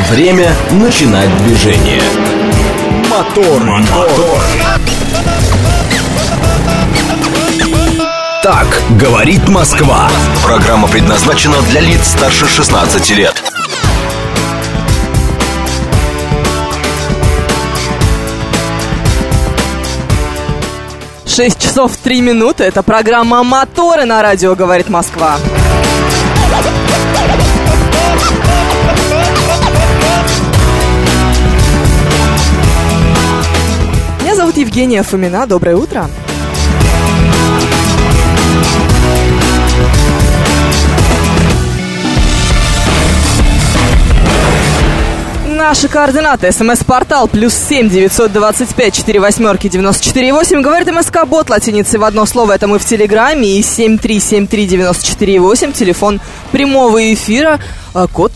Время начинать движение. Мотор. Так говорит Москва. Программа предназначена для лиц старше 16 лет. 6 часов 3 минуты. Это программа «Моторы» на радио «Говорит Москва». Меня зовут Евгения Фомина. Доброе утро. Наши координаты. СМС-портал +7 925 48 94 8. Говорит МСК-бот латиницей в одно слово. Это мы в Телеграме. И 7373 94 8. Телефон прямого эфира. Код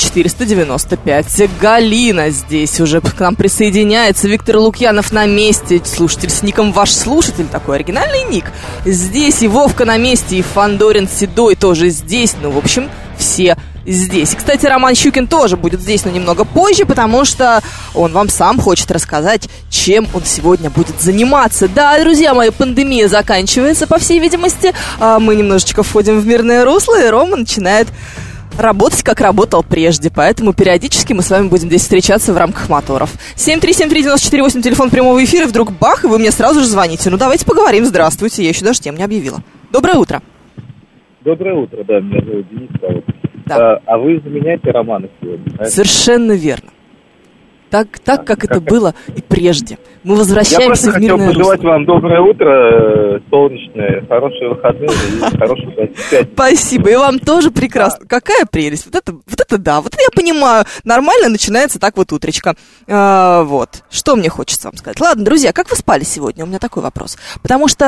495. Галина здесь уже к нам присоединяется. Виктор Лукьянов на месте. Слушатель с ником «Ваш слушатель». Такой оригинальный ник. Здесь и Вовка на месте. И Фандорин Седой тоже здесь. Ну, в общем, все здесь. И, кстати, Роман Щукин тоже будет здесь, но немного позже, потому что он вам сам хочет рассказать, чем он сегодня будет заниматься. Да, друзья мои, пандемия заканчивается, по всей видимости. Мы немножечко входим в мирное русло, и Рома начинает работать, как работал прежде. Поэтому периодически мы с вами будем здесь встречаться в рамках моторов. 7373948, телефон прямого эфира. Вдруг бах, и вы мне сразу же звоните. Ну, давайте поговорим. Здравствуйте. Я еще даже тему не объявила. Доброе утро. Доброе утро, да. Меня зовут Денис. Да. А вы заменяете Романа сегодня? Совершенно верно. Так как это было и прежде. Мы возвращаемся в мирное русло. Я просто хотел пожелать вам доброе утро, солнечное, хорошие выходные и хорошую пятницу. Спасибо, и вам тоже прекрасно. Какая прелесть. Вот это да, вот это я понимаю. Нормально начинается так вот утречко. Вот, что мне хочется вам сказать. Ладно, друзья, как вы спали сегодня? У меня такой вопрос. Потому что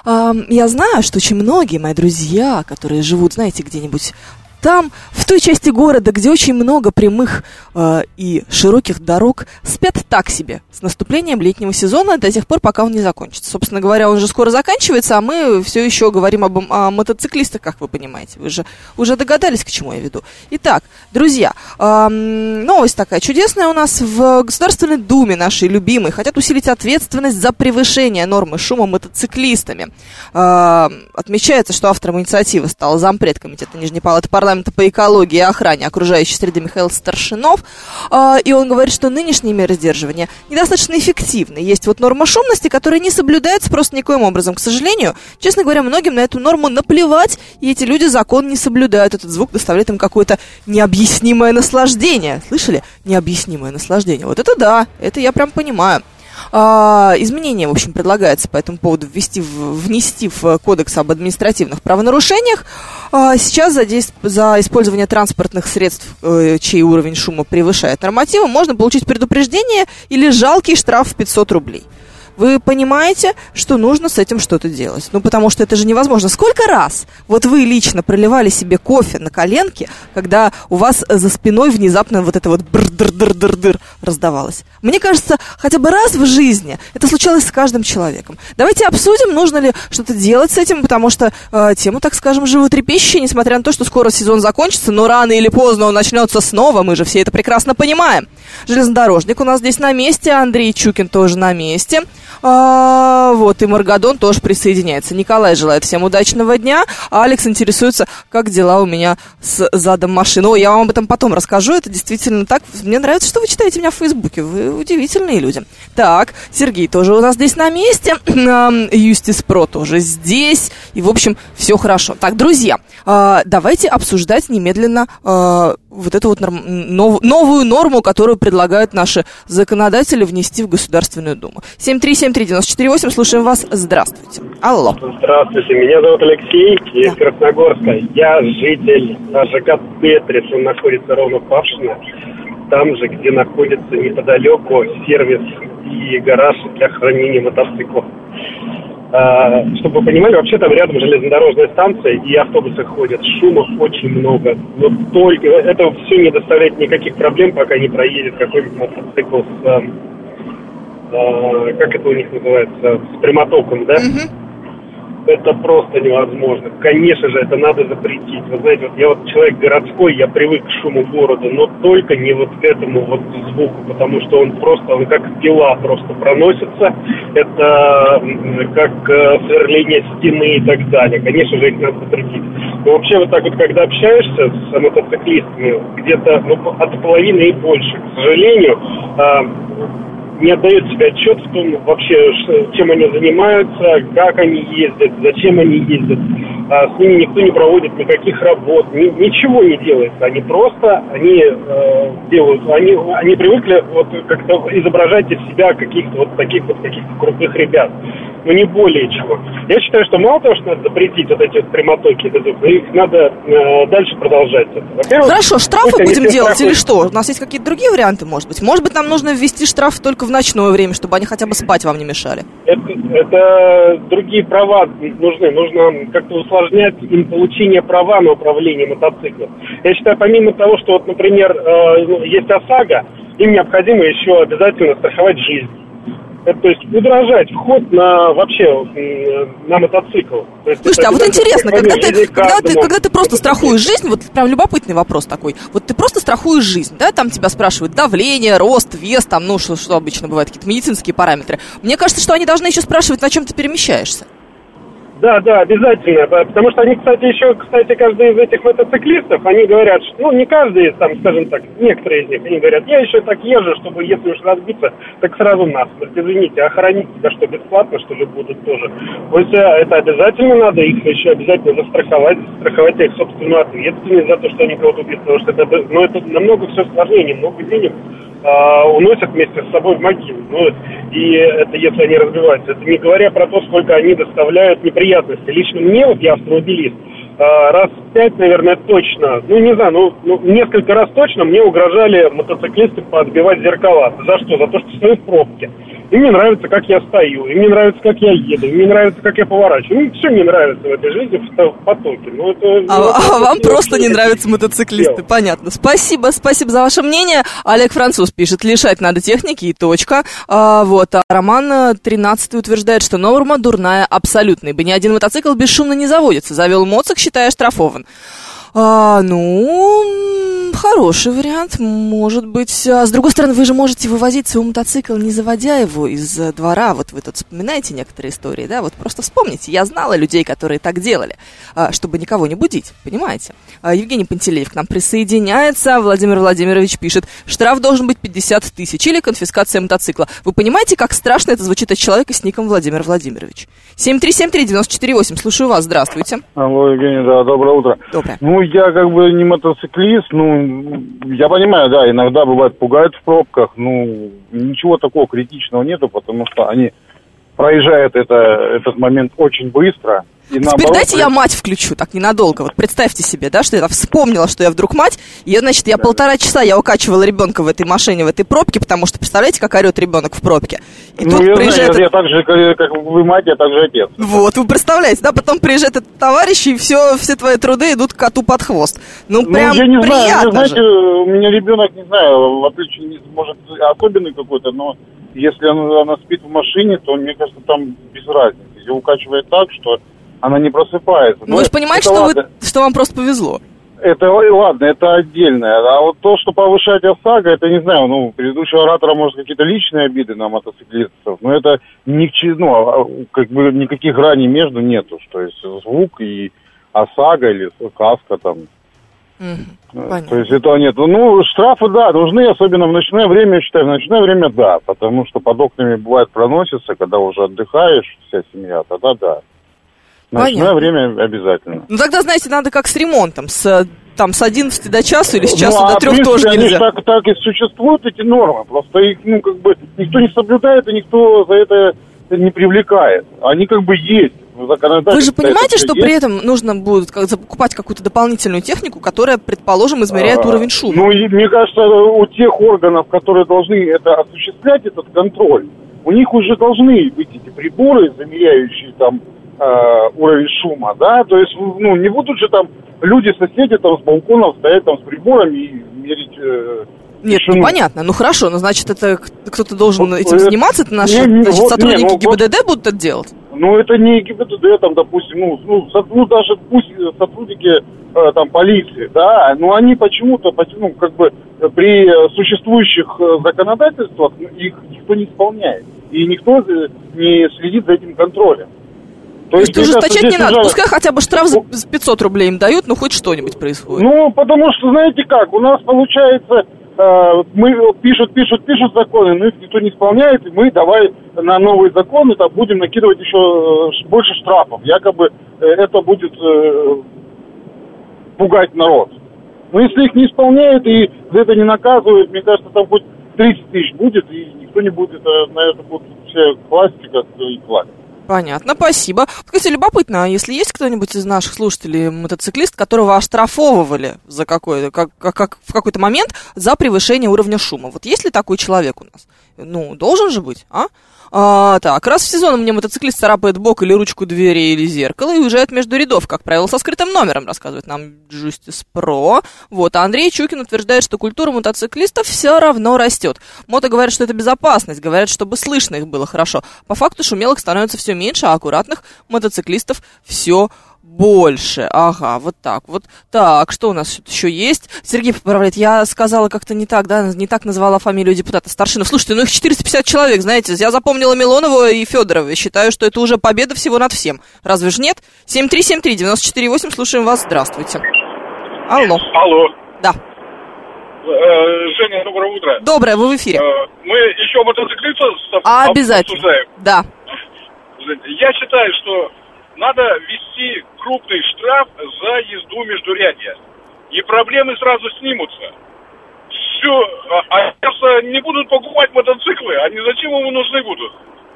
я знаю, что очень многие мои друзья, которые живут, знаете, где-нибудь там, в той части города, где очень много прямых и широких дорог, спят так себе с наступлением летнего сезона до тех пор, пока он не закончится. Собственно говоря, он же скоро заканчивается, а мы все еще говорим о мотоциклистах, как вы понимаете. Вы же уже догадались, к чему я веду. Итак, друзья, новость такая чудесная у нас. В Государственной Думе, нашей любимой, хотят усилить ответственность за превышение нормы шума мотоциклистами. Отмечается, что автором инициативы стал зампред комитета Нижней палаты парламента по экологии и охране окружающей среды Михаил Старшинов, и он говорит, что нынешние меры сдерживания недостаточно эффективны. Есть вот норма шумности, которая не соблюдается просто никоим образом. К сожалению, честно говоря, многим на эту норму наплевать, и эти люди закон не соблюдают. Этот звук доставляет им какое-то необъяснимое наслаждение. Слышали? Необъяснимое наслаждение. Вот это да, это я прям понимаю. Изменения, в общем, предлагается по этому поводу внести в Кодекс об административных правонарушениях. Сейчас за использование транспортных средств, чей уровень шума превышает нормативы, можно получить предупреждение или жалкий штраф в 500 рублей. Вы понимаете, что нужно с этим что-то делать? Ну, потому что это же невозможно. Сколько раз вот вы лично проливали себе кофе на коленке, когда у вас за спиной внезапно вот это вот бр-др-др-др-др раздавалось? Мне кажется, хотя бы раз в жизни это случалось с каждым человеком. Давайте обсудим, нужно ли что-то делать с этим, потому что тема, так скажем, животрепещущая, несмотря на то, что скоро сезон закончится, но рано или поздно он начнется снова, мы же все это прекрасно понимаем. Железнодорожник у нас здесь на месте, Андрей Чукин тоже на месте. Вот, и Маргадон тоже присоединяется. Николай желает всем удачного дня, а Алекс интересуется, как дела у меня с задом машины. Ой, я вам об этом потом расскажу, это действительно так. Мне нравится, что вы читаете меня в Фейсбуке, вы удивительные люди. Так, Сергей тоже у нас здесь на месте, Юстис Про тоже здесь, и, в общем, все хорошо. Так, друзья, давайте обсуждать немедленно вот эту вот новую норму, которую предлагают наши законодатели внести в Государственную Думу. 7373948, слушаем вас. Здравствуйте. Алло. Здравствуйте, меня зовут Алексей, из Красногорска. Я житель ЖК Петрис, он находится ровно в Павшино. Там же, где находится неподалеку сервис и гараж для хранения мотоциклов. Чтобы вы понимали, вообще там рядом железнодорожная станция и автобусы ходят. Шума очень много. Но только это все не доставляет никаких проблем, пока не проедет какой-нибудь мотоцикл с как это у них называется, с прямотоком, да? это просто невозможно. Конечно же, это надо запретить. Вы знаете, вот я вот человек городской, я привык к шуму города, но только не вот к этому вот звуку, потому что он как пила просто проносится. Это как сверление стены и так далее. Конечно же, их надо запретить. Но вообще вот так вот, когда общаешься с мотоциклистами, где-то от половины и больше, к сожалению, не отдают себе отчет в том вообще, чем они занимаются, как они ездят, зачем они ездят. С ними никто не проводит никаких работ, ничего не делается. Они делают, они привыкли вот как-то изображать из себя каких-то крутых ребят. Но не более чего. Я считаю, что мало того, что надо запретить вот эти вот прямотоки, их надо дальше продолжать. Во-первых, хорошо, штрафы будем делать или что? У нас есть какие-то другие варианты, может быть? Может быть, нам нужно ввести штраф только в ночное время, чтобы они хотя бы спать вам не мешали? Это другие права нужны. Нужно как-то усложнять им получение права на управление мотоциклом. Я считаю, помимо того, что, вот, например, есть ОСАГО, им необходимо еще обязательно страховать жизнь. То есть удорожать вход на мотоцикл. Слушайте, а вот интересно, когда ты просто страхуешь жизнь, вот прям любопытный вопрос такой. Вот ты просто страхуешь жизнь, да, там тебя спрашивают давление, рост, вес, там, что обычно бывает, какие-то медицинские параметры. Мне кажется, что они должны еще спрашивать, на чем ты перемещаешься. Да, обязательно, потому что они, кстати, каждый из этих мотоциклистов, они говорят, что, не каждый, там, скажем так, некоторые из них, они говорят, я еще так езжу, чтобы, если уж разбиться, так сразу насмерть. Извините, а хоронить тебя что, бесплатно, что ли, будут тоже? То есть это обязательно надо, их еще обязательно страховать их собственную ответственность за то, что они кого-то убьют, потому что это намного все сложнее, много денег уносят вместе с собой в могилу. И это если они разбиваются. Это не говоря про то, сколько они доставляют неприятностей. Лично мне, вот я автомобилист, раз 5, наверное, точно, несколько раз точно мне угрожали мотоциклисты подбивать зеркала. За что? За то, что стою в пробке. Им не нравится, как я стою, им не нравится, как я еду, им не нравится, как я поворачиваю. Все мне нравится в этой жизни в потоке. Вам просто не нравятся мотоциклисты, понятно. Спасибо за ваше мнение. Олег Француз пишет, лишать надо техники и точка. А Роман 13 утверждает, что норма дурная абсолютно, ибо ни один мотоцикл бесшумно не заводится. Завел моцик, считая, оштрафован. Хороший вариант, может быть. А с другой стороны, вы же можете вывозить свой мотоцикл, не заводя его из двора. Вот вы тут вспоминаете некоторые истории, да? Вот просто вспомните. Я знала людей, которые так делали, чтобы никого не будить, понимаете? Евгений Пантелеев к нам присоединяется. Владимир Владимирович пишет, штраф должен быть 50 тысяч или конфискация мотоцикла. Вы понимаете, как страшно это звучит от человека с ником Владимир Владимирович? 7373948, слушаю вас, здравствуйте. Алло, Евгений, да, доброе утро. Доброе. Я как бы не мотоциклист, я понимаю, да, иногда бывает пугают в пробках, ничего такого критичного нету, потому что они проезжают этот момент очень быстро. И теперь дайте я мать включу, так ненадолго. Вот представьте себе, да, что я вспомнила, что я вдруг мать, и, значит, я 1,5 часа я укачивала ребенка в этой машине, в этой пробке, потому что, представляете, как орет ребенок в пробке. И тут приезжает... я так же, как вы мать, я так же отец. Вот, вы представляете, да, потом приезжает этот товарищ, и все твои труды идут коту под хвост. Прям я не приятно знаю, же. Знаете, у меня ребенок, не знаю, в отличие, может, особенный какой-то, но если она спит в машине, то, мне кажется, там без разницы. Ее укачивает так, что она не просыпается. Вы же понимаете, что вам просто повезло. Это ладно, это отдельное. А вот то, что повышать ОСАГО, это, не знаю, предыдущего оратора, может, какие-то личные обиды на мотоциклистов, но это никаких граней между нету. То есть звук и ОСАГО или каска там. Понятно. То есть этого нету. Штрафы, да, нужны, особенно в ночное время, я считаю, в ночное время, да, потому что под окнами бывает проносится, когда уже отдыхаешь, вся семья, тогда да. Ночное время обязательно. Тогда, знаете, надо как с ремонтом, с 11 до часу или с часу до 3 тоже они нельзя. Так и существуют эти нормы, просто их, никто не соблюдает и никто за это не привлекает. Они есть. Вы же понимаете, что при этом нужно будет закупать какую-то дополнительную технику, которая, предположим, измеряет уровень шума? Мне кажется, у тех органов, которые должны это осуществлять, этот контроль, у них уже должны быть эти приборы, замеряющие там уровень шума, да, то есть, не будут же там люди, соседи там с балконов стоять там с приборами и мерить Нет, шуму. Понятно, хорошо, значит, это кто-то должен этим заниматься, это наши сотрудники ГИБДД будут это делать? Ну, это не ГИБДД, там, допустим, даже пусть сотрудники там полиции, да, но они почему-то, как бы при существующих законодательствах их никто не исполняет. И никто не следит за этим контролем. То есть ужесточать не надо, пускай хотя бы штраф за 500 рублей им дают, но хоть что-нибудь происходит. Ну, потому что, знаете как, у нас получается, мы пишут законы, но их никто не исполняет, и мы давай на новые законы там будем накидывать еще больше штрафов. Якобы это будет пугать народ. Но если их не исполняют и за это не наказывают, мне кажется, там хоть 30 тысяч будет, и никто не будет на это будут все класть, как и класть. Понятно, спасибо. Кстати, любопытно, а если есть кто-нибудь из наших слушателей мотоциклист, которого оштрафовывали за в какой-то момент за превышение уровня шума? Вот есть ли такой человек у нас? Ну, должен же быть, а? Так, раз в сезон мне мотоциклист царапает бок или ручку двери или зеркало и уезжает между рядов, как правило, со скрытым номером, рассказывает нам Justice Pro. Вот, а Андрей Чукин утверждает, что культура мотоциклистов все равно растет. Мото говорят, что это безопасность, говорят, чтобы слышно их было хорошо. По факту шумелок становится все меньше, а аккуратных мотоциклистов все больше. Ага, вот так вот. Так, что у нас еще есть? Сергей поправляет, я сказала как-то не так, да, не так назвала фамилию депутата Старшинов. Слушайте, ну их 450 человек, знаете, я запомнила Милонова и Федорова, считаю, что это уже победа всего над всем. Разве ж нет? 7373948, слушаем вас, здравствуйте. Алло. Алло. Да. Женя, доброе утро. Доброе, вы в эфире. Мы еще мотоциклистов обязательно. обсуждаем. Да. Я считаю, что надо ввести крупный штраф за езду междурядья. И проблемы сразу снимутся. Все, сейчас не будут покупать мотоциклы, они зачем ему нужны будут?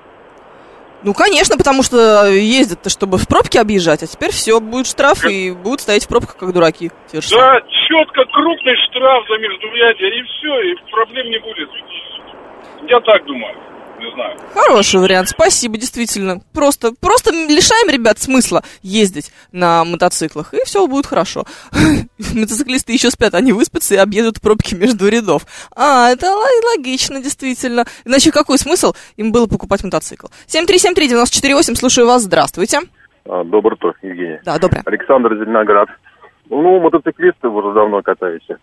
Ну, конечно, потому что ездят-то, чтобы в пробке объезжать, а теперь все, будет штраф и будут стоять в пробках, как дураки. Да, четко крупный штраф за междурядье, и все, и проблем не будет. Я так думаю. Не знаю. Хороший вариант, спасибо, действительно. Просто лишаем ребят смысла ездить на мотоциклах, и все будет хорошо. Мотоциклисты еще спят, они выспятся и объедут пробки между рядов. Это логично, действительно. Иначе какой смысл им было покупать мотоцикл? 7373948, слушаю вас, здравствуйте. Доброе утро, Евгений. Да, доброе. Александр, Зеленоград. Ну, мотоциклисты уже давно катаемся.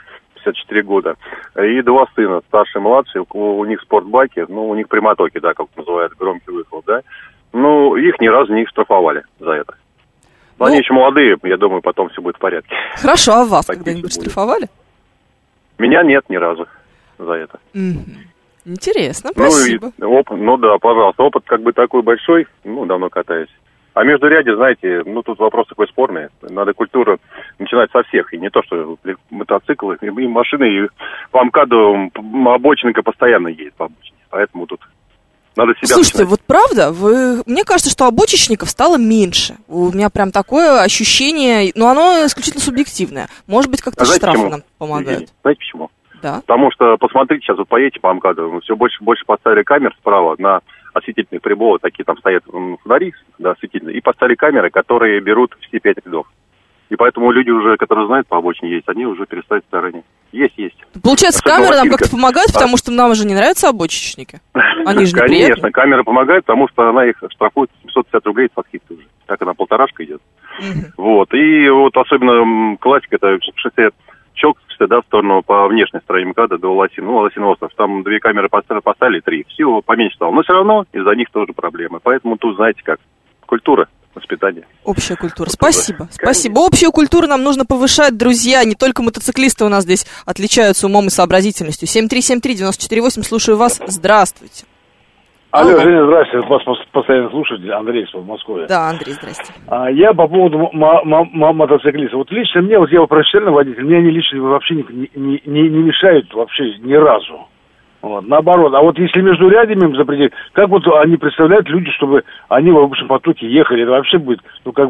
54 года. И два сына, старший и младший, у них спортбаки, у них прямотоки, да, как называют, громкий выхлоп, да. Ну, их ни разу не штрафовали за это. Но они еще молодые, я думаю, потом все будет в порядке. Хорошо, а вас когда-нибудь штрафовали? Меня нет ни разу за это. Интересно, спасибо. Да, пожалуйста, опыт как бы такой большой, давно катаюсь. А междурядье, знаете, тут вопрос такой спорный. Надо культуру начинать со всех. И не то, что мотоциклы, и машины, и по МКАДу обочинка постоянно едет по обочине. Поэтому тут надо себя Слушайте, начинать. Вот правда, мне кажется, что обочечников стало меньше. У меня прям такое ощущение, но оно исключительно субъективное. Может быть, как-то штрафы нам помогают. Знаете почему? Да. Потому что, посмотрите, сейчас вы поедете по МКАДу, все больше поставили камер справа на осветительные приборы, такие там стоят фонари, да, осветительные, и поставили камеры, которые берут все 5 рядов. И поэтому люди уже, которые знают по обочине есть, они уже перестают заранее. Есть. Получается, камеры нам как-то помогают, потому что нам же не нравятся обочечники. Они же неприятные. Конечно, камера помогает, потому что она их штрафует 750 рублей с откидкой уже. Так она полторашка идет. Вот. И вот особенно классика, это шоссе Чокское, да, в сторону по внешней стороне МКАДа до Лосиный остров. Там 2 камеры поставили, 3. Всего поменьше стало. Но все равно из-за них тоже проблемы. Поэтому тут, знаете как, культура, воспитание. Общая культура. Спасибо. Спасибо. Общую культуру нам нужно повышать, друзья. Не только мотоциклисты у нас здесь отличаются умом и сообразительностью. 7373948, слушаю вас. Здравствуйте. Алло, Женя, здравствуйте. Вас постоянно слушатель, Андрей из Подмосковья. Да, Андрей, здрасте. Я по поводу мотоциклистов. Вот лично мне, я профессиональный водитель, мне они лично вообще не мешают вообще ни разу. Вот, наоборот. А вот если между рядами запретить, как вот они представляют люди, чтобы они в общем потоке ехали, это вообще будет,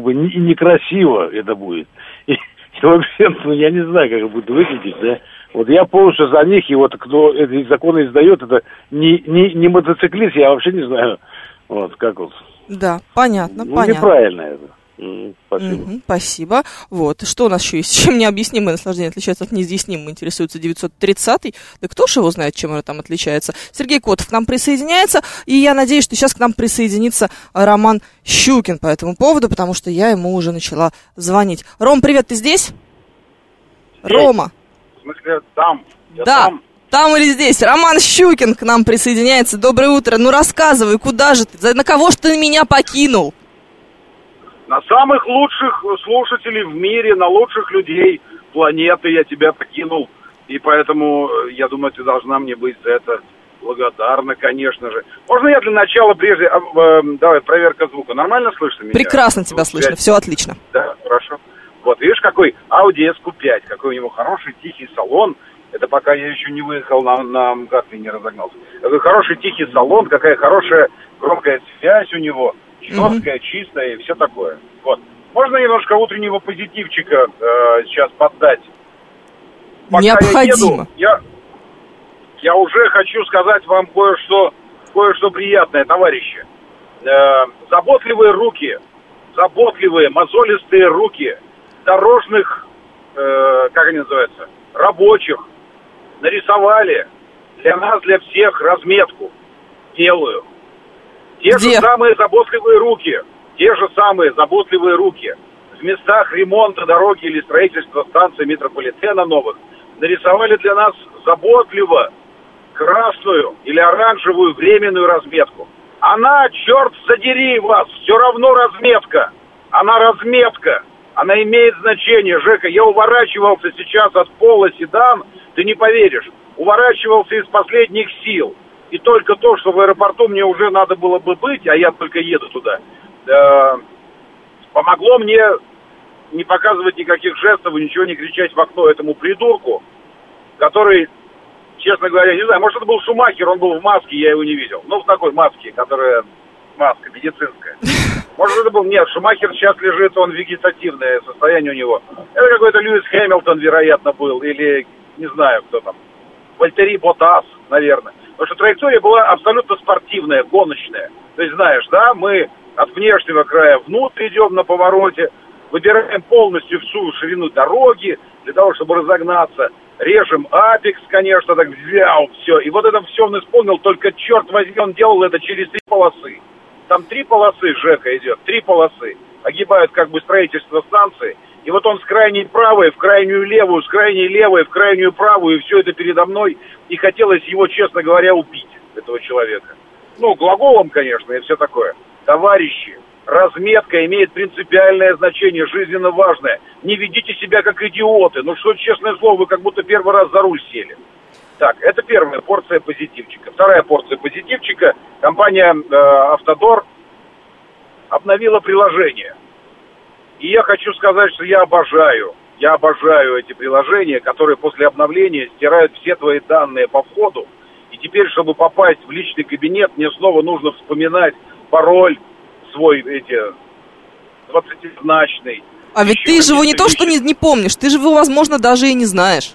некрасиво это будет. И вообще, я не знаю, как это будет выглядеть, да. Вот я полностью за них, и вот кто эти законы издает, это не мотоциклист, я вообще не знаю, вот как вот. Да, понятно, понятно. Неправильно это. Спасибо. Спасибо. Вот. Что у нас еще есть? Чем необъяснимое наслаждение отличается от неизъяснимого, интересуется 930-й. Да кто ж его знает, чем оно там отличается. Сергей Котов к нам присоединяется, и я надеюсь, что сейчас к нам присоединится Роман Щукин по этому поводу, потому что я ему уже начала звонить. Ром, привет, ты здесь? Рома. В смысле, там? Да. Там или здесь? Роман Щукин к нам присоединяется. Доброе утро. Ну, рассказывай, куда же ты? На кого ж ты меня покинул? На самых лучших слушателей в мире, на лучших людей планеты я тебя покинул. И поэтому, я думаю, ты должна мне быть за это благодарна, конечно же. Можно я для начала прежде... давай, проверка звука. Нормально слышно меня? Прекрасно тебя слышно, все отлично. Да, хорошо. Вот, видишь, какой Audi SQ5, какой у него хороший тихий салон. Это пока я еще не выехал на МКАД и не разогнался. Какой хороший тихий салон, какая хорошая громкая связь у него, четкая, чистая и все такое. Вот. Можно немножко утреннего позитивчика сейчас поддать? Пока необходимо. Я уже хочу сказать вам кое-что приятное, товарищи. Заботливые руки, мозолистые руки дорожных, как они называются, рабочих нарисовали для нас, для всех разметку белую. Те же самые заботливые руки в местах ремонта дороги или строительства станций метрополитена новых нарисовали для нас заботливо красную или оранжевую временную разметку. Она, черт задери вас, все равно разметка. Она разметка. Она имеет значение, Жека. Я уворачивался сейчас от пола седан, ты не поверишь. Уворачивался из последних сил. И только то, что в аэропорту мне уже надо было бы быть, а я только еду туда, помогло мне не показывать никаких жестов и ничего не кричать в окно этому придурку, который, честно говоря, не знаю, может, это был Шумахер, он был в маске, я его не видел. Ну, в такой маске, которая маска медицинская. Может, это был... Нет, Шумахер сейчас лежит, он вегетативное состояние у него. Это какой-то Льюис Хэмилтон, вероятно, был. Или, не знаю, кто там. Вальтери Ботас, наверное. Потому что траектория была абсолютно спортивная, гоночная. То есть, знаешь, да, мы от внешнего края внутрь идем на повороте, выбираем полностью всю ширину дороги для того, чтобы разогнаться. Режем апекс, конечно, так взял, все. И вот это все он исполнил, только, черт возьми, он делал это через 3 полосы. Там 3 полосы, Жека, идет, 3 полосы. Огибают как бы строительство станции. И вот он с крайней правой в крайнюю левую, с крайней левой в крайнюю правую, и все это передо мной. И хотелось его, честно говоря, убить, этого человека. Ну, глаголом, конечно, и все такое. Товарищи, разметка имеет принципиальное значение, жизненно важное. Не ведите себя как идиоты. Ну что, честное слово, вы как будто первый раз за руль сели. Так, это первая порция позитивчика. Вторая порция позитивчика. Компания «Автодор» обновила приложение. И я хочу сказать, что я обожаю эти приложения, которые после обновления стирают все твои данные по входу. И теперь, чтобы попасть в личный кабинет, мне снова нужно вспоминать пароль свой, 20-значный. А ведь ты же его не то, что не помнишь, ты же его, возможно, даже и не знаешь.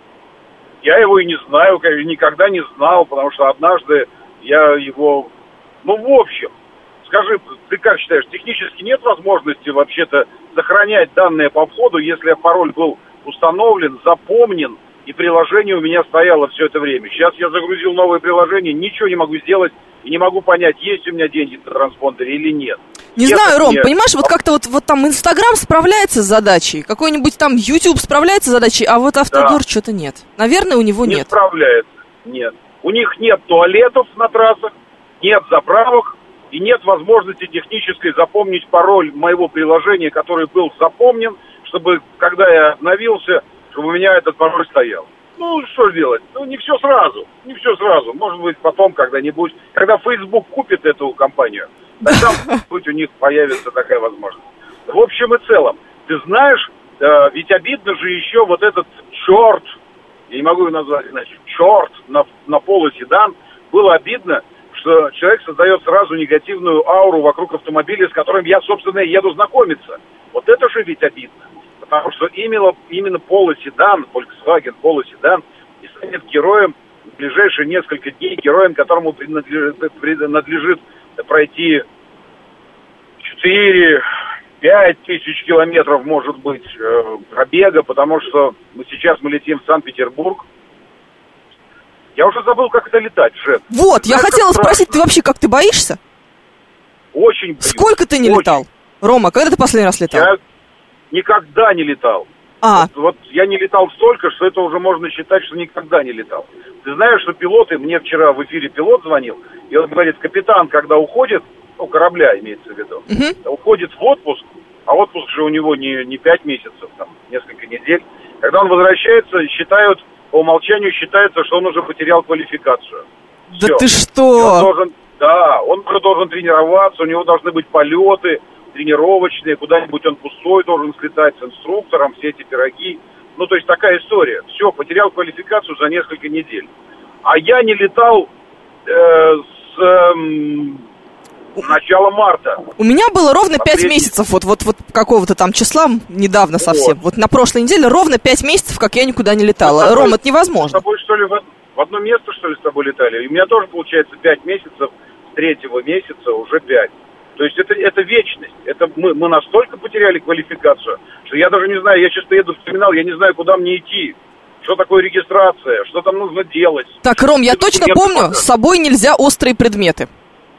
Я его и не знаю, никогда не знал, потому что однажды я его... Ну, в общем, скажи, ты как считаешь, технически нет возможности вообще-то сохранять данные по входу, если пароль был установлен, запомнен, и приложение у меня стояло все это время? Сейчас я загрузил новое приложение, ничего не могу сделать, и не могу понять, есть у меня деньги на транспондере или нет. Не знаю, Ром, понимаешь, вот как-то вот там Инстаграм справляется с задачей, какой-нибудь там YouTube справляется с задачей, а вот Автодор что-то нет. Наверное, у него нет. Не справляется, нет. У них нет туалетов на трассах, нет заправок, и нет возможности технической запомнить пароль моего приложения, который был запомнен, чтобы, когда я обновился, чтобы у меня этот пароль стоял. Ну, что делать? Ну, не все сразу. Может быть, потом когда-нибудь, когда Facebook купит эту компанию, тогда, может быть, у них появится такая возможность. В общем и целом, ты знаешь, ведь обидно же еще вот этот черт, я не могу его назвать иначе, черт на полуседан, было обидно, что человек создает сразу негативную ауру вокруг автомобиля, с которым я, собственно, еду знакомиться. Вот это же ведь обидно. Потому что именно полуседан, Volkswagen полуседан, и станет героем в ближайшие несколько дней, героем, которому надлежит пройти 4 5000 километров, может быть, пробега, потому что сейчас мы летим в Санкт-Петербург. Я уже забыл, как это летать, Жек. Вот, я хотела спросить, ты вообще как, ты боишься? Очень боюсь. Сколько ты не летал? Рома, когда ты последний раз летал? Я никогда не летал. Вот я не летал столько, что это уже можно считать, что никогда не летал. Ты знаешь, что пилоты, мне вчера в эфире пилот звонил, и он говорит, капитан, когда уходит, корабля имеется в виду, уходит в отпуск, а отпуск же у него не 5 месяцев, там, несколько недель. Когда он возвращается, по умолчанию считается, что он уже потерял квалификацию. Да ты что? Он уже должен тренироваться, у него должны быть полеты тренировочные, куда-нибудь он пустой должен слетать с инструктором, все эти пироги. Ну, то есть такая история. Все, потерял квалификацию за несколько недель. А я не летал с начала марта. У меня было ровно 5 месяцев, вот какого-то там числа, недавно совсем. Вот на прошлой неделе ровно 5 месяцев, как я никуда не летала. Ром, это невозможно. С тобой, что ли, в одно место, что ли, с тобой летали? И у меня тоже, получается, 5 месяцев, с 3-го месяца уже 5. То есть это вечность. Это мы настолько потеряли квалификацию, что я даже не знаю, я чисто еду в терминал, я не знаю, куда мне идти. Что такое регистрация, что там нужно делать. Так, Ром, я точно помню, с собой нельзя острые предметы.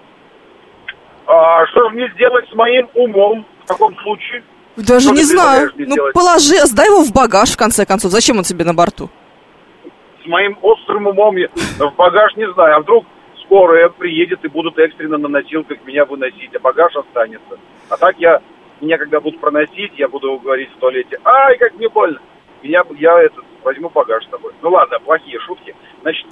А что же мне сделать с моим умом в таком случае? Даже что не знаю. делать? Положи, сдай его в багаж, в конце концов. Зачем он тебе на борту? С моим острым умом в багаж не знаю. А вдруг скорая приедет и будут экстренно на носилках меня выносить, а багаж останется. А так меня когда будут проносить, я буду говорить в туалете, ай, как мне больно. Я возьму багаж с тобой. Ну ладно, плохие шутки. Значит,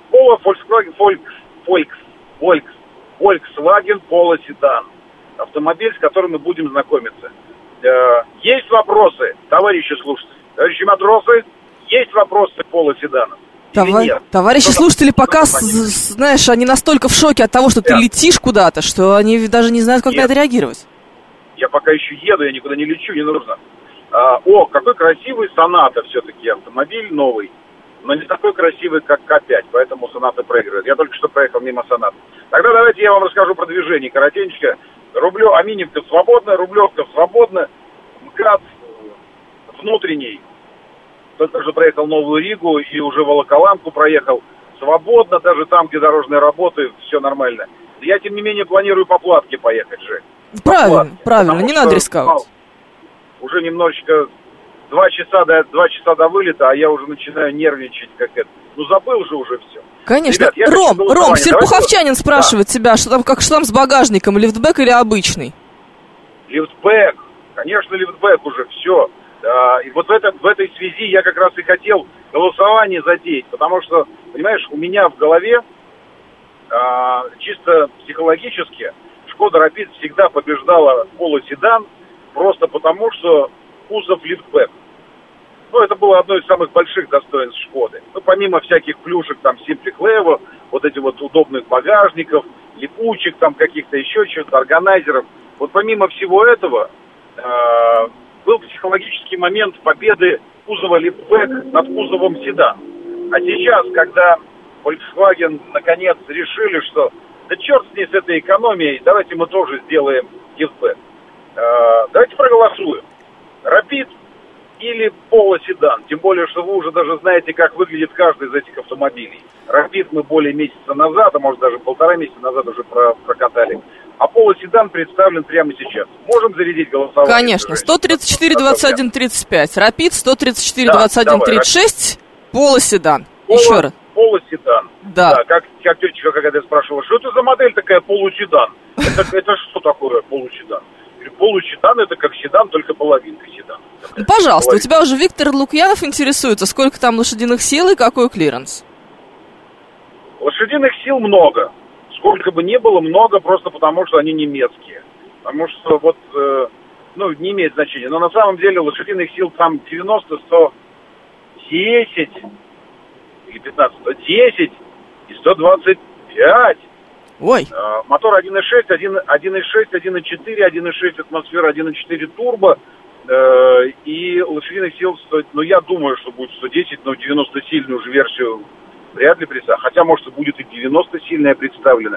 Volkswagen Polo седан. Автомобиль, с которым мы будем знакомиться. Есть вопросы, товарищи слушатели, товарищи матросы, есть вопросы Polo седана? Товарищи слушатели, пока, знаешь, они настолько в шоке от того, что ты летишь куда-то, что они даже не знают, как на это реагировать. Я пока еще еду, я никуда не лечу, не нужно. Какой красивый Соната все-таки автомобиль новый, но не такой красивый, как К5, поэтому Соната проигрывает. Я только что проехал мимо Сонаты. Тогда давайте я вам расскажу про движение коротенько. Аминевка свободна, Рублевка свободна, МКАД внутренний. Только что проехал Новую Ригу и уже Волоколамку проехал. Свободно, даже там, где дорожные работы, все нормально. Я, тем не менее, планирую по Платке поехать, Жень. Правильно, не надо рисковать. Уже немножечко 2 часа до вылета, а я уже начинаю нервничать, как это. Забыл же уже все. Конечно. Ребят, Ром, Серпуховчанин спрашивает тебя, что там с багажником, лифтбэк или обычный? Лифтбэк, конечно, лифтбэк уже, все. И вот в этой связи я как раз и хотел голосование затеять, потому что, понимаешь, у меня в голове чисто психологически Шкода Рапид всегда побеждала Polo седан, просто потому что кузов лифтбэк. Это было одно из самых больших достоинств Шкоды. Помимо всяких плюшек, там, Simply Clever, вот этих вот удобных багажников, липучек, там, каких-то еще чего-то, органайзеров. Помимо всего этого, был психологический момент победы кузова лифтбэк над кузовом седан. А сейчас, когда Volkswagen наконец решили, что да черт с ней, с этой экономией, давайте мы тоже сделаем лифтбэк. Давайте проголосуем. Рапид или Polo седан. Тем более, что вы уже даже знаете, как выглядит каждый из этих автомобилей. Рапид мы более месяца назад, а может даже 1,5 месяца назад уже прокатали. А Polo седан представлен прямо сейчас. Можем зарядить голосование? Конечно. 134, 21, 35. Рапид 134, 21, 36. Polo седан. Еще раз. Polo седан. Да. Как тетечка какая-то спрашивала, что это за модель такая полуседан? Это что такое полуседан? Полуседан — это как седан, только половинка седана. Пожалуйста, у тебя уже Виктор Лукьянов интересуется, сколько там лошадиных сил и какой клиренс? Лошадиных сил много. Сколько бы ни было, много, просто потому что они немецкие. Потому что не имеет значения. Но на самом деле лошадиных сил там 90, 110 или 15, 110 и 125. Ой. Мотор 1.6, 1.4, 1.6 атмосфера, 1.4 турбо. И лошадиных сил, я думаю, что будет 110, но 90-сильную уже версию вряд ли представлена. Хотя, может, будет и 90-сильная представлена.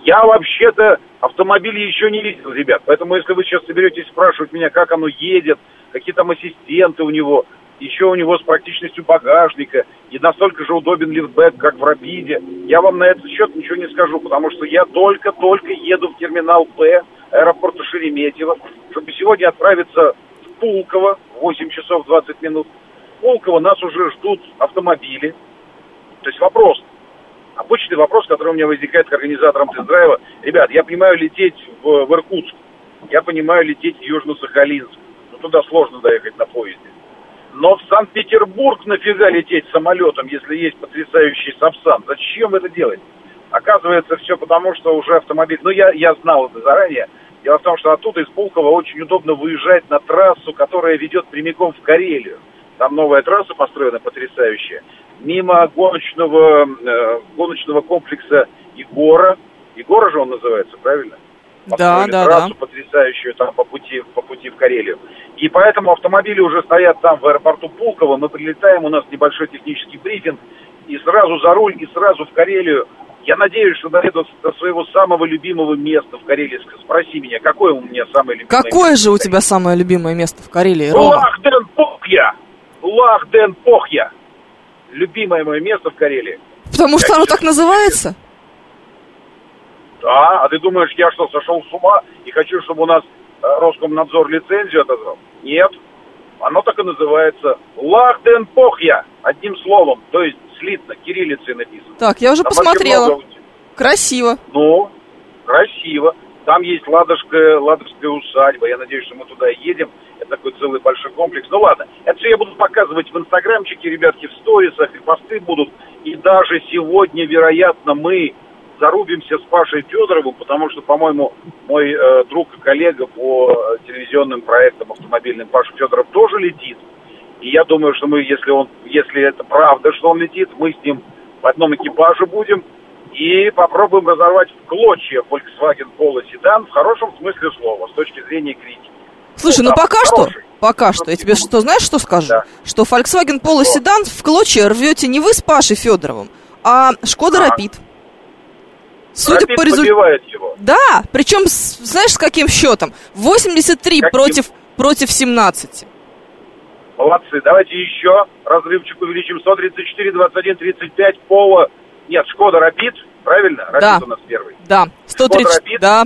Я вообще-то автомобили еще не видел, ребят. Поэтому если вы сейчас соберетесь спрашивать меня, как оно едет, какие там ассистенты у него, еще у него с практичностью багажника, и настолько же удобен лифтбэк, как в Рапиде, я вам на этот счет ничего не скажу, потому что я только-только еду в терминал П аэропорта Шереметьево, чтобы сегодня отправиться в Пулково в 8 часов 20 минут. В Пулково нас уже ждут автомобили. То есть вопрос, обычный вопрос, который у меня возникает к организаторам тест-драйва. Ребят, я понимаю лететь в Иркутск, я понимаю лететь в Южно-Сахалинск, но туда сложно доехать на поезде. Но в Санкт-Петербург нафига лететь самолетом, если есть потрясающий Сапсан? Зачем это делать? Оказывается, все потому, что уже автомобиль... Ну, я знал это заранее. Дело в том, что оттуда из Пулково очень удобно выезжать на трассу, которая ведет прямиком в Карелию. Там новая трасса построена потрясающая. Мимо гоночного комплекса Егора. Егора же он называется, правильно? Построили трассу потрясающую там по пути в Карелию. И поэтому автомобили уже стоят там в аэропорту Пулково. Мы прилетаем, у нас небольшой технический брифинг. И сразу за руль, и сразу в Карелию. Я надеюсь, что доеду до своего самого любимого места в Карелии. Спроси меня, какое у меня самое любимое место? Какое же у тебя самое любимое место в Карелии, Рома? Лахден-Похья! Лахден-Похья! Любимое мое место в Карелии. Потому что оно так называется? Да, а ты думаешь, я что, сошел с ума и хочу, чтобы у нас Роскомнадзор лицензию отозвал? Нет, оно так и называется. Лахден-Похья, одним словом, то есть слитно, кириллицей написано. Так, я уже там посмотрела. Красиво. Ну, красиво. Там есть Ладожская усадьба. Я надеюсь, что мы туда едем. Это такой целый большой комплекс. Ну ладно, это все я буду показывать в инстаграмчике, ребятки, в сторисах, и посты будут. И даже сегодня, вероятно, мы зарубимся с Пашей Федоровым, потому что, по-моему, мой друг и коллега по телевизионным проектам автомобильным Паша Федоров тоже летит. И я думаю, что мы, если это правда, что он летит, мы с ним в одном экипаже будем и попробуем разорвать в клочья Volkswagen Polo седан в хорошем смысле слова, с точки зрения критики. Слушай, ну пока что, я тебе знаешь, что скажу? Да. Что Volkswagen Polo седан в клочья рвете не вы с Пашей Федоровым, а Шкода Рапид. Судя по результату. Его. Да, причем, знаешь, с каким счетом? 83 против 17. Молодцы, давайте еще разрывчик увеличим. 134, 21, 35, Polo. Нет, Шкода Рапид, правильно? Рапид да. У нас первый. Да, 134, да.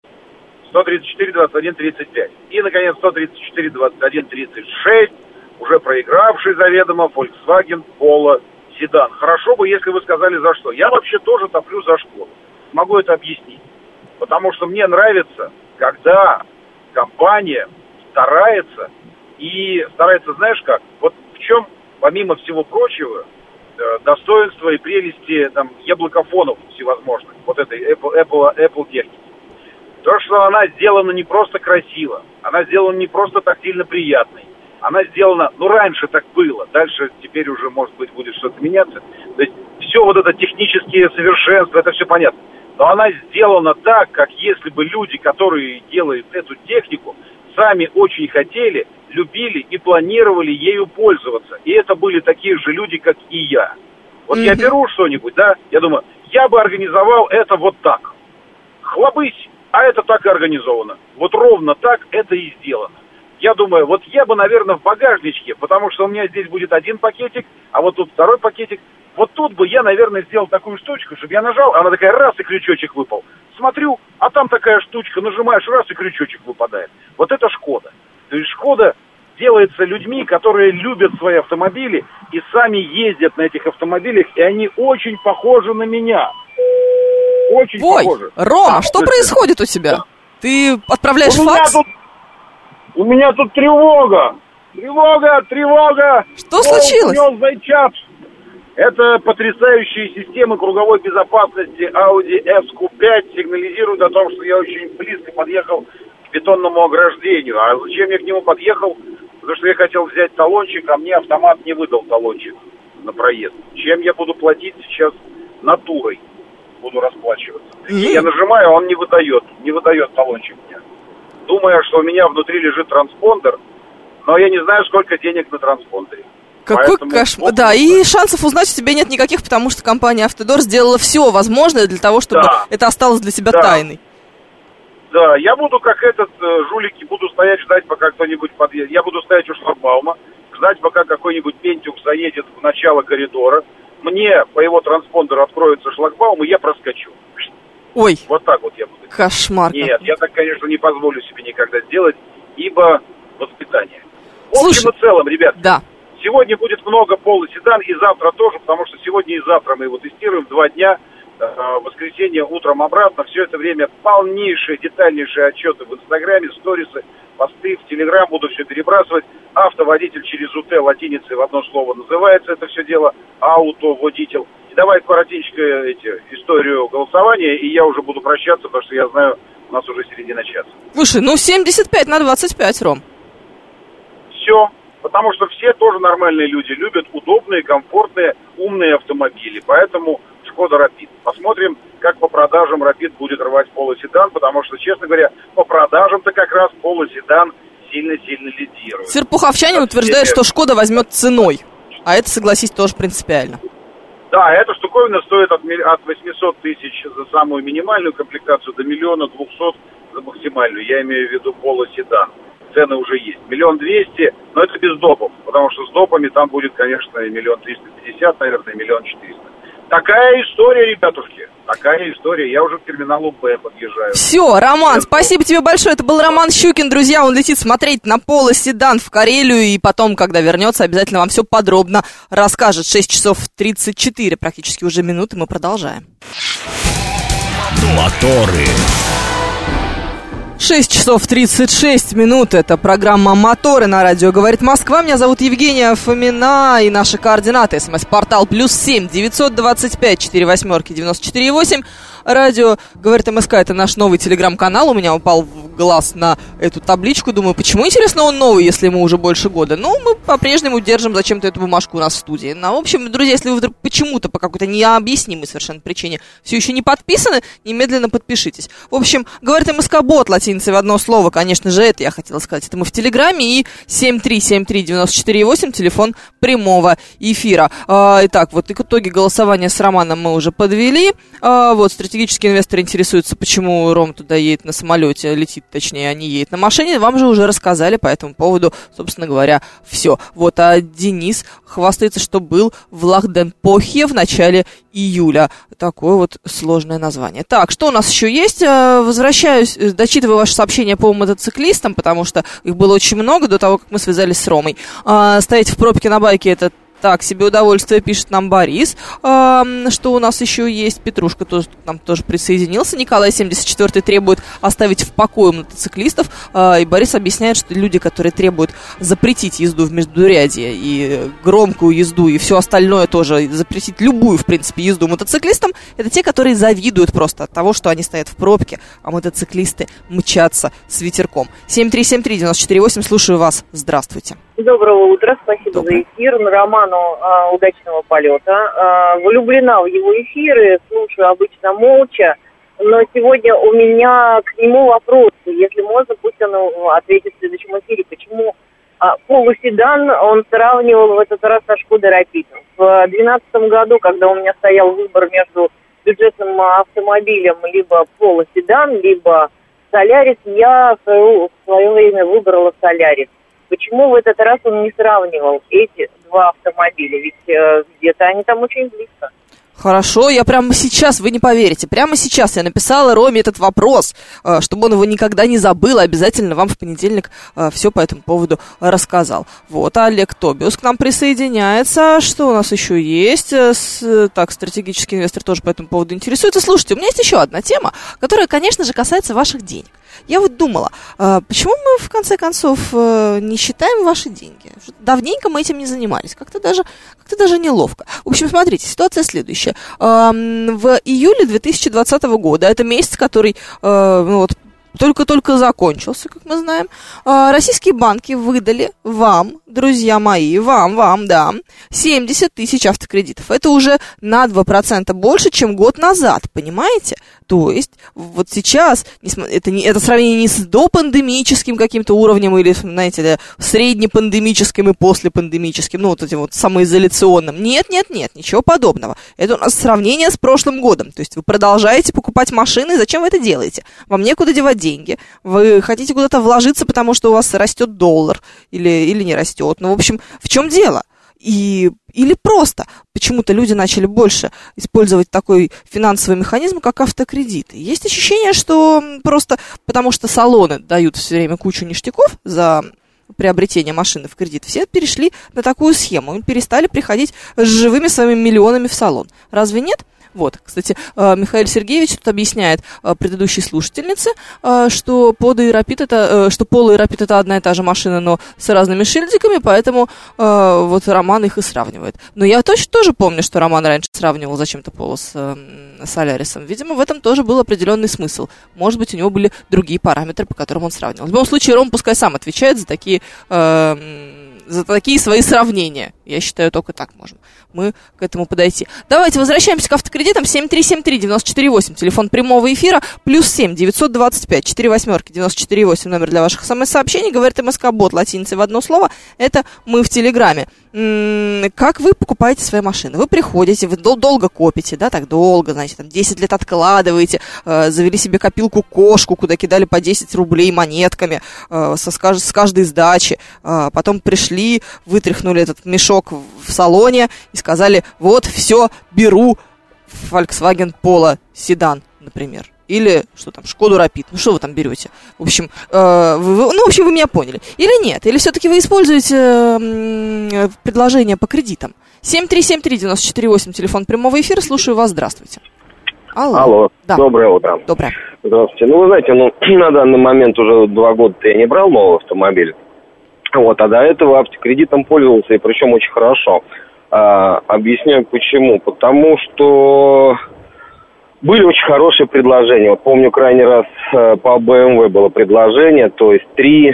134, 21, 35. И, наконец, 134, 21, 36, уже проигравший заведомо Volkswagen Polo седан. Хорошо бы, если вы сказали, за что. Я вообще тоже топлю за Шкоду. Могу это объяснить. Потому что мне нравится, когда компания старается, знаешь как, вот в чем, помимо всего прочего, достоинства и прелести там яблокофонов всевозможных, вот этой Apple техники. То, что она сделана не просто красиво, она сделана не просто тактильно приятной, она сделана, раньше так было, дальше теперь уже, может быть, будет что-то меняться. То есть все вот это технические совершенства, это все понятно. Но она сделана так, как если бы люди, которые делают эту технику, сами очень хотели, любили и планировали ею пользоваться. И это были такие же люди, как и я. Вот я беру что-нибудь, да, я думаю, я бы организовал это вот так. Хлобысь, а это так и организовано. Вот ровно так это и сделано. Я думаю, вот я бы, наверное, в багажничке, потому что у меня здесь будет один пакетик, а вот тут второй пакетик. Вот тут бы я, наверное, сделал такую штучку, чтобы я нажал, она такая раз, и крючочек выпал. Смотрю, а там такая штучка, нажимаешь раз, и крючочек выпадает. Вот это Шкода. То есть Шкода делается людьми, которые любят свои автомобили и сами ездят на этих автомобилях, и они очень похожи на меня. Очень похожи. Рома, что происходит у тебя? Ты отправляешь факс? У меня тут тревога. Тревога. Что случилось? Унес зайчат. Это потрясающие системы круговой безопасности Audi SQ5 сигнализируют о том, что я очень близко подъехал к бетонному ограждению. А зачем я к нему подъехал? Потому что я хотел взять талончик, а мне автомат не выдал талончик на проезд. Чем я буду платить сейчас натурой? Буду расплачиваться. Я нажимаю, он не выдает талончик мне. Думая, что у меня внутри лежит транспондер, но я не знаю, сколько денег на транспондере. Какой кошмар. Да, и шансов узнать у тебя нет никаких, потому что компания Автодор сделала все возможное для того, чтобы это осталось для себя тайной. Да, я буду, как жулики, буду стоять, ждать, пока кто-нибудь подъедет. Я буду стоять у шлагбаума, ждать, пока какой-нибудь пентюк заедет в начало коридора. Мне по его транспондеру откроется шлагбаум, и я проскочу. Ой. Вот так вот я буду. Кошмар. Нет, я так, конечно, не позволю себе никогда сделать, ибо воспитание. В общем и целом, ребят, сегодня будет много полоседан, и завтра тоже, потому что сегодня и завтра мы его тестируем 2 дня. В воскресенье утром обратно. Все это время полнейшие, детальнейшие отчеты в Инстаграме, сторисы, посты, в Телеграм буду все перебрасывать. Автоводитель через УТ латиницей в одно слово называется это все дело. Автоводитель. И давай коротенько историю голосования, и я уже буду прощаться, потому что я знаю, у нас уже середина часа. Слушай, 75/25, Ром. Все. Потому что все тоже нормальные люди, любят удобные, комфортные, умные автомобили. Поэтому Шкода Рапид. Посмотрим, как по продажам Рапид будет рвать полоседан, потому что, честно говоря, по продажам-то как раз полоседан сильно-сильно лидирует. Серпуховчанин утверждает, что Шкода возьмет ценой. А это, согласись, тоже принципиально. Да, эта штуковина стоит от 800 тысяч за самую минимальную комплектацию до 1 200 000 за максимальную. Я имею в виду полоседан. Цены уже есть. 1 200 000, но это без допов, потому что с допами там будет, конечно, 1 350 000, наверное, 1 400 000. Такая история, ребятушки. Такая история. Я уже к терминалу Б подъезжаю. Все, Роман, спасибо тебе большое. Это был Роман Щукин. Друзья, он летит смотреть на полоседан в Карелию. И потом, когда вернется, обязательно вам все подробно расскажет. 6 часов 34 практически уже минуты. Мы продолжаем. Моторы. 6 часов 36 минут. Это программа «Моторы» на радио «Говорит Москва». Меня зовут Евгения Фомина. И наши координаты. СМС-портал +7 925 48 94 8. Радио «Говорит МСК» — это наш новый телеграм-канал. У меня упал глаз на эту табличку. Думаю, почему, интересно, он новый, если ему уже больше года? Ну, мы по-прежнему держим зачем-то эту бумажку у нас в студии. Ну, в общем, друзья, если вы вдруг почему-то по какой-то необъяснимой совершенно причине все еще не подписаны, немедленно подпишитесь. В общем, «Говорит МСК-бот» латиницей в одно слово, конечно же, это я хотела сказать. Это мы в Телеграме. И 7373948, телефон прямого эфира. Итак, вот итоги голосования с Романом мы уже подвели. Вот, стратегический инвестор интересуется, почему Ром туда едет на самолете, летит, точнее, а не едет на машине. Вам же уже рассказали по этому поводу, собственно говоря, все. Вот, а Денис хвастается, что был в Лахденпохе в начале июля. Такое вот сложное название. Так, что у нас еще есть? Возвращаюсь, дочитываю ваши сообщения по мотоциклистам, потому что их было очень много до того, как мы связались с Ромой. Стоять в пробке на байке — это так себе удовольствие, пишет нам Борис. Что у нас еще есть? Петрушка тоже, нам тоже присоединился. Николай 74 требует оставить в покое мотоциклистов. И Борис объясняет, что люди, которые требуют запретить езду в междурядье и громкую езду, и все остальное тоже, запретить любую, в принципе, езду мотоциклистам, это те, которые завидуют просто от того, что они стоят в пробке, а мотоциклисты мчатся с ветерком. 7373948, слушаю вас. Здравствуйте. Доброго утра, спасибо за эфир. Роману удачного полета. Влюблена в его эфиры, слушаю обычно молча, но сегодня у меня к нему вопрос. Если можно, пусть он ответит в следующем эфире, почему полуседан он сравнивал в этот раз со Шкодой Рапид. В 2012 году, когда у меня стоял выбор между бюджетным автомобилем либо полуседан, либо Солярис, я в свое время выбрала Солярис. Почему в этот раз он не сравнивал эти два автомобиля? Ведь где-то они там очень близко. Хорошо, я прямо сейчас, вы не поверите, прямо сейчас я написала Роме этот вопрос, чтобы он его никогда не забыл, обязательно вам в понедельник все по этому поводу рассказал. Вот, Олег Тобиус к нам присоединяется. Что у нас еще есть? Так, стратегический инвестор тоже по этому поводу интересуется. Слушайте, у меня есть еще одна тема, которая, конечно же, касается ваших денег. Я вот думала, почему мы, в конце концов, не считаем ваши деньги? Давненько мы этим не занимались, как-то даже неловко. В общем, смотрите, ситуация следующая. В июле 2020 года, это месяц, который только-только закончился, как мы знаем, российские банки выдали вам, друзья мои, вам, да, 70 тысяч автокредитов. Это уже на 2% больше, чем год назад, понимаете? То есть вот сейчас, это сравнение не с допандемическим каким-то уровнем или, знаете, среднепандемическим и послепандемическим, ну, вот этим вот самоизоляционным. Нет, ничего подобного. Это у нас сравнение с прошлым годом. То есть вы продолжаете покупать машины, зачем вы это делаете? Вам некуда девать деньги, вы хотите куда-то вложиться, потому что у вас растет доллар или не растет. Ну, в общем, в чем дело? Или просто почему-то люди начали больше использовать такой финансовый механизм, как автокредиты. Есть ощущение, что просто потому что салоны дают все время кучу ништяков за приобретение машины в кредит, все перешли на такую схему, перестали приходить с живыми своими миллионами в салон. Разве нет? Вот, кстати, Михаил Сергеевич тут объясняет предыдущей слушательнице, что Пол и Рапид это одна и та же машина, но с разными шильдиками, поэтому вот Роман их и сравнивает. Но я точно тоже помню, что Роман раньше сравнивал зачем-то Пола с Солярисом. Видимо, в этом тоже был определенный смысл. Может быть, у него были другие параметры, по которым он сравнивал. В любом случае, Ром пускай сам отвечает за такие свои сравнения. Я считаю, только так можем мы к этому подойти. Давайте возвращаемся к автокредитам. 7373-94-8, телефон прямого эфира, +7 925 4 номер для ваших смс-сообщений. Говорит МСК-бот латиницей в одно слово. Это мы в Телеграме. Как вы покупаете свои машины? Вы приходите, вы долго копите, да, так долго, знаете, там 10 лет откладываете, завели себе копилку-кошку, куда кидали по 10 рублей монетками с каждой сдачи. Потом пришли, вытряхнули этот мешок в салоне и сказали, вот, все, беру Volkswagen Polo седан, например. Или, что там, Шкоду Рапид. Ну, что вы там берете? В общем, вы меня поняли. Или нет? Или все-таки вы используете предложения по кредитам? 7373-94-8, телефон прямого эфира. Слушаю вас. Здравствуйте. Алло. Да. Доброе утро. Доброе. Здравствуйте. Ну, вы знаете, на данный момент уже 2 года я не брал новый автомобиль. Вот, а до этого автокредитом пользовался, и причем очень хорошо. Объясняю почему. Потому что были очень хорошие предложения. Вот помню, крайний раз по BMW было предложение, то есть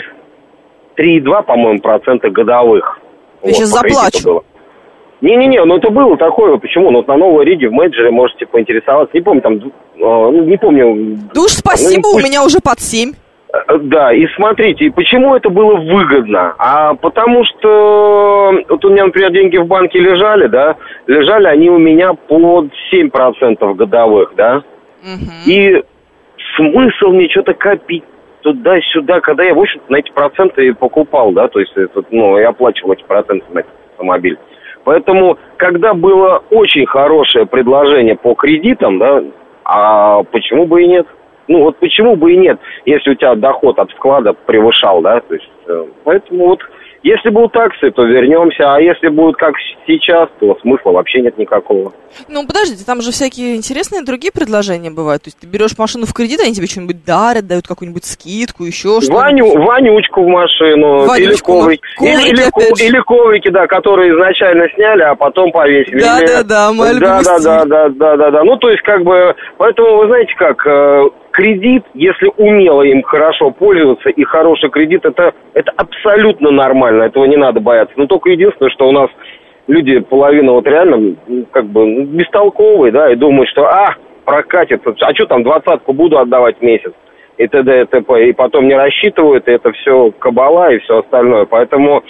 3,2, по-моему, процента годовых. Я сейчас заплачу. Не-не-не, это было такое. Почему? На Новой Риге в менеджере можете поинтересоваться. Не помню, не помню. Да уж спасибо, у меня уже под 7. Да, и смотрите, почему это было выгодно? Потому что вот у меня, например, деньги в банке лежали, да, лежали они у меня под 7% годовых, да. И смысл мне что-то копить туда-сюда, когда я, в общем-то, на эти проценты покупал, да, то есть, я оплачивал эти проценты на этот автомобиль. Поэтому, когда было очень хорошее предложение по кредитам, да, а почему бы и нет? Почему бы и нет, если у тебя доход от вклада превышал, да, то есть, поэтому вот, если будут акции, то вернемся, а если будут как сейчас, то смысла вообще нет никакого. Подождите, там же всякие интересные другие предложения бывают, то есть ты берешь машину в кредит, они тебе что-нибудь дарят, дают какую-нибудь скидку, еще что-нибудь. Вонючку в машину, или коврики, да, которые изначально сняли, а потом повесили. Да, мы любим Да. То есть, поэтому, вы знаете как, кредит, если умело им хорошо пользоваться, и хороший кредит, это абсолютно нормально, этого не надо бояться. Но только единственное, что у нас люди половина реально бестолковые, да, и думают, что прокатит, а что там 20-ку буду отдавать в месяц, и т.д. и т.п. И потом не рассчитывают, и это все кабала и все остальное. Поэтому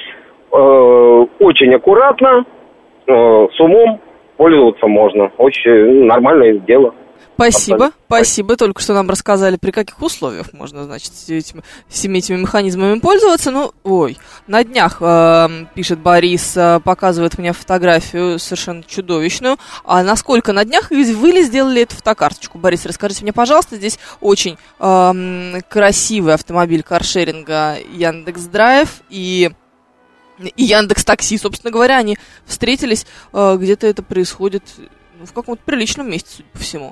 очень аккуратно, с умом пользоваться можно. Очень нормальное дело. Спасибо. Только что нам рассказали, при каких условиях можно, значит, всеми этими механизмами пользоваться. На днях, пишет Борис, показывает мне фотографию совершенно чудовищную. А насколько на днях вы ли сделали эту фотокарточку? Борис, расскажите мне, пожалуйста, здесь очень красивый автомобиль каршеринга Яндекс.Драйв и Яндекс.Такси, собственно говоря, они встретились, где-то это происходит в каком-то приличном месте, судя по всему.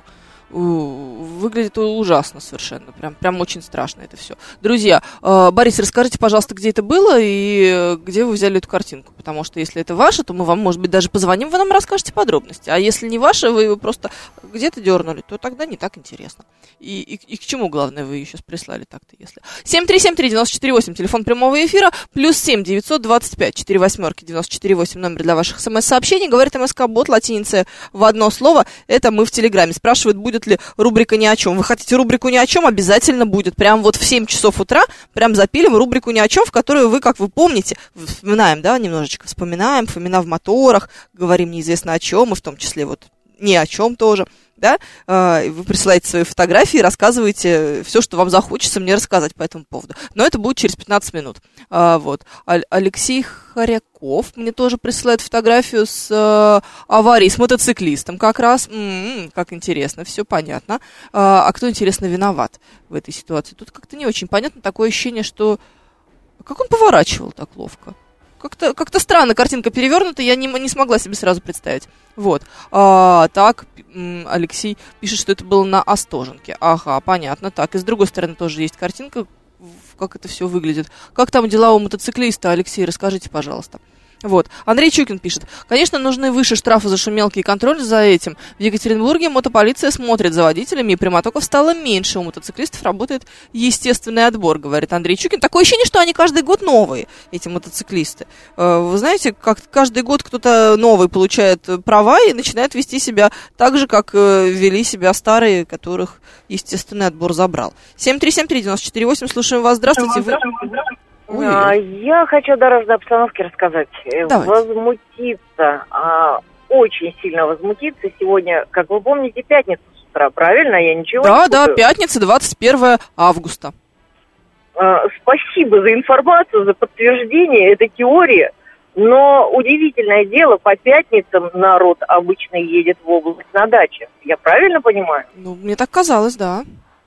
выглядит ужасно совершенно. Прям очень страшно это все. Друзья, Борис, расскажите, пожалуйста, где это было и где вы взяли эту картинку. Потому что если это ваше, то мы вам, может быть, даже позвоним, вы нам расскажете подробности. А если не ваше, вы его просто где-то дернули, то тогда не так интересно. И к чему, главное, вы ее сейчас прислали так-то, если... 7373948, телефон прямого эфира, +7 925 48 94 номер для ваших смс-сообщений. Говорит МСК-бот, латиница в одно слово. Это мы в Телеграме. Спрашивают, будет ли рубрика «Ни о чем». Вы хотите рубрику «Ни о чем»? Обязательно будет. Прям вот в 7 часов утра прям запилим рубрику «Ни о чем», в которую вы, как вы помните, вспоминаем, да, немножечко вспоминаем, Фомина в моторах, говорим неизвестно о чем, и в том числе вот ни о чем тоже, да, вы присылаете свои фотографии, рассказываете все, что вам захочется мне рассказать по этому поводу. Но это будет через 15 минут. Вот. Алексей Хоряков мне тоже присылает фотографию с аварией с мотоциклистом как раз. Как интересно, все понятно. А кто, интересно, виноват в этой ситуации? Тут как-то не очень понятно, такое ощущение, что... Как он поворачивал так ловко? Как-то странно, картинка перевернута, я не смогла себе сразу представить. Вот. Так, Алексей пишет, что это было на Остоженке. Ага, понятно. Так, и с другой стороны тоже есть картинка, как это все выглядит. Как там дела у мотоциклиста, Алексей, расскажите, пожалуйста. Вот. Андрей Чукин пишет. Конечно, нужны выше штрафы за шумелки и контроль за этим. В Екатеринбурге мотополиция смотрит за водителями, и прямотоков стало меньше. У мотоциклистов работает естественный отбор, говорит Андрей Чукин. Такое ощущение, что они каждый год новые, эти мотоциклисты. Вы знаете, как каждый год кто-то новый получает права и начинает вести себя так же, как вели себя старые, которых естественный отбор забрал. 7373948, слушаем вас. Здравствуйте. Я хочу о дорожной обстановке рассказать. Давайте. Возмутиться, очень сильно возмутиться. Сегодня, как вы помните, пятница с утра, правильно? Я ничего не путаю. Да, пятница, 21 августа. Спасибо за информацию, за подтверждение этой теории. Но удивительное дело, по пятницам народ обычно едет в область на даче. Я правильно понимаю? Ну, мне так казалось, да.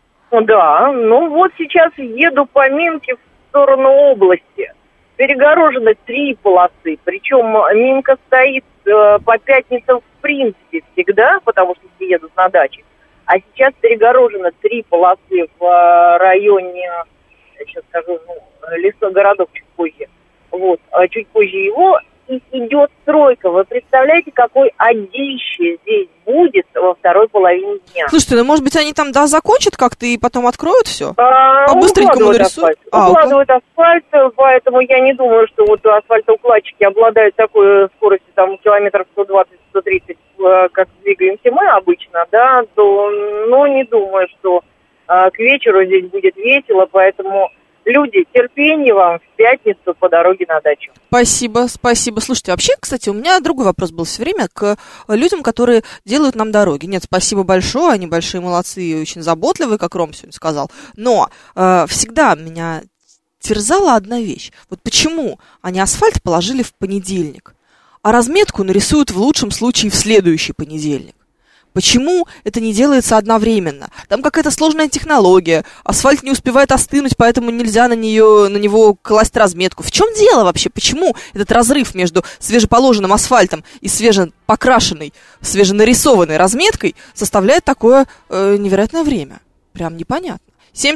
Да, ну вот сейчас еду по Минке в сторону области. Перегорожены 3 полосы. Причем Минка стоит по пятницам в принципе всегда, потому что все едут на даче. А сейчас перегорожено 3 полосы в районе, я сейчас скажу, лесогородок чуть позже. Вот, чуть позже его. И идет стройка. Вы представляете, какой одище здесь будет во второй половине дня? Слушайте, ну, может быть, они там, да, закончат как-то и потом откроют все? По-быстренькому нарисуют? Укладывают асфальт, поэтому я не думаю, что вот асфальтоукладчики обладают такой скоростью, там, километров 120-130, как двигаемся мы обычно, да, то, ну, не думаю, что к вечеру здесь будет весело, поэтому... Люди, терпение вам в пятницу по дороге на дачу. Спасибо. Слушайте, вообще, кстати, у меня другой вопрос был все время к людям, которые делают нам дороги. Нет, спасибо большое, они большие молодцы и очень заботливые, как Ром сегодня сказал. Но всегда меня терзала одна вещь. Вот почему они асфальт положили в понедельник, а разметку нарисуют в лучшем случае в следующий понедельник? Почему это не делается одновременно? Там какая-то сложная технология, асфальт не успевает остынуть, поэтому нельзя на него класть разметку. В чем дело вообще? Почему этот разрыв между свежеположенным асфальтом и свежепокрашенной, свеженарисованной разметкой составляет такое невероятное время? Прям непонятно.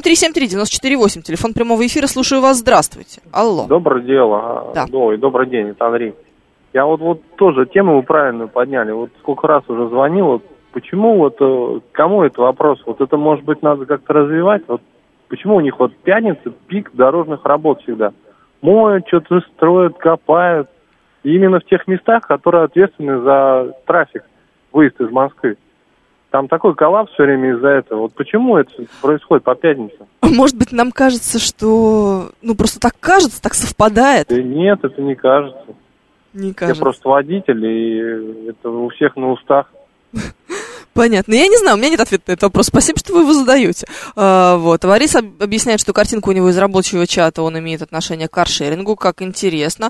7373948, телефон прямого эфира, слушаю вас, здравствуйте. Алло. Доброе дело. Да. Добрый день, это Андрей. Я вот тоже тему вы правильную подняли. Вот сколько раз уже звонил, почему кому это вопрос? Вот это, может быть, надо как-то развивать? Вот почему у них пятница, пик дорожных работ всегда? Моют, что-то строят, копают. И именно в тех местах, которые ответственны за трафик, выезд из Москвы. Там такой коллапс все время из-за этого. Вот почему это происходит по пятницам? Может быть, нам кажется, что... просто так кажется, так совпадает? Нет, это не кажется. Не кажется. Я просто водитель, и это у всех на устах. Понятно. Я не знаю, у меня нет ответа на этот вопрос. Спасибо, что вы его задаете. Вот. Борис объясняет, что картинка у него из рабочего чата, он имеет отношение к каршерингу, как интересно.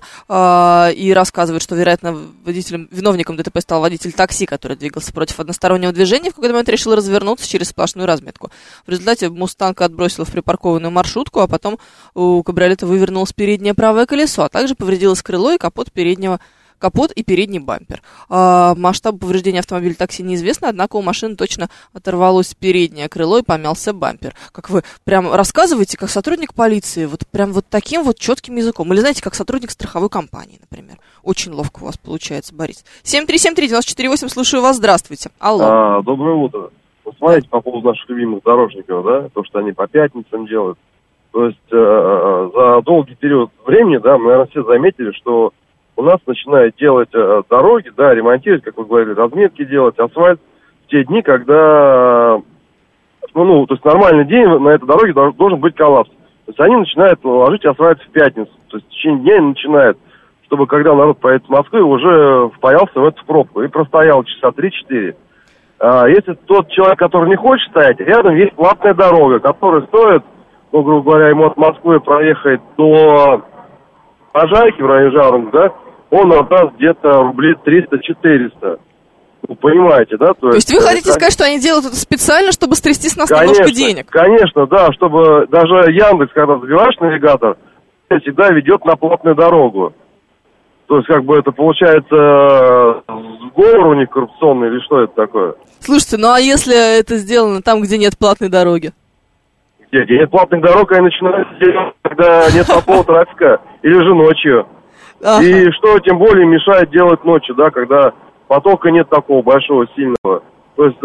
И рассказывает, что, вероятно, виновником ДТП стал водитель такси, который двигался против одностороннего движения, в какой-то момент решил развернуться через сплошную разметку. В результате «Мустанг» отбросила в припаркованную маршрутку, а потом у кабриолета вывернулось переднее правое колесо, а также повредилось крыло и капот переднего капот и передний бампер. Масштаб повреждения автомобиля такси неизвестно, однако у машины точно оторвалось переднее крыло и помялся бампер. Как вы прям рассказываете, как сотрудник полиции, вот прям вот таким вот четким языком. Или знаете, как сотрудник страховой компании, например. Очень ловко у вас получается, Борис. 7373948, слушаю вас, здравствуйте. Алло. Доброе утро. Вот смотрите, по поводу наших любимых дорожников, да, то, что они по пятницам делают. То есть за долгий период времени, да, мы, наверное, все заметили, что у нас начинают делать дороги, да, ремонтировать, как вы говорили, разметки делать, асфальт в те дни, когда, то есть нормальный день на этой дороге должен быть коллапс. То есть они начинают ложить асфальт в пятницу, то есть в течение дня начинают, чтобы когда народ поедет в Москву, уже впаялся в эту пробку и простоял часа 3-4. Если тот человек, который не хочет стоять, рядом есть платная дорога, которая стоит, грубо говоря, ему от Москвы проехать до Можайки в районе Жаворонка, да, он отдаст где-то рублей 300-400. Вы понимаете, да? То есть вы хотите сказать, что они делают это специально, чтобы стрясти с нас немножко денег? Конечно, да, чтобы даже Яндекс, когда забиваешь навигатор, всегда ведет на платную дорогу. То есть, как бы это получается сговор у них коррупционный или что это такое? Слушайте, ну а если это сделано там, где нет платной дороги? Где нет платных дорог, они начинают делать, когда нет такого трафика, или же ночью. Ага. И что тем более мешает делать ночью, да, когда потока нет такого большого, сильного. То есть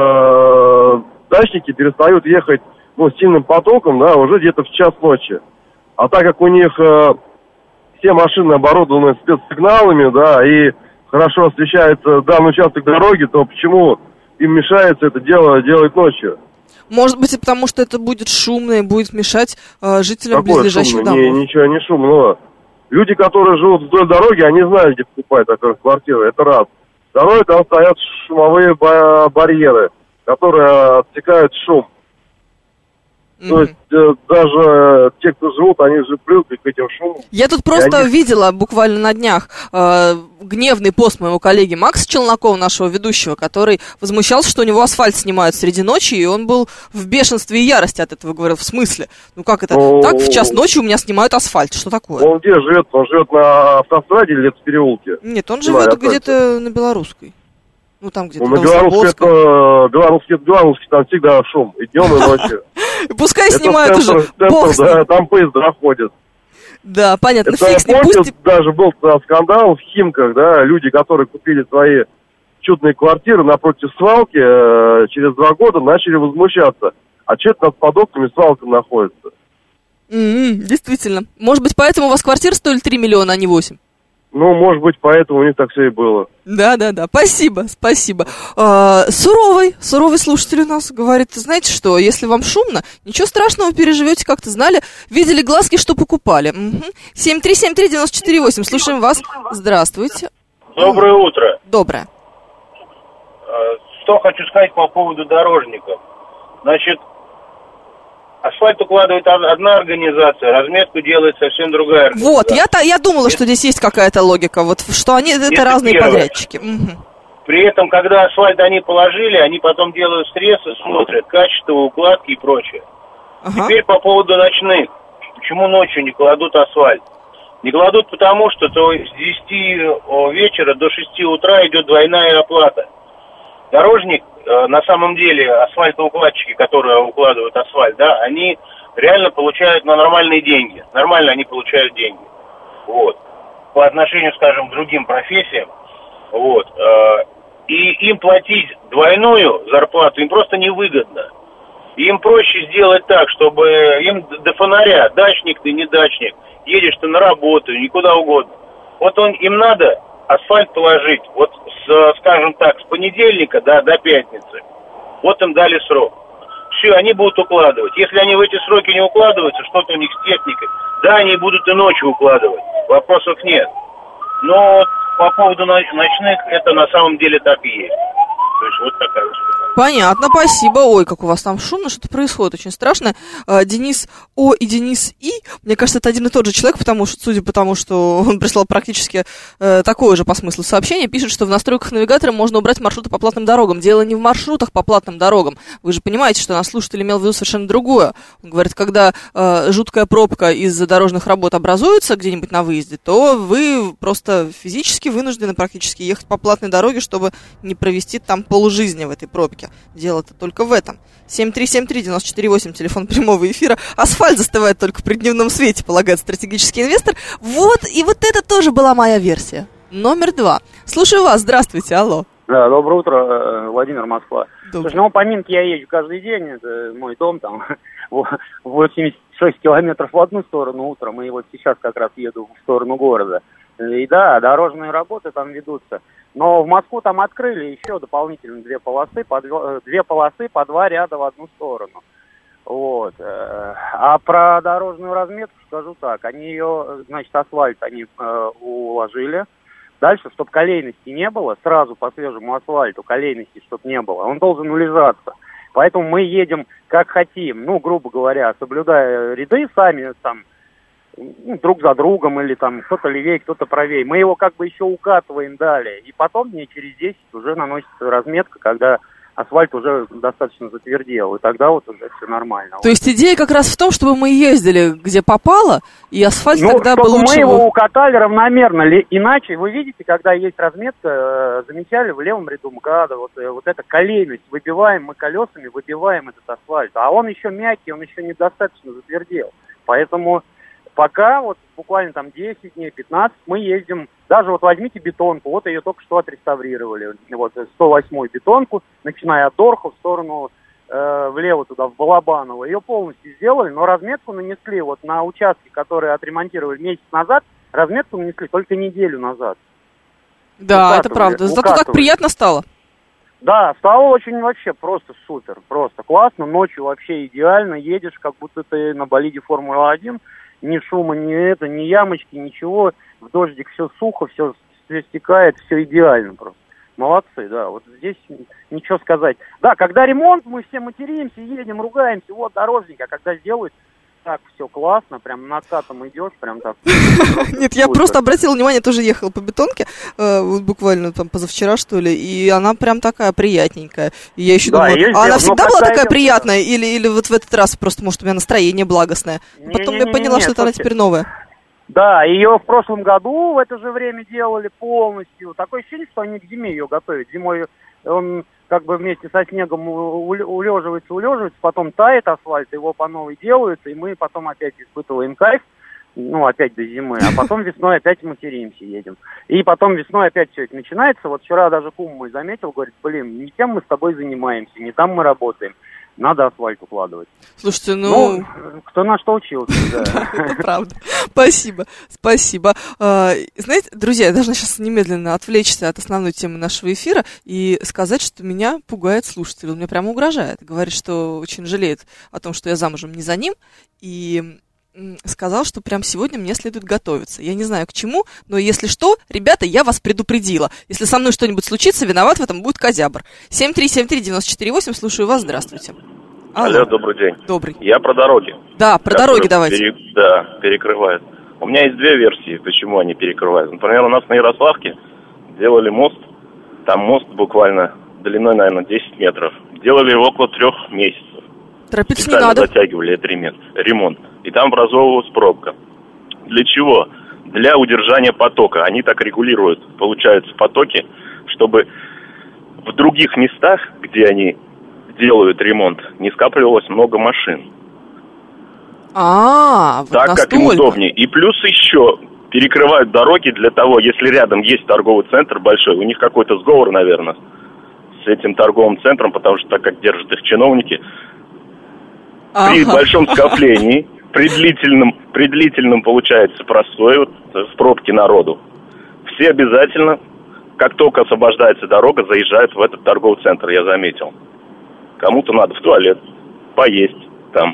дачники перестают ехать сильным потоком, да, уже где-то в час ночи. А так как у них все машины оборудованы спецсигналами, да, и хорошо освещается данный участок дороги, то почему им мешается это дело делать ночью? Может быть, и потому что это будет шумно и будет мешать жителям Какое близлежащих домов. Ничего не шумного. Люди, которые живут вдоль дороги, они знают, где покупать такие квартиры. Это раз. Второе, там стоят шумовые барьеры, которые отсекают шум. То есть даже те, кто живут, они же привыкли к этим шумам. Я тут просто видела буквально на днях гневный пост моего коллеги Макса Челнокова, нашего ведущего, который возмущался, что у него асфальт снимают среди ночи, и он был в бешенстве и ярости от этого, говорил, в смысле? Ну как это? Так в час ночи у меня снимают асфальт, что такое? Он где живет? Он живет на автостраде или в переулке? Нет, он живет где-то на Белорусской. Ну там где-то на Белорусский, там всегда шум, и днем, и ночью. Пускай снимают уже, бог с ним. Да, там поезда ходят. Да, понятно. Это, помните, даже был скандал в Химках, да, люди, которые купили свои чудные квартиры напротив свалки, через 2 года начали возмущаться. А что это над под окнами свалка находится? Действительно. Может быть, поэтому у вас квартира стоили 3 миллиона, а не 8? Ну, может быть, поэтому у них так все и было. Да. Спасибо. Суровый слушатель у нас говорит, знаете что, если вам шумно, ничего страшного, переживете, как-то знали, видели глазки, что покупали. 7373948, слушаем вас. Здравствуйте. Доброе утро. Доброе. Что хочу сказать по поводу дорожников. Значит, асфальт укладывает одна организация, разметку делает совсем другая организация. Вот, я думала, что здесь есть какая-то логика, вот что они это разные первое. Подрядчики. При этом, когда асфальт они положили, они потом делают срезы, смотрят качество укладки и прочее. Теперь по поводу ночных. Почему ночью не кладут асфальт? Не кладут потому, что то с 10 вечера до 6 утра идет двойная оплата. Дорожник, на самом деле, асфальтоукладчики, которые укладывают асфальт, да, они реально получают на нормальные деньги. Нормально они получают деньги. Вот. По отношению, скажем, к другим профессиям. Вот. И им платить двойную зарплату им просто невыгодно. Им проще сделать так, чтобы им до фонаря, дачник ты, не дачник, едешь ты на работу, никуда угодно. Вот им надо асфальт положить, вот, скажем так, с понедельника до пятницы. Вот им дали срок. Все, они будут укладывать. Если они в эти сроки не укладываются, что-то у них с техникой, да, они будут и ночью укладывать. Вопросов нет. Но по поводу ночных, это на самом деле так и есть. То есть вот такая вот штука. Понятно, спасибо. Ой, как у вас там шумно, что-то происходит очень страшно. Денис О и Денис И, мне кажется, это один и тот же человек, судя по тому, что он прислал практически такое же по смыслу сообщение, пишет, что в настройках навигатора можно убрать маршруты по платным дорогам. Дело не в маршрутах по платным дорогам. Вы же понимаете, что наш слушатель имел в виду совершенно другое. Он говорит, когда жуткая пробка из-за дорожных работ образуется где-нибудь на выезде, то вы просто физически вынуждены практически ехать по платной дороге, чтобы не провести там полжизни в этой пробке. Дело-то только в этом. 7373948, телефон прямого эфира. Асфальт застывает только при дневном свете, полагает стратегический инвестор. Вот, и вот это тоже была моя версия. Номер 2. Слушаю вас, здравствуйте, алло. Да, доброе утро, Владимир, Москва. Слушай, ну, по Минке я езжу каждый день, это мой дом, там, 86 километров в одну сторону утром, и вот сейчас как раз еду в сторону города. И да, дорожные работы там ведутся. Но в Москву там открыли еще дополнительно две полосы по два ряда в одну сторону. Вот. А про дорожную разметку скажу так. Они ее, значит, асфальт они уложили. Дальше, чтобы колейности не было, сразу по свежему асфальту колейности, чтобы не было, он должен улежаться. Поэтому мы едем как хотим, ну, грубо говоря, соблюдая ряды сами там, друг за другом, или там кто-то левее, кто-то правее. Мы его как бы еще укатываем далее. И потом дней через 10 уже наносится разметка, когда асфальт уже достаточно затвердел. И тогда вот уже все нормально. То есть идея как раз в том, чтобы мы ездили где попало, и асфальт тогда был лучше. Мы его укатали равномерно. Иначе, вы видите, когда есть разметка, замечали в левом ряду МКАДа, вот эта колейность, выбиваем мы колесами, выбиваем этот асфальт. А он еще мягкий, он еще недостаточно затвердел. Поэтому пока вот буквально там 10 дней, 15 мы ездим, даже вот возьмите бетонку, вот ее только что отреставрировали, вот 108-ю бетонку, начиная от Дорха в сторону влево туда, в Балабаново, ее полностью сделали, но разметку нанесли вот на участке, который отремонтировали месяц назад, разметку нанесли только неделю назад. Да, это правда, зато так приятно стало. Да, стало очень вообще просто супер, просто классно, ночью вообще идеально, едешь, как будто ты на болиде Формулы-1, ни шума, ни ямочки, ничего. В дождик все сухо, все стекает, все идеально просто. Молодцы, да. Вот здесь ничего сказать. Да, когда ремонт, мы все материмся, едем, ругаемся. Вот дорожник, а когда сделают, так все классно, прям накатом идешь, прям так. Нет, я просто обратила внимание, тоже ехала по бетонке, вот буквально там позавчера, что ли, и она прям такая приятненькая. И я еще думала, она всегда была такая приятная, или вот в этот раз просто, может, у меня настроение благостное. Потом я поняла, что она теперь новая. Да, ее в прошлом году в это же время делали полностью. Такое ощущение, что они к зиме ее готовят. Зимой он как бы вместе со снегом улеживается, потом тает асфальт, его по новой делают, и мы потом опять испытываем кайф, ну, опять до зимы, а потом весной опять материмся, едем. И потом весной опять все это начинается. Вот вчера даже кум мой заметил, говорит, блин, не тем мы с тобой занимаемся, не там мы работаем. Надо асфальт укладывать. Слушайте, ну кто на что учился, да. Это правда. Спасибо. Знаете, друзья, я должна сейчас немедленно отвлечься от основной темы нашего эфира и сказать, что меня пугает слушатель. Он мне прямо угрожает. Говорит, что очень жалеет о том, что я замужем не за ним. И сказал, что прям сегодня мне следует готовиться. Я не знаю к чему, но если что, ребята, я вас предупредила. Если со мной что-нибудь случится, виноват в этом будет Козябр. 7373948, слушаю вас, здравствуйте. Алло, добрый день. Добрый. Я про дороги. Да, про дороги давайте. Да, перекрывают. У меня есть две версии, почему они перекрывают. Например, у нас на Ярославке делали мост. Там мост буквально длиной, наверное, 10 метров. Делали его около 3 месяцев. Торопиться не надо. Затягивали этот ремонт. И там образовывалась пробка. Для чего? Для удержания потока. Они так регулируют, получаются потоки, чтобы в других местах, где они делают ремонт, не скапливалось много машин. Вот так, настолько. Как им удобнее. И плюс еще перекрывают дороги для того, если рядом есть торговый центр большой, у них какой-то сговор, наверное, с этим торговым центром, потому что так как держат их чиновники, при большом скоплении, при длительном получается простой, вот, в пробке народу, все обязательно, как только освобождается дорога, заезжают в этот торговый центр, я заметил. Кому-то надо в туалет, поесть там.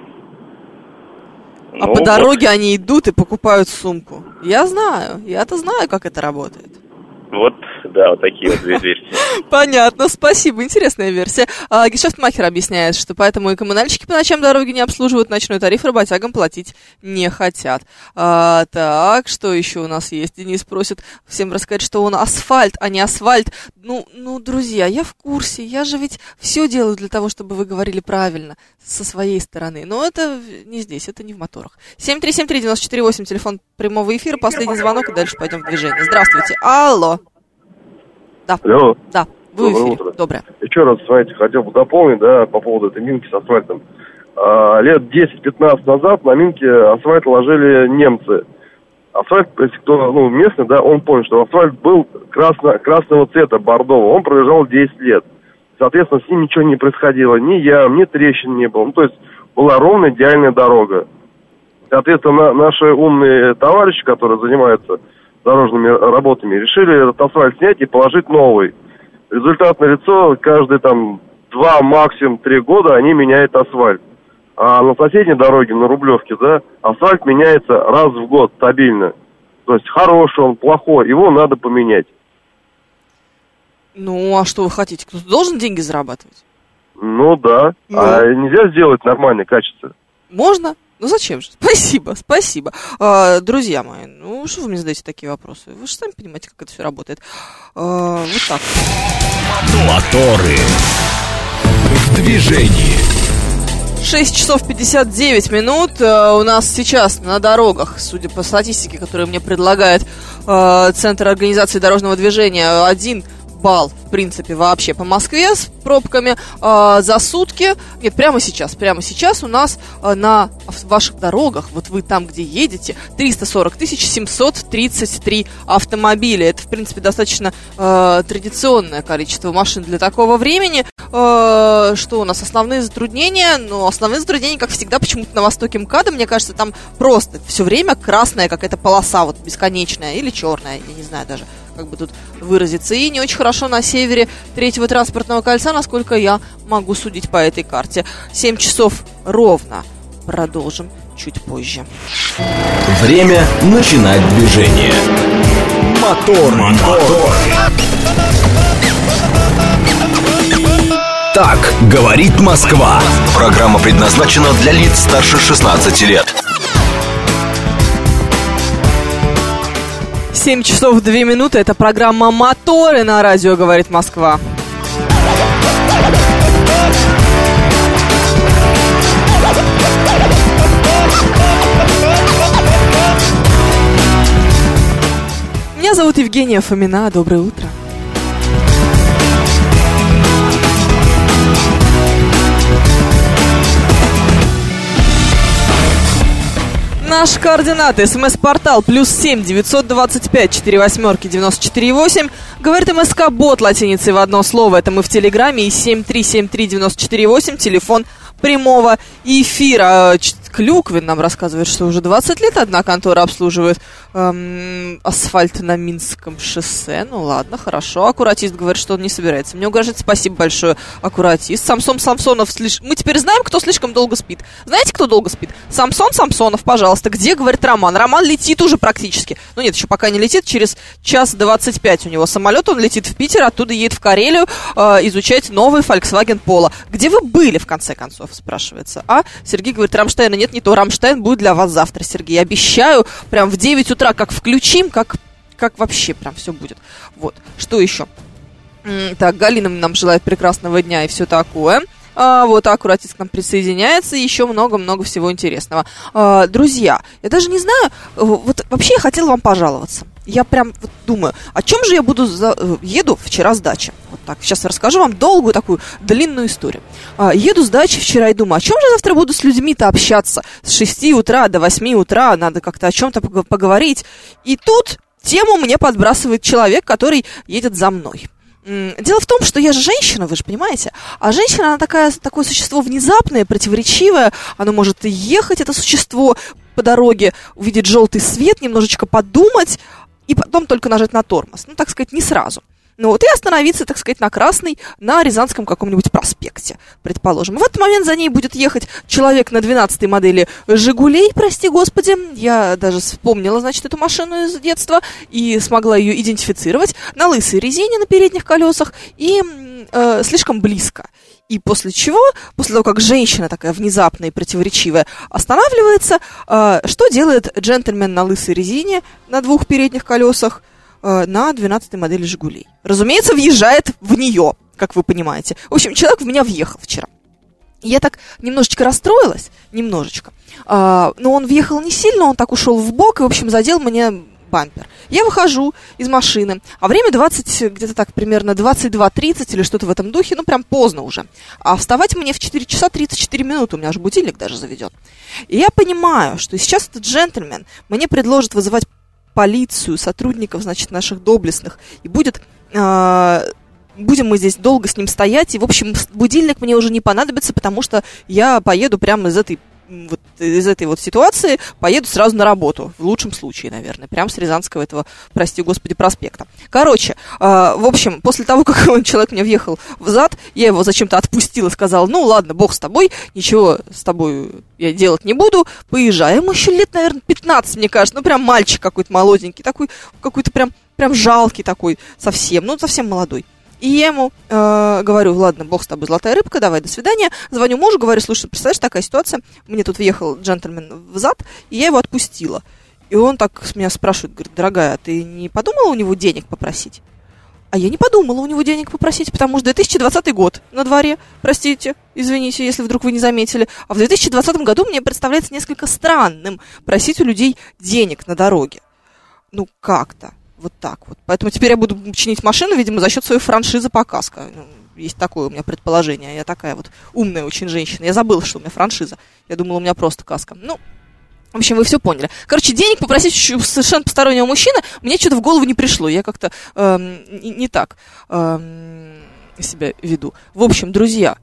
По дороге они идут и покупают сумку. Я знаю, я-то знаю, как это работает. Вот, да, вот такие вот две версии. Понятно, спасибо, интересная версия. Гешефтмахер объясняет, что поэтому и коммунальщики по ночам дороги не обслуживают, ночной тариф работягам платить не хотят. Так, что еще у нас есть? Денис просит всем рассказать, что он асфальт, а не асфальт. Ну, друзья, я в курсе, я же ведь все делаю для того, чтобы вы говорили правильно со своей стороны. Но это не здесь, это не в моторах. 7373948, телефон прямого эфира, последний звонок, и дальше пойдем в движение. Здравствуйте. Алло. Да. Алло. Да, вы в эфире. Утро. Доброе. Еще раз, смотрите, хотел бы дополнить, да, по поводу этой минки с асфальтом. Лет 10-15 назад на минке асфальт ложили немцы. Асфальт, если кто местный, да, он понял, что асфальт был красного цвета, бордового. Он пролежал 10 лет. Соответственно, с ним ничего не происходило. Ни ям, ни трещин не было. То есть была ровная, идеальная дорога. Соответственно, наши умные товарищи, которые занимаются дорожными работами, решили этот асфальт снять и положить новый. Результат налицо, каждые 2, максимум 3 года они меняют асфальт. А на соседней дороге, на Рублевке, да, асфальт меняется раз в год стабильно. То есть хороший он, плохой, его надо поменять. Ну, а что вы хотите? Кто-то должен деньги зарабатывать? Ну да. А нельзя сделать нормальное качество? Можно. Ну зачем же? Спасибо. Друзья мои, что вы мне задаете такие вопросы? Вы же сами понимаете, как это все работает. Вот так. Моторы в движении. 6 часов 59 минут. У нас сейчас на дорогах, судя по статистике, которую мне предлагает Центр организации дорожного движения, 1 балл, в принципе, вообще по Москве с пробками за сутки. Нет, прямо сейчас у нас на ваших дорогах, вот вы там, где едете, 340 733 автомобиля. Это, в принципе, достаточно традиционное количество машин для такого времени. Что у нас? Основные затруднения? Основные затруднения, как всегда, почему-то на востоке МКАДа. Мне кажется, там просто все время красная какая-то полоса, вот бесконечная, или черная, я не знаю даже, как бы тут выразиться. И не очень хорошо на севере 3-го транспортного кольца, насколько я могу судить по этой карте. 7 часов ровно. Продолжим чуть позже. Время начинать движение. Мотор. Так говорит Москва. Программа предназначена для лиц старше 16 лет. 7 часов 2 минуты. Это программа «Моторы» на радио «Говорит Москва». Меня зовут Евгения Фомина. Доброе утро. Наши координаты. СМС-портал +7 925 48 94 8. Говорит МСК-бот латиницей в одно слово. Это мы в Телеграме. И 7373948. Телефон прямого эфира. Клюквин нам рассказывает, что уже 20 лет одна контора обслуживает асфальт на Минском шоссе. Ну ладно, хорошо. Аккуратист говорит, что он не собирается мне угрожать. Спасибо большое, аккуратист. Самсонов. Мы теперь знаем, кто слишком долго спит. Знаете, кто долго спит? Самсонов, пожалуйста. Где, говорит Роман? Роман летит уже практически. Ну нет, еще пока не летит. Через 1:25 у него самолет. Он летит в Питер, оттуда едет в Карелию изучать новый Volkswagen Polo. Где вы были, в конце концов, спрашивается. А Сергей говорит, Рамштайна нет, не то. Рамштайн будет для вас завтра, Сергей. Обещаю, прям в 9 утра как включим, как вообще прям все будет. Вот, что еще? Так, Галина нам желает прекрасного дня и все такое. Вот, аккуратист к нам присоединяется. И еще много-много всего интересного. Друзья, я даже не знаю, вот вообще я хотела вам пожаловаться. Я прям вот думаю, о чем же я еду вчера с дачи. Вот так, сейчас я расскажу вам долгую такую длинную историю. Еду с дачи вчера и думаю, о чем же завтра буду с людьми-то общаться? С 6 утра до 8 утра надо как-то о чем-то поговорить. И тут тему мне подбрасывает человек, который едет за мной. Дело в том, что я же женщина, вы же понимаете. А женщина, она такое существо внезапное, противоречивое. Оно может ехать, это существо, по дороге, увидеть желтый свет, немножечко подумать, и потом только нажать на тормоз. Ну, так сказать, не сразу. Ну вот, и остановиться, так сказать, на красной, на Рязанском каком-нибудь проспекте, предположим. В этот момент за ней будет ехать человек на 12-й модели «Жигулей», прости господи. Я даже вспомнила, значит, эту машину из детства и смогла ее идентифицировать. На лысой резине на передних колесах и слишком близко. И после чего, после того, как женщина такая внезапная и противоречивая останавливается, что делает джентльмен на лысой резине на 2 передних колесах на 12-й модели «Жигулей»? Разумеется, въезжает в нее, как вы понимаете. В общем, человек в меня въехал вчера. Я так немножечко расстроилась, но он въехал не сильно, он так ушел в бок и, в общем, задел мне бампер. Я выхожу из машины, а время где-то так примерно 22:30 или что-то в этом духе, ну прям поздно уже. А вставать мне в 4 часа 34 минуты, у меня же будильник даже заведен. И я понимаю, что сейчас этот джентльмен мне предложит вызывать полицию, сотрудников, значит, наших доблестных, и будем мы здесь долго с ним стоять, и, в общем, будильник мне уже не понадобится, потому что я поеду прямо из этой ситуации, поеду сразу на работу, в лучшем случае, наверное, прямо с Рязанского этого, прости господи, проспекта. Короче, в общем, после того, как человек мне въехал в зад, я его зачем-то отпустила, сказала, ну ладно, бог с тобой, ничего с тобой я делать не буду, поезжай. Ему еще лет, наверное, 15, мне кажется, ну прям мальчик какой-то молоденький, такой, какой-то прям жалкий такой совсем, ну совсем молодой. И я ему говорю, ладно, бог с тобой, золотая рыбка, давай, до свидания. Звоню мужу, говорю, слушай, представляешь, такая ситуация, мне тут въехал джентльмен в зад, и я его отпустила. И он так с меня спрашивает, говорит, дорогая, а ты не подумала у него денег попросить? А я не подумала у него денег попросить, потому что 2020 год на дворе, простите, извините, если вдруг вы не заметили. А в 2020 году мне представляется несколько странным просить у людей денег на дороге. Ну, как-то. Вот так вот. Поэтому теперь я буду чинить машину, видимо, за счет своей франшизы по каско. Есть такое у меня предположение. Я такая вот умная очень женщина. Я забыла, что у меня франшиза. Я думала, у меня просто каска. Ну, в общем, вы все поняли. Короче, денег попросить совершенно постороннего мужчины мне что-то в голову не пришло. Я как-то не так себя веду. В общем, друзья,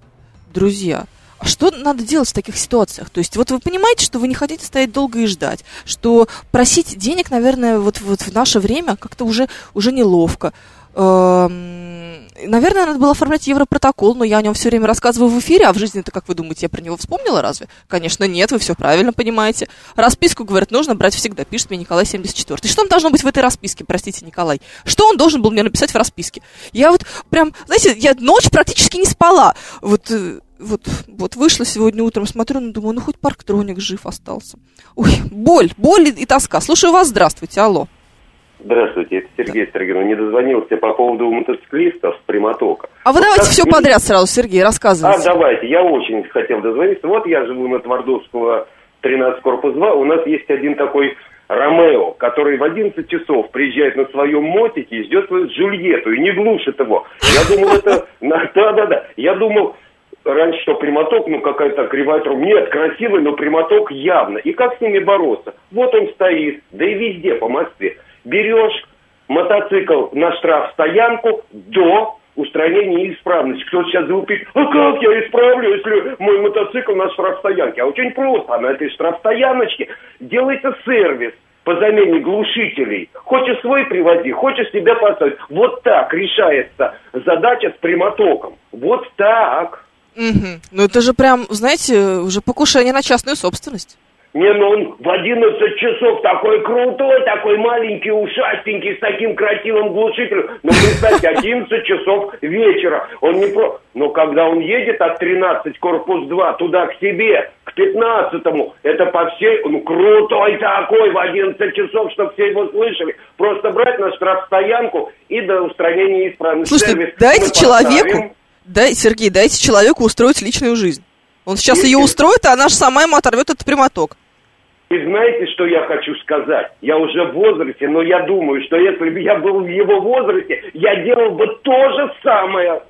а что надо делать в таких ситуациях? То есть, вот вы понимаете, что вы не хотите стоять долго и ждать, что просить денег, наверное, вот в наше время как-то уже неловко. Наверное, надо было оформлять Европротокол, но я о нем все время рассказываю в эфире, а в жизни-то, как вы думаете, я про него вспомнила разве? Конечно, нет, вы все правильно понимаете. Расписку, говорят, нужно брать всегда, пишет мне Николай 74. И что там должно быть в этой расписке, простите, Николай? Что он должен был мне написать в расписке? Я вот прям, знаете, я ночь практически не спала. Вот вышла сегодня утром, смотрю, думаю, ну хоть парктроник жив остался. Ой, боль и тоска. Слушаю вас, здравствуйте, алло. Здравствуйте, это Сергей Сергеевич. Не дозвонился по поводу мотоциклистов с Приматока. А вы давайте все подряд сразу, Сергей, рассказывайте. Давайте, я очень хотел дозвониться. Вот я живу на Твардовского, 13, корпус 2. У нас есть один такой Ромео, который в 11 часов приезжает на своем мотике и ждет свою Джульетту и не глушит его. Я думал, это... Да. Я думал... Раньше, что Приматок, какая-то кривая труба. Нет, красивый, но Приматок явно. И как с ними бороться? Вот он стоит, да и везде по Москве. Берешь мотоцикл на штрафстоянку до устранения неисправности. Кто-то сейчас звучит, а как я исправлю, если мой мотоцикл на штрафстоянке? А очень просто, на этой штрафстояночке делается сервис по замене глушителей. Хочешь свой привози, хочешь себя поставить. Вот так решается задача с Приматоком. Вот так. Угу. Ну это же прям, знаете, уже покушение на частную собственность. Он в 11 часов такой крутой, такой маленький, ушастенький, с таким красивым глушителем. Представьте, 11 часов вечера. Он не про... Но когда он едет от 13, корпус 2, туда к себе, к 15-му, это по всей... крутой такой в 11 часов, чтобы все его слышали. Просто брать на штрафстоянку и до устранения неисправности. Слушайте, дайте человеку... Сергей, дайте человеку устроить личную жизнь. Он сейчас ее устроит, а она же сама ему оторвет этот Приматок. И знаете, что я хочу сказать? Я уже в возрасте, но я думаю, что если бы я был в его возрасте, я делал бы то же самое.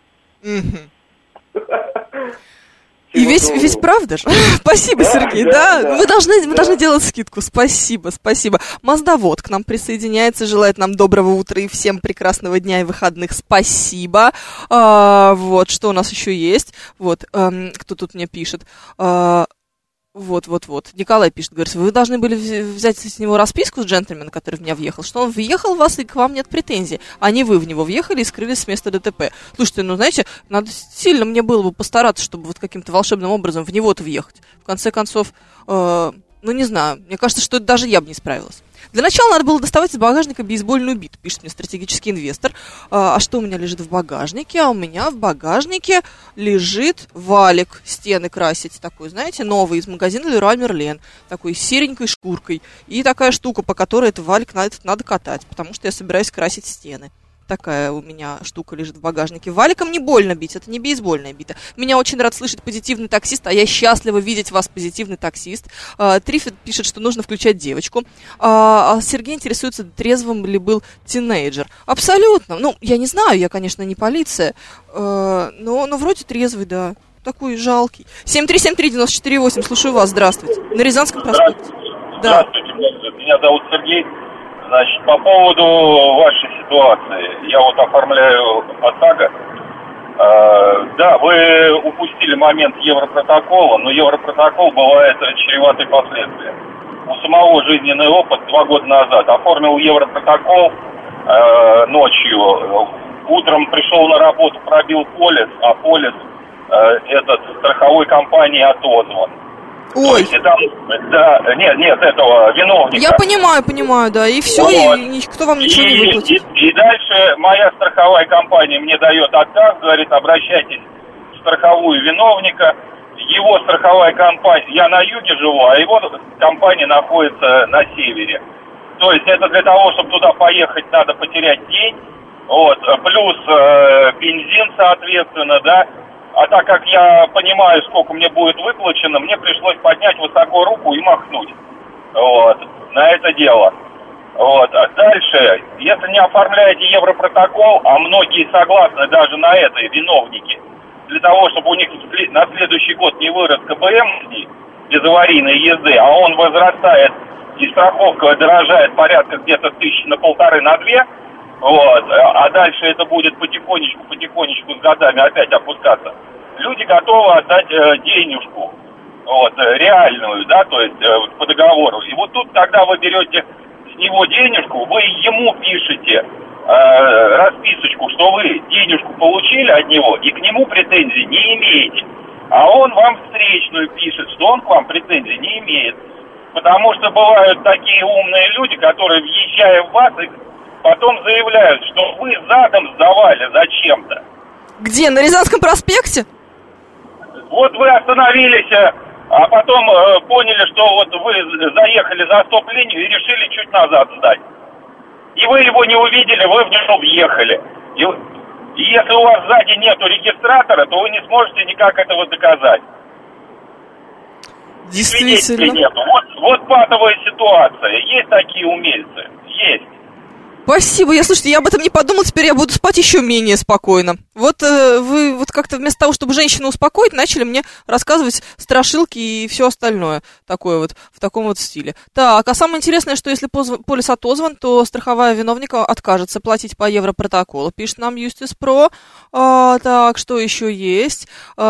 И весь правда же? Спасибо, Сергей, да? Мы должны делать скидку. Спасибо. Моздовод к нам присоединяется, желает нам доброго утра и всем прекрасного дня и выходных. Спасибо. Вот, что у нас еще есть? Вот, кто тут мне пишет? Вот. Николай пишет, говорит, вы должны были взять с него расписку с джентльмена, который в меня въехал, что он въехал в вас и к вам нет претензий, а не вы в него въехали и скрылись с места ДТП. Слушайте, знаете, надо сильно мне было бы постараться, чтобы вот каким-то волшебным образом в него-то въехать. В конце концов, не знаю, мне кажется, что даже я бы не справилась. Для начала надо было доставать из багажника бейсбольную биту, пишет мне стратегический инвестор. А что у меня лежит в багажнике? А у меня в багажнике лежит валик стены красить, такой, знаете, новый, из магазина Leroy Merlin, такой с серенькой шкуркой. И такая штука, по которой этот валик надо катать, потому что я собираюсь красить стены. Такая у меня штука лежит в багажнике. Валиком не больно бить, это не бейсбольная бита. Меня очень рад слышать позитивный таксист, а я счастлива видеть вас, позитивный таксист. Триффит пишет, что нужно включать девочку. Сергей интересуется, трезвым ли был тинейджер. Абсолютно. Я не знаю, я, конечно, не полиция, но вроде трезвый, да. Такой жалкий. 7373948, слушаю вас, здравствуйте. На Рязанском проспекте. Здравствуйте, меня зовут Сергей. Значит, по поводу вашей ситуации, я вот оформляю ОСАГО. Да, вы упустили момент Европротокола, но Европротокол бывает чреватый последствиями. У самого жизненный опыт 2 года назад. Оформил Европротокол ночью, утром пришел на работу, пробил полис, а полис страховой компании отозван. Ой. Там, да, нет, этого виновника. Я понимаю, да, и все, вот. И никто вам ничего не выплатит. И дальше моя страховая компания мне дает отказ, говорит, обращайтесь в страховую виновника. Его страховая компания, я на юге живу, а его компания находится на севере. То есть это для того, чтобы туда поехать, надо потерять день, вот, плюс бензин, соответственно, да. А так как я понимаю, сколько мне будет выплачено, мне пришлось поднять высоко руку и махнуть на это дело. А дальше, если не оформляете Европротокол, а многие согласны даже на это, виновники, для того, чтобы у них на следующий год не вырос КБМ без аварийной езды, а он возрастает, и страховка дорожает порядка где-то 1,5 на 2, а дальше это будет потихонечку с годами опять опускаться. Люди готовы отдать денежку, реальную, да, то есть по договору. И вот тут, когда вы берете с него денежку, вы ему пишете расписочку, что вы денежку получили от него и к нему претензий не имеете. А он вам встречную пишет, что он к вам претензий не имеет. Потому что бывают такие умные люди, которые, въезжая в вас, потом заявляют, что вы задом сдавали зачем-то. Где? На Рязанском проспекте? Вот вы остановились, а потом поняли, что вот вы заехали за стоп-линию и решили чуть назад сдать. И вы его не увидели, вы в него въехали. И если у вас сзади нету регистратора, то вы не сможете никак этого доказать. Действительно. Нету. Вот патовая ситуация. Есть такие умельцы? Есть. Спасибо. Слушайте, я об этом не подумала, теперь я буду спать еще менее спокойно. Вы как-то вместо того, чтобы женщину успокоить, начали мне рассказывать страшилки и все остальное такое в таком вот стиле. Так, а самое интересное, что если полис отозван, то страховая виновника откажется платить по Европротоколу, пишет нам Юстис Про. Так, что еще есть?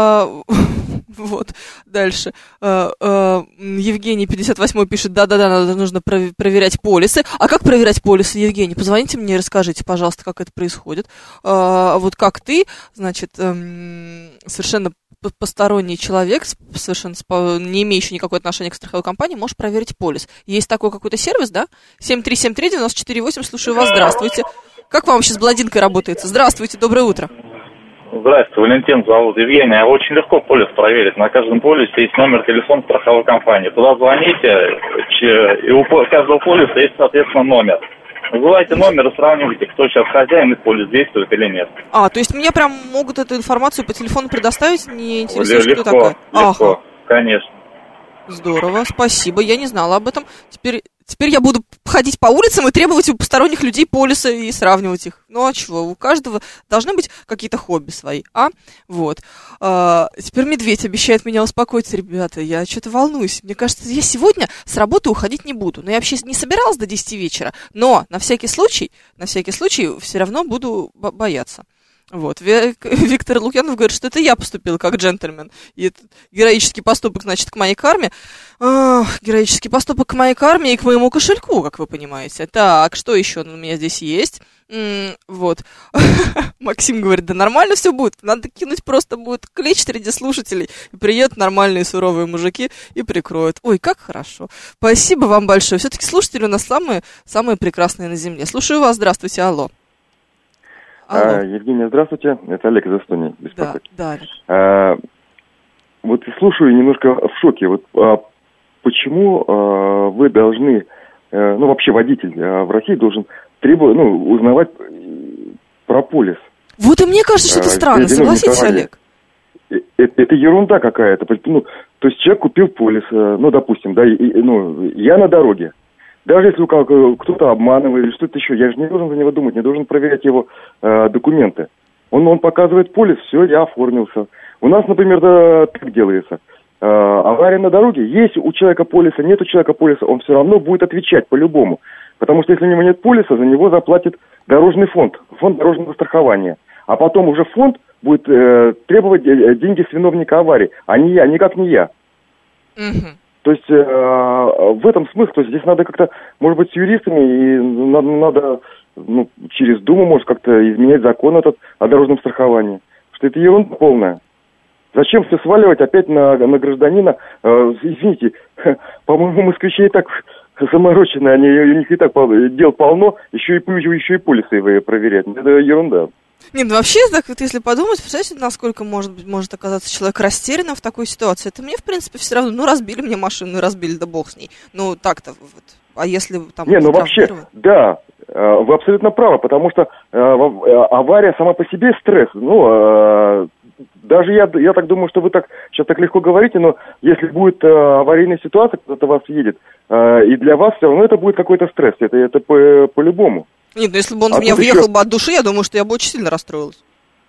Дальше. Евгений 58 пишет, да, нужно проверять полисы. А как проверять полисы, Евгений? Позвоните мне и расскажите, пожалуйста, как это происходит. Как ты, значит, совершенно посторонний человек, совершенно не имеющий никакого отношения к страховой компании, можешь проверить полис. Есть такой какой-то сервис, да? 7373948, слушаю вас, здравствуйте. Как вам вообще с блондинкой работается? Здравствуйте, доброе утро. Здравствуйте, Валентин зовут, Евгений. Очень легко полис проверить. На каждом полисе есть номер телефона страховой компании. Туда звоните, и у каждого полиса есть, соответственно, номер. Называйте номер и сравнивайте, кто сейчас хозяин, и полис действует или нет. То есть мне прям могут эту информацию по телефону предоставить? Не интересует, кто такая? Легко, конечно. Здорово, спасибо, я не знала об этом. Теперь я буду ходить по улицам и требовать у посторонних людей полисы и сравнивать их. Ну а чего, у каждого должны быть какие-то хобби свои, теперь медведь обещает меня успокоить. Ребята, я что-то волнуюсь. Мне кажется, я сегодня с работы уходить не буду. Но я вообще не собиралась до 10 вечера, но на всякий случай все равно буду бояться. Вот. Виктор Лукьянов говорит, что это я поступил как джентльмен. И это героический поступок, значит, к моей карме. Героический поступок к моей карме и к моему кошельку, как вы понимаете. Так, что еще у меня здесь есть? Вот. Максим говорит, да нормально все будет. Надо кинуть, просто будет клич среди слушателей. И приедут нормальные суровые мужики и прикроют. Ой, как хорошо. Спасибо вам большое. Все-таки слушатели у нас самые прекрасные на земле. Слушаю вас. Здравствуйте. Алло. Евгения, здравствуйте. Это Олег из Эстонии беспокоит. Да. Вот слушаю немножко в шоке. Вот почему вы должны, вообще водитель в России должен требовать, узнавать про полис? Вот и мне кажется, что это странно. Согласитесь, Олег? Это ерунда какая-то. То есть человек купил полис, допустим, да, я на дороге. Даже если кто-то обманывает или что-то еще, я же не должен за него думать, не должен проверять его документы. Он показывает полис, все, я оформился. У нас, например, так делается. Авария на дороге, есть у человека полиса, нет у человека полиса, он все равно будет отвечать по-любому. Потому что если у него нет полиса, за него заплатит дорожный фонд дорожного страхования. А потом уже фонд будет требовать деньги с виновника аварии, а никак не я. Угу. То есть в этом смысл, то есть здесь надо как-то, может быть, с юристами, и надо через Думу, может, как-то изменять закон этот о дорожном страховании. Что это ерунда полная. Зачем все сваливать опять на гражданина? Извините, по-моему, москвичи и так заморочены, у них и так дел полно, еще и полисы проверять. Это ерунда. Нет, вообще, так вот, если подумать, представляете, насколько может оказаться человек растерянным в такой ситуации. Это мне, в принципе, все равно, разбили мне машину, разбили, да бог с ней. Так-то вот. А если там... вообще, да, вы абсолютно правы, потому что авария сама по себе стресс. Даже я так думаю, что вы сейчас так легко говорите, но если будет аварийная ситуация, кто-то вас едет, и для вас все равно это будет какой-то стресс, это по-любому. Нет, если бы он в меня въехал бы от души, я думаю, что я бы очень сильно расстроилась.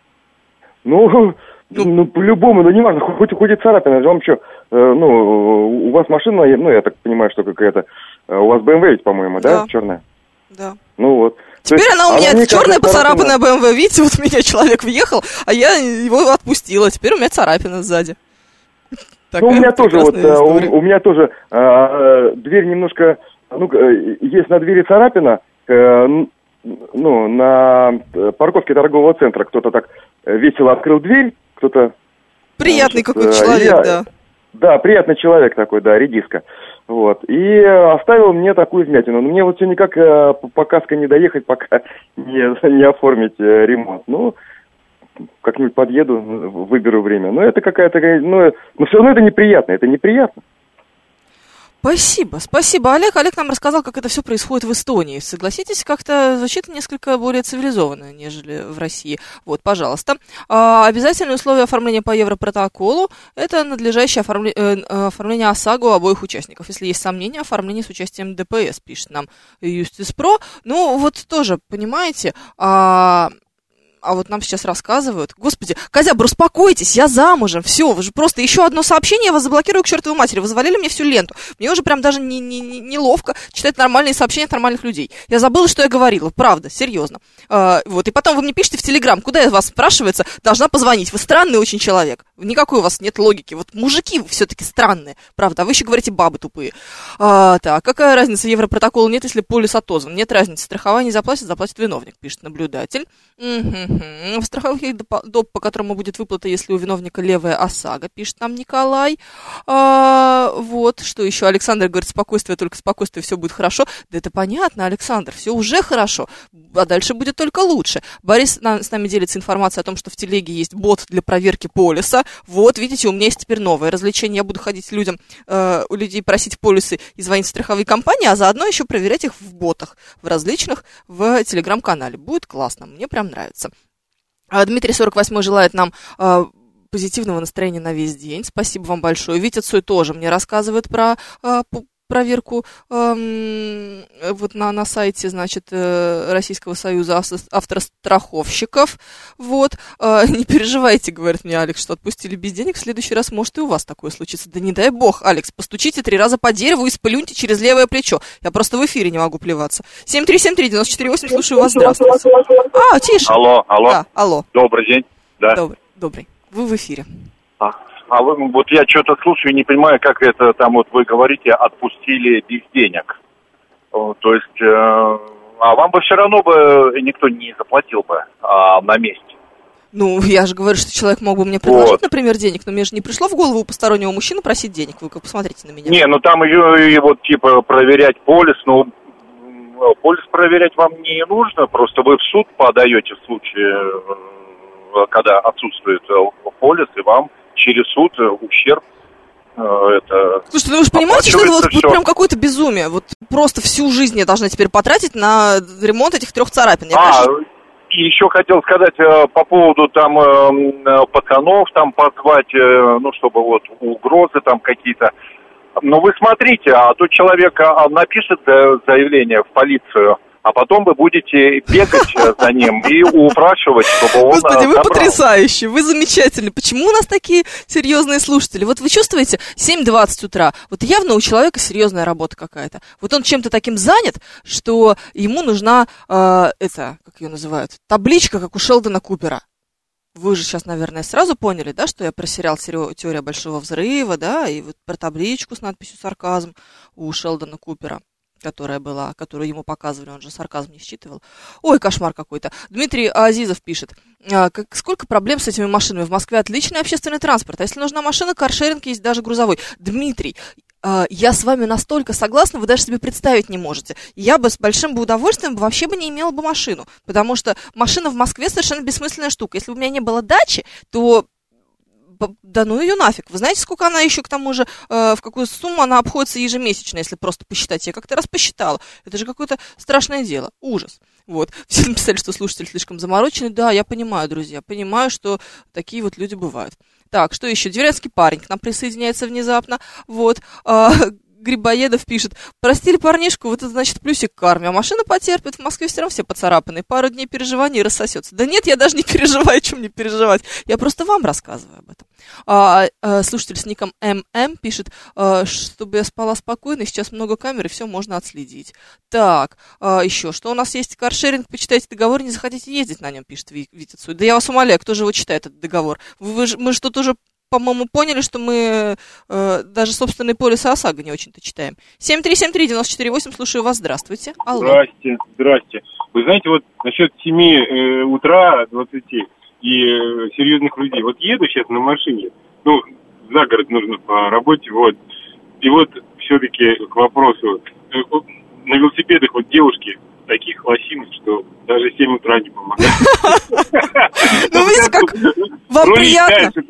По-любому, неважно, хоть и царапина, вам что, у вас машина, я так понимаю, что какая-то, у вас BMW ведь, по-моему, да, черная? Да. Вот. Теперь она у меня черная поцарапанная BMW, видите, вот в меня человек въехал, а я его отпустила, теперь у меня царапина сзади. У меня тоже дверь немножко, есть на двери царапина, на парковке торгового центра кто-то так весело открыл дверь, кто-то... Приятный какой-то человек, да. Да, приятный человек такой, да, редиска. Вот. И оставил мне такую вмятину. Но мне вот все никак по каско не доехать, пока не оформить ремонт. Как-нибудь подъеду, выберу время. Но это какая-то... Но все равно это неприятно, Спасибо, Олег. Олег нам рассказал, как это все происходит в Эстонии. Согласитесь, как-то звучит несколько более цивилизованно, нежели в России. Вот, пожалуйста. Обязательные условия оформления по Европротоколу – это надлежащее оформление ОСАГО у обоих участников. Если есть сомнения, оформление с участием ДПС, пишет нам Юстис.Про. Тоже, понимаете... А вот нам сейчас рассказывают. Господи, Козябр, успокойтесь, я замужем, все, вы же просто еще одно сообщение, я вас заблокирую к чертовой матери. Вы завалили мне всю ленту. Мне уже прям даже неловко читать нормальные сообщения от нормальных людей. Я забыла, что я говорила, правда, серьезно. И потом вы мне пишете в Телеграм, куда я вас, спрашивается, должна позвонить. Вы странный очень человек. Никакой у вас нет логики. Вот мужики все-таки странные, правда, а вы еще говорите бабы тупые. Какая разница, Европротокола нет, если полис отозван? Нет разницы, страхование заплатит виновник, пишет наблюдатель. В страховке доп, по которому будет выплата, если у виновника левая ОСАГО, пишет нам Николай. Что еще? Александр говорит, спокойствие, только спокойствие, все будет хорошо. Да это понятно, Александр, все уже хорошо, а дальше будет только лучше. Борис с нами делится информацией о том, что в телеге есть бот для проверки полиса. Вот, видите, у меня есть теперь новое развлечение. Я буду ходить у людей просить полисы и звонить в страховые компании, а заодно еще проверять их в ботах, в различных, в телеграм-канале. Будет классно, мне прям нравится. Дмитрий 48 желает нам позитивного настроения на весь день. Спасибо вам большое. Витя Цой тоже мне рассказывает про проверку вот на сайте, значит, Российского союза автостраховщиков. Вот. Не переживайте, говорит мне Алекс, что отпустили без денег. В следующий раз может и у вас такое случится. Да не дай бог, Алекс, постучите 3 раза по дереву и сплюньте через левое плечо. Я просто в эфире не могу плеваться. 7373-94-8, слушаю вас, здравствуйте. Тише. Алло. Да, алло. Добрый день. Да. Добрый. Вы в эфире. Вот я что-то слушаю и не понимаю, как это там вот вы говорите, отпустили без денег. То есть, вам бы все равно бы никто не заплатил бы на месте. Ну, я же говорю, что человек мог бы мне предложить, например, денег, но мне же не пришло в голову у постороннего мужчины просить денег. Вы посмотрите на меня. Не, ну там и вот типа проверять полис, полис проверять вам не нужно, просто вы в суд подаете в случае, когда отсутствует полис, и вам через суд ущерб Слушайте, ну вы же понимаете, что это вот прям какое-то безумие. Вот просто всю жизнь я должна теперь потратить на ремонт этих 3 царапин. И еще хотел сказать по поводу там пацанов там позвать, чтобы вот угрозы там какие-то. Но вы смотрите, а то человек напишет заявление в полицию, а потом вы будете бегать за ним и упрашивать, чтобы он Господи, вы забрал. потрясающие, вы замечательные. Почему у нас такие серьезные слушатели? Вот вы чувствуете, 7:20 утра, вот явно у человека серьезная работа какая-то. Вот он чем-то таким занят, что ему нужна, как ее называют, табличка, как у Шелдона Купера. Вы же сейчас, наверное, сразу поняли, да, что я про сериал «Теория большого взрыва», да, и вот про табличку с надписью «Сарказм» у Шелдона Купера, которую ему показывали, он же сарказм не считывал. Ой, кошмар какой-то. Дмитрий Азизов пишет, сколько проблем с этими машинами. В Москве отличный общественный транспорт, а если нужна машина, каршеринг есть даже грузовой. Дмитрий, я с вами настолько согласна, вы даже себе представить не можете. Я бы с большим удовольствием вообще бы не имела бы машину, потому что машина в Москве совершенно бессмысленная штука. Если бы у меня не было дачи, то да ну ее нафиг. Вы знаете, сколько она еще к тому же, в какую сумму она обходится ежемесячно, если просто посчитать. Я как-то раз посчитала. Это же какое-то страшное дело. Ужас. Вот. Все написали, что слушатели слишком заморочены. Да, я понимаю, друзья. Понимаю, что такие вот люди бывают. Так, что еще? Деревенский парень к нам присоединяется внезапно. Вот. Грибоедов пишет, простили парнишку, вот это значит плюсик к карме, а машина потерпит, в Москве все равно все поцарапаны, пару дней переживаний и рассосется. Да нет, я даже не переживаю, о чем мне переживать, я просто вам рассказываю об этом. Слушатель с ником ММ пишет, чтобы я спала спокойно, сейчас много камер и все можно отследить. Так, еще, что у нас есть каршеринг, почитайте договор, не захотите ездить на нем, пишет Витя Цой. Да я вас умоляю, кто же его читает, этот договор? Мы же тут уже, по-моему, поняли, что мы даже собственный полис ОСАГО не очень-то читаем. 7373948, слушаю вас, здравствуйте. Алло. Здрасте. Вы знаете, вот насчет 7 утра 20 и серьезных людей. Вот еду сейчас на машине, за город нужно по работе, вот. И вот все-таки к вопросу, на велосипедах вот девушки таких лосинок, что даже 7 утра не помогают. Ну, видите, как вам приятно.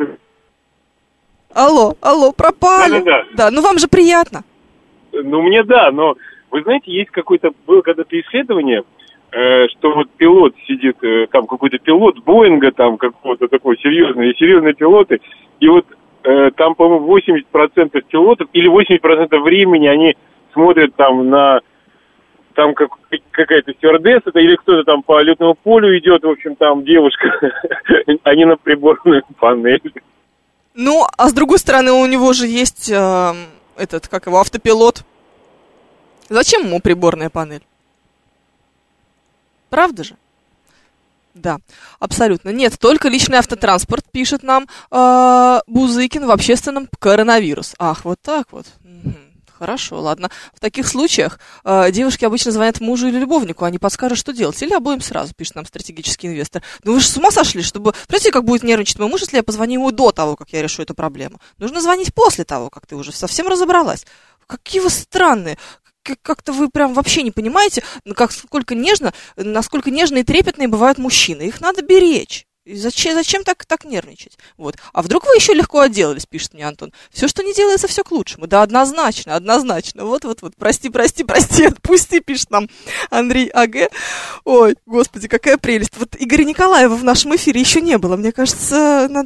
Алло, пропали. Да, ну вам же приятно. Ну, мне да, но вы знаете, есть было когда-то исследование, что вот пилот сидит, там какой-то пилот Боинга, там какого-то такой серьезные пилоты, и вот там, по-моему, 80% пилотов или 80% времени они смотрят там на, там какая-то стюардесса или кто-то там по летному полю идет, в общем, там девушка, а не на приборную панель. Ну, а с другой стороны, у него же есть автопилот. Зачем ему приборная панель? Правда же? Да, абсолютно. Нет, только личный автотранспорт, пишет нам Бузыкин, в общественном коронавирус. Ах, вот так вот. Хорошо, ладно. В таких случаях девушки обычно звонят мужу или любовнику, они подскажут, что делать. Или обоим сразу, пишет нам стратегический инвестор. Ну вы же с ума сошли, чтобы... Представляете, как будет нервничать мой муж, если я позвоню ему до того, как я решу эту проблему. Нужно звонить после того, как ты уже совсем разобралась. Какие вы странные. Как-то вы прям вообще не понимаете, насколько нежные и трепетные бывают мужчины. Их надо беречь. И зачем так нервничать? Вот. А вдруг вы еще легко отделались, пишет мне Антон. Все, что не делается, все к лучшему. Да, однозначно. Вот. Прости, отпусти, пишет нам Андрей А.Г. Ой, господи, какая прелесть. Вот Игоря Николаева в нашем эфире еще не было. Мне кажется, надо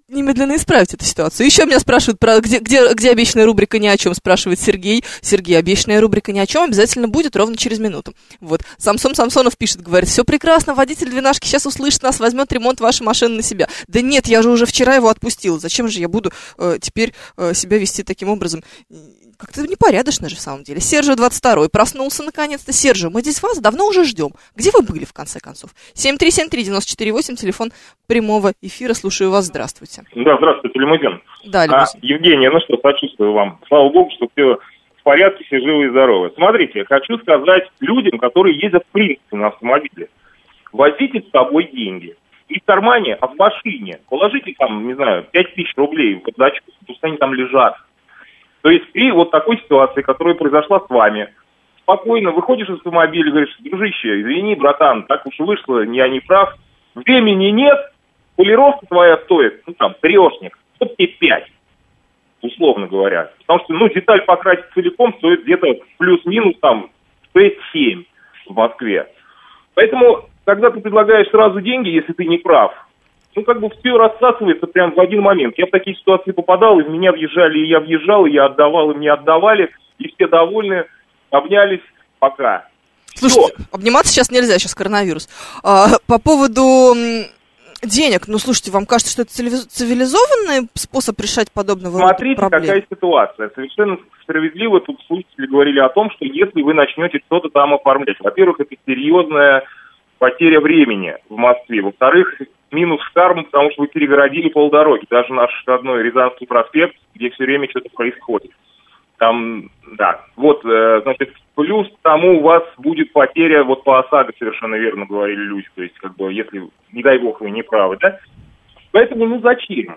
немедленно исправить эту ситуацию. Еще меня спрашивают, где обещанная рубрика «Ни о чем», спрашивает Сергей. Сергей, обещанная рубрика «Ни о чем» обязательно будет ровно через минуту. Вот. Самсон Самсонов пишет, говорит, все прекрасно, водитель двенашки сейчас услышит нас, возьмет ремонт вашей машины на себя. Да нет, я же уже вчера его отпустил. Зачем же я буду теперь себя вести таким образом? Как-то непорядочно же в самом деле. Сержио 22-й проснулся наконец-то. Сержио, мы здесь вас давно уже ждем. Где вы были, в конце концов? 7373948, телефон прямого эфира. Слушаю вас. Здравствуйте. Да, здравствуйте, Лимузин. Да, Лимузин. Евгений, ну что, сочувствую вам. Слава богу, что все в порядке, все живы и здоровы. Смотрите, хочу сказать людям, которые ездят в принципе на автомобиле. Возите с собой деньги. И в кармане, а в машине. Положите там, не знаю, 5000 рублей в бардачок, пусть они там лежат. То есть при вот такой ситуации, которая произошла с вами, спокойно выходишь из автомобиля и говоришь, дружище, извини, братан, так уж вышло, я не прав, времени нет, полировка твоя стоит, ну там, трешник, вот тебе 5, условно говоря. Потому что, ну, деталь покрасить целиком стоит где-то плюс-минус там 6-7 в Москве. Поэтому, когда ты предлагаешь сразу деньги, если ты не прав, ну, как бы все рассасывается прям в один момент. Я в такие ситуации попадал, из меня въезжали, и я въезжал, и я отдавал, и мне отдавали, и все довольны, обнялись, пока. Слушайте, обниматься сейчас нельзя, сейчас коронавирус. По поводу денег, ну, слушайте, вам кажется, что это цивилизованный способ решать подобного рода проблем? Смотрите, какая ситуация. Совершенно справедливо тут слушатели говорили о том, что если вы начнете что-то там оформлять, во-первых, это серьезная потеря времени в Москве, во-вторых, минус карма, потому что вы перегородили полдороги. Даже наш родной Рязанский проспект, где все время что-то происходит. Там, да. Вот, значит, плюс к тому у вас будет потеря, вот по ОСАГО совершенно верно говорили люди, то есть, как бы, если, не дай бог, вы не правы, да? Поэтому, ну, зачем?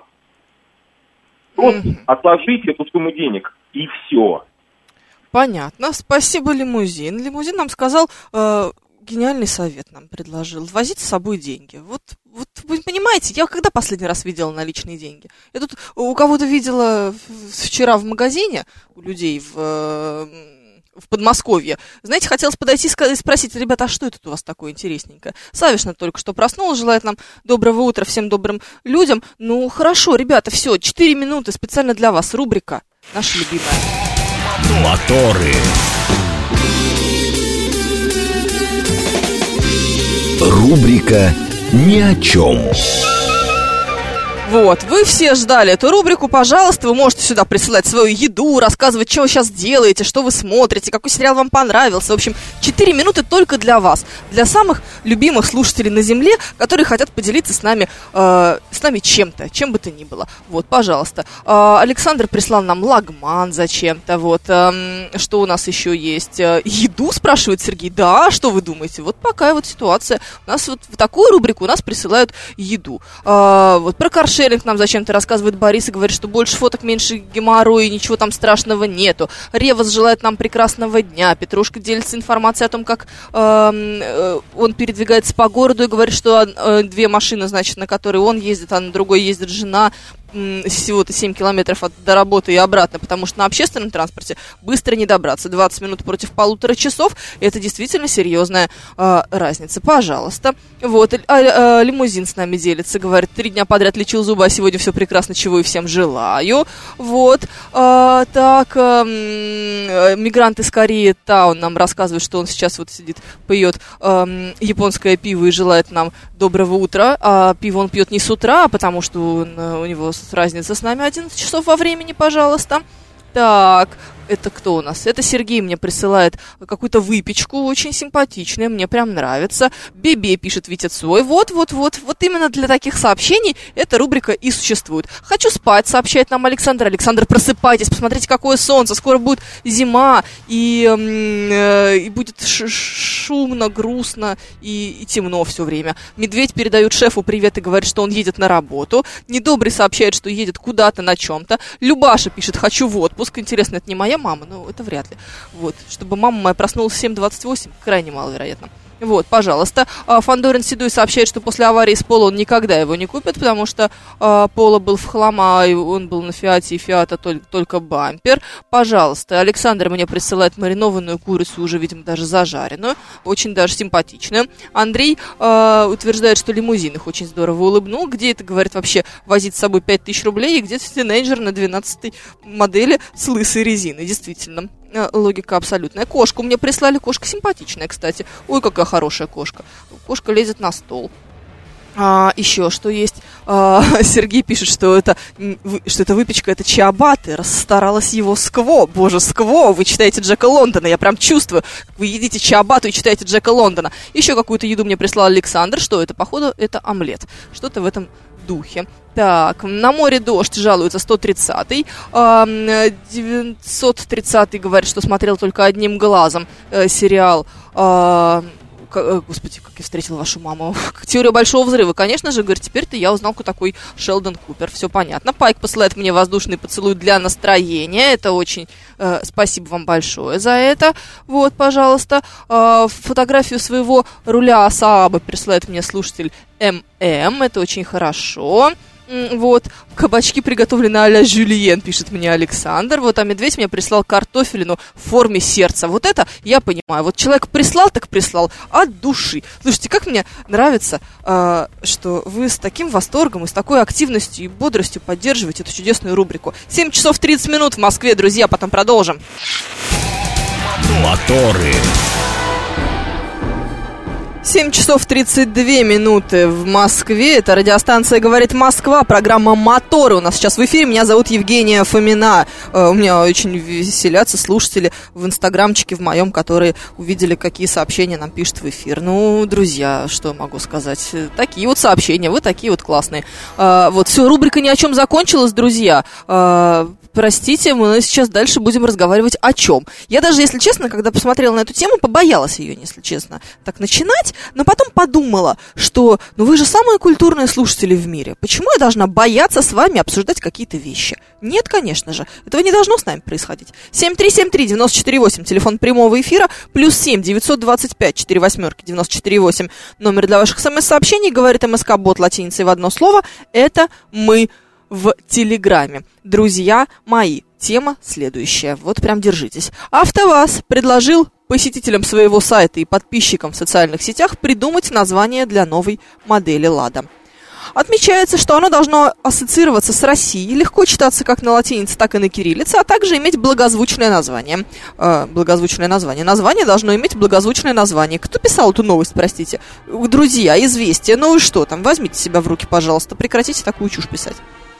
Просто отложите эту сумму денег, и все. Понятно. Спасибо, Лимузин. Лимузин нам сказал... гениальный совет нам предложил. Возить с собой деньги. Вот вы понимаете, я когда последний раз видела наличные деньги? Я тут у кого-то видела вчера в магазине, у людей в Подмосковье. Знаете, хотелось подойти и спросить, ребята, а что это у вас такое интересненькое? Савишна только что проснулась, желает нам доброго утра всем добрым людям. Ну, хорошо, ребята, все, 4 минуты специально для вас. Рубрика наша любимая. Моторы. Рубрика «Ни о чем». Вот, вы все ждали эту рубрику, пожалуйста, вы можете сюда присылать свою еду, рассказывать, что вы сейчас делаете, что вы смотрите, какой сериал вам понравился. В общем, 4 минуты только для вас, для самых любимых слушателей на земле, которые хотят поделиться с нами чем-то, чем бы то ни было. Вот, пожалуйста. Александр прислал нам лагман зачем-то, вот. Что у нас еще есть? Еду, спрашивает Сергей. Да, что вы думаете? Вот такая вот ситуация. У нас вот в такую рубрику у нас присылают еду. Вот, про каршеринг нам зачем-то рассказывает Борис и говорит, что больше фоток, меньше геморроя, ничего там страшного нету. Ревас желает нам прекрасного дня. Петрушка делится информацией о том, как он передвигается по городу и говорит, что 2 машины, значит, на которые он ездит, а на другой ездит жена. Всего-то 7 километров до работы и обратно, потому что на общественном транспорте быстро не добраться. 20 минут против 1,5 часов. Это действительно серьезная разница. Пожалуйста. Вот, лимузин с нами делится. Говорит, 3 дня подряд лечил зубы, а сегодня все прекрасно, чего и всем желаю. Вот. Так, мигрант из Кореи Таун нам рассказывает, что он сейчас вот сидит, пьет японское пиво и желает нам доброго утра. А пиво он пьет не с утра, потому что у него разница с нами 11 часов во времени, пожалуйста. Так, это кто у нас? Это Сергей мне присылает какую-то выпечку, очень симпатичную, мне прям нравится. Бебе пишет Витя Цой. Вот именно для таких сообщений эта рубрика и существует. Хочу спать, сообщает нам Александр. Александр, просыпайтесь, посмотрите, какое солнце, скоро будет зима, и будет шумно, грустно и темно все время. Медведь передает шефу привет и говорит, что он едет на работу. Недобрый сообщает, что едет куда-то на чем-то. Любаша пишет, хочу в отпуск. Интересно, это не моя мама, но это вряд ли. Вот, чтобы мама моя проснулась в 7:28, крайне маловероятно. Вот, пожалуйста. Фандорин Седой сообщает, что после аварии с Поло он никогда его не купит, потому что Поло был в хлама, и он был на Фиате, и Фиата только бампер. Пожалуйста. Александр мне присылает маринованную курицу, уже, видимо, даже зажаренную, очень даже симпатичную. Андрей утверждает, что лимузин их очень здорово улыбнул. Где это, говорит, вообще возить с собой 5000 рублей, и где-то тинейджер на 12-й модели с лысой резиной, действительно. Логика абсолютная. Кошку мне прислали, кошка симпатичная, кстати. Ой, какая хорошая кошка. Кошка лезет на стол. Еще что есть? Сергей пишет, что это выпечка, это чиабатты. Расстаралась его Скво. Боже, Скво, вы читаете Джека Лондона. Я прям чувствую, вы едите чиабатту и читаете Джека Лондона. Еще какую-то еду мне прислал Александр. Что это? Походу, это омлет. Что-то в этом духе. Так, на море дождь, жалуется 130-й. 930-й говорит, что смотрел только одним глазом сериал... Господи, как я встретила вашу маму. Теория большого взрыва. Конечно же, говорит, теперь-то я узнал, кто такой Шелдон Купер. Все понятно. Пайк посылает мне воздушный поцелуй для настроения. Это очень... спасибо вам большое за это. Вот, пожалуйста. Фотографию своего руля Саабы присылает мне слушатель ММ. Это очень хорошо. Вот, кабачки приготовлены а-ля жюльен, пишет мне Александр. Вот, а медведь мне прислал картофелину в форме сердца. Вот это я понимаю. Вот человек прислал, так прислал от души. Слушайте, как мне нравится, что вы с таким восторгом и с такой активностью и бодростью поддерживаете эту чудесную рубрику. 7 часов 30 минут в Москве, друзья, потом продолжим. Моторы. 7 часов 32 минуты в Москве. Это радиостанция «Говорит Москва», программа «Моторы». У нас сейчас в эфире. Меня зовут Евгения Фомина. У меня очень веселятся слушатели в инстаграмчике в моем, которые увидели, какие сообщения нам пишут в эфир. Ну, друзья, что могу сказать? Такие вот сообщения, вы такие вот классные. Вот, все, рубрика «Ни о чем» закончилась, друзья. Простите, мы сейчас дальше будем разговаривать о чем. Я даже, если честно, когда посмотрела на эту тему, побоялась ее, если честно, так начинать, но потом подумала, что, ну вы же самые культурные слушатели в мире. Почему я должна бояться с вами обсуждать какие-то вещи? Нет, конечно же. Этого не должно с нами происходить. 7373948, телефон прямого эфира, +7 925 48 94 номер для ваших смс-сообщений, говорит МСК-бот латиницей в одно слово. Это мы в Телеграме. Друзья мои, тема следующая. Вот прям держитесь. АвтоВАЗ предложил посетителям своего сайта и подписчикам в социальных сетях придумать название для новой модели «Лада». Отмечается, что оно должно ассоциироваться с Россией, легко читаться как на латинице, так и на кириллице, а также иметь благозвучное название. Название должно иметь благозвучное название. Кто писал эту новость, простите? Друзья, известия. Ну и что там? Возьмите себя в руки, пожалуйста. Прекратите такую чушь писать.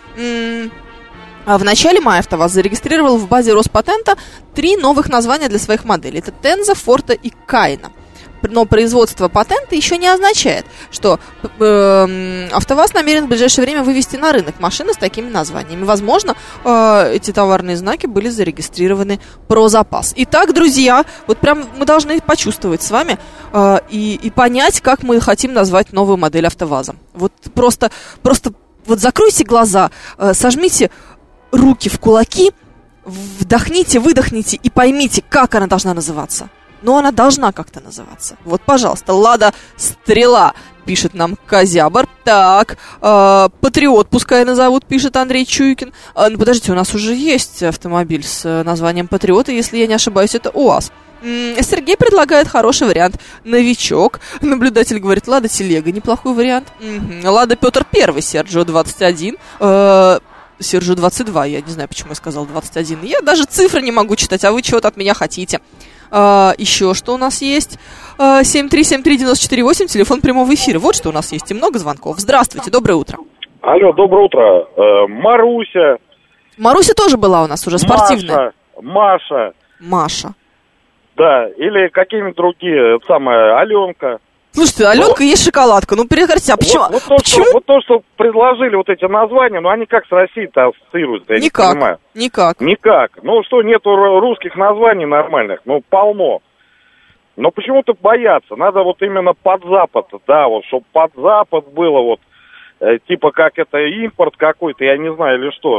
В начале мая АвтоВАЗ зарегистрировал в базе Роспатента 3 новых названия для своих моделей. Это Тенза, Форта и Кайна. Но производство патента еще не означает, что АвтоВАЗ намерен в ближайшее время вывести на рынок машины с такими названиями. Возможно, эти товарные знаки были зарегистрированы про запас. Итак, друзья, вот прям мы должны почувствовать с вами и понять, как мы хотим назвать новую модель АвтоВАЗа. Вот просто вот закройте глаза, сожмите руки в кулаки, вдохните, выдохните и поймите, как она должна называться. Но она должна как-то называться. Вот, пожалуйста, «Лада Стрела», пишет нам Козябр. Так, «Патриот» пускай назовут, пишет Андрей Чуйкин. Ну, подождите, у нас уже есть автомобиль с названием «Патриот», и, если я не ошибаюсь, это УАЗ. Сергей предлагает хороший вариант. «Новичок». Наблюдатель говорит, «Лада Телега», неплохой вариант. «Лада Петр I», Серджио 21. Серджио 22, я не знаю, почему я сказал 21. Я даже цифры не могу читать, а вы чего-то от меня хотите. Еще что у нас есть? 7373948, телефон прямого эфира. Вот что у нас есть, и много звонков. Здравствуйте, доброе утро. Алло, доброе утро. Маруся. Маруся тоже была у нас уже, спортивная. Маша. Да, или какие-нибудь другие, Аленка. Слушайте, Аленка есть шоколадка, ну перекратите, а почему? Вот то, что предложили вот эти названия, ну они как с Россией-то ассоциируются, я не понимаю. Никак. Ну что, нету русских названий нормальных, ну полно. Но почему-то боятся, надо вот именно под Запад, да, вот, чтобы под Запад было вот, типа как это импорт какой-то, я не знаю, или что.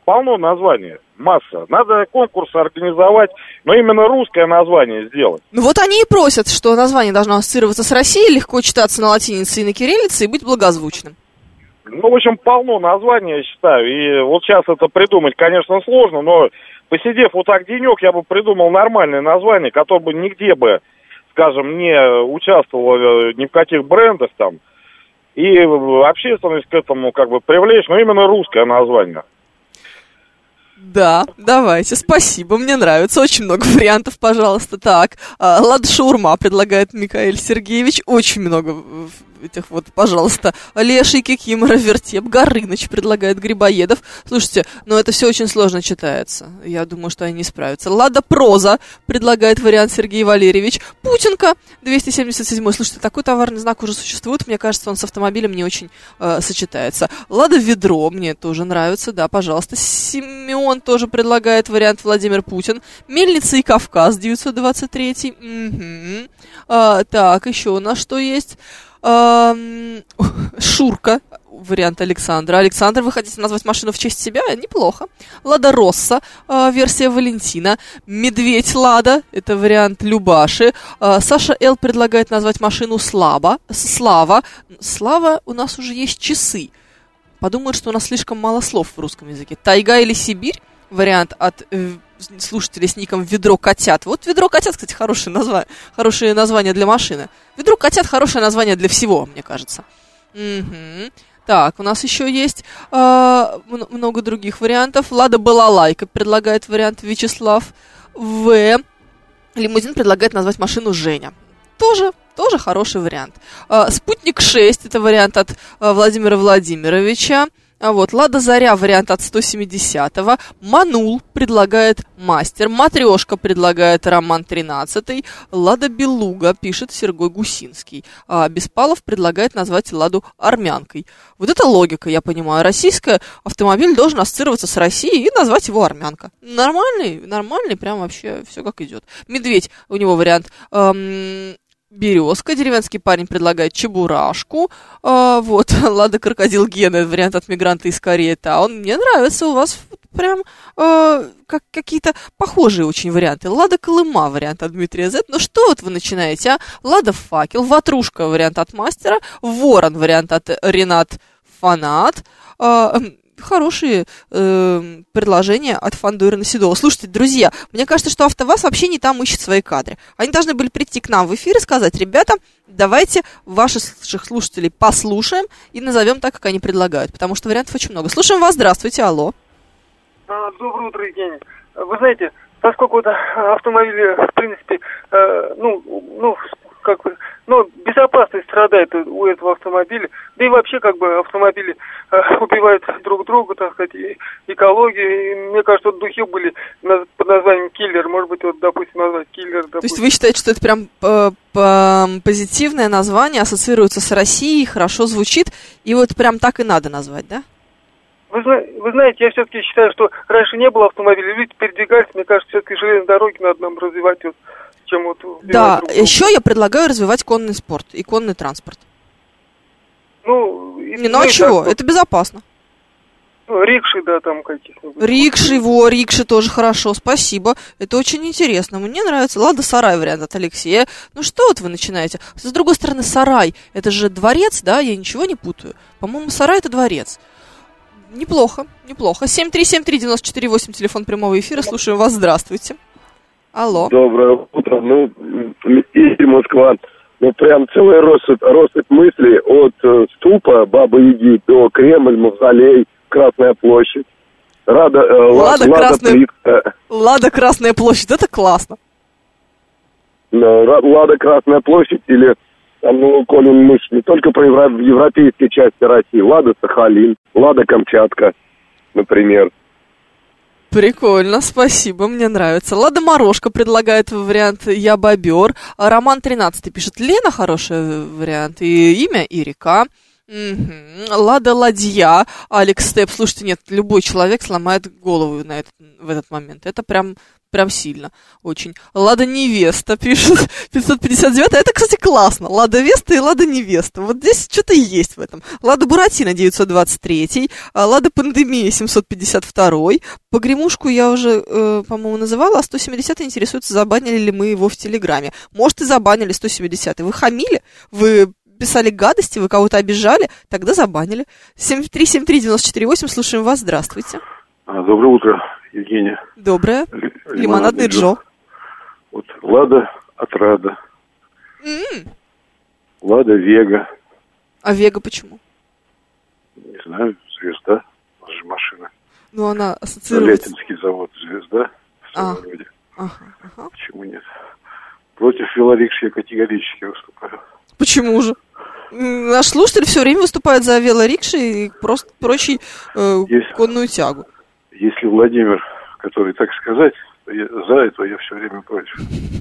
полно названий, масса. Надо конкурсы организовать, но именно русское название сделать. Ну вот они и просят, что название должно ассоциироваться с Россией, легко читаться на латинице и на кириллице и быть благозвучным. Ну, в общем, полно названий, я считаю. И вот сейчас это придумать, конечно, сложно, но посидев вот так денек, я бы придумал нормальное название, которое бы нигде бы, скажем, не участвовало ни в каких брендах там. И общественность к этому как бы привлечь, но именно русское название. Да, давайте, спасибо, мне нравится, очень много вариантов, пожалуйста. Так, Лада Шаурма предлагает Михаил Сергеевич, очень много этих вот, пожалуйста. Леший, Кикимора, Вертеп, Горыныч предлагает Грибоедов. Слушайте, ну это все очень сложно читается, я думаю, что они не справятся. Лада Проза предлагает вариант Сергей Валерьевич. Путинка, 277-й. Слушайте, такой товарный знак уже существует, мне кажется, он с автомобилем не очень сочетается. Лада Ведро, мне тоже нравится, да, пожалуйста. Симеон тоже предлагает вариант Владимир Путин. Мельница и Кавказ, 923-й. Угу. Так, еще у нас что есть? Шурка, вариант Александра. Александр, вы хотите назвать машину в честь себя? Неплохо. Лада Росса, версия Валентина. Медведь Лада, это вариант Любаши. Саша Л. предлагает назвать машину Слава. Слава, у нас уже есть часы. Подумают, что у нас слишком мало слов в русском языке. Тайга или Сибирь, вариант от слушателей с ником Ведро Котят. Вот Ведро Котят, кстати, хорошее название для машины. Ведро Котят хорошее название для всего, мне кажется. Угу. Так, у нас еще есть много других вариантов. Лада Балалайка предлагает вариант Вячеслав. Лимузин предлагает назвать машину Женя. Тоже хороший вариант. Спутник 6, это вариант от Владимира Владимировича. А вот Лада Заря, вариант от 170-го. Манул предлагает Мастер. Матрешка предлагает Роман 13-й. Лада Белуга, пишет Сергей Гусинский. А Беспалов предлагает назвать Ладу Армянкой. Вот это логика, я понимаю. Российский автомобиль должен ассоциироваться с Россией и назвать его Армянка. Нормальный, прям вообще все как идет. Медведь, у него вариант... Березка, деревенский парень предлагает Чебурашку. Вот, Лада Крокодил Гена, вариант от Мигранта из Карета. Мне нравится, у вас прям как какие-то похожие очень варианты. Лада Колыма, вариант от Дмитрия Z. Ну что вот вы начинаете, а? Лада Факел, Ватрушка, вариант от Мастера. Ворон, вариант от Ренат Фанат. Хорошие предложения от Фандорина Седова. Слушайте, друзья, мне кажется, что АвтоВАЗ вообще не там ищет свои кадры. Они должны были прийти к нам в эфир и сказать: ребята, давайте ваших слушателей послушаем и назовем так, как они предлагают, потому что вариантов очень много. Слушаем вас, здравствуйте, алло. Доброе утро, Евгений. Вы знаете, поскольку это автомобили, в принципе, безопасность страдает у этого автомобиля, да и вообще, автомобили убивают друг друга, так сказать, и экологию, и, мне кажется, духи были под названием «Киллер», может быть, допустим, назвать «Киллер». То есть вы считаете, что это прям позитивное название, ассоциируется с Россией, хорошо звучит, и вот прям так и надо назвать, да? Вы знаете, я все-таки считаю, что раньше не было автомобилей, люди передвигались, мне кажется, все-таки железные дороги надо нам развивать, чем вот... Да, еще я предлагаю развивать конный спорт и конный транспорт. Чего? Это безопасно. Рикши, да, там каких-нибудь. Рикши тоже хорошо, спасибо. Это очень интересно. Мне нравится. Лада Сарай, вариант от Алексея. Ну что вот вы начинаете? С другой стороны, Сарай, это же дворец, да? Я ничего не путаю. По-моему, Сарай это дворец. Неплохо. 7373948, телефон прямого эфира. Слушаем вас, здравствуйте. Алло. Доброе утро. Игорь, Москва. Прям целая россыпь мыслей от ступа Бабы-Яги до Кремль, Мавзолей, Красная площадь. Лада Красная площадь, это классно. Лада Красная площадь или, коли мы не только про европейские части России, Лада Сахалин, Лада Камчатка, например. Прикольно, спасибо, мне нравится. Лада Морошка предлагает вариант «Я бобер». Роман 13 пишет: Лена хороший вариант. И имя, и река. Лада Ладья. Алекс Степ. Слушайте, нет, любой человек сломает голову в этот момент. Это прям Прям сильно, очень. Лада Невеста, пишет 559. Это, кстати, классно. Лада Веста и Лада Невеста. Вот здесь что-то есть в этом. Лада Буратино 923. Лада Пандемия 752. Погремушку я уже, по-моему, называла, а 170 интересуется, забанили ли мы его в Телеграме. Может, и забанили 170. Вы хамили? Вы писали гадости? Вы кого-то обижали? Тогда забанили. 7373948, слушаем вас. Здравствуйте. Доброе утро, Евгения. Доброе. Лимонадный Джо. Вот Лада Отрада. Лада Вега. А Вега почему? Не знаю, звезда. У нас же машина. Ну, она ассоциируется... Тольяттинский завод «Звезда». Вроде. Ага. Почему нет? Против велорикш я категорически выступаю. Почему же? Наш слушатель все время выступает за велорикши и просто прочей конную тягу. Если Владимир, который так сказать, за это я все время против.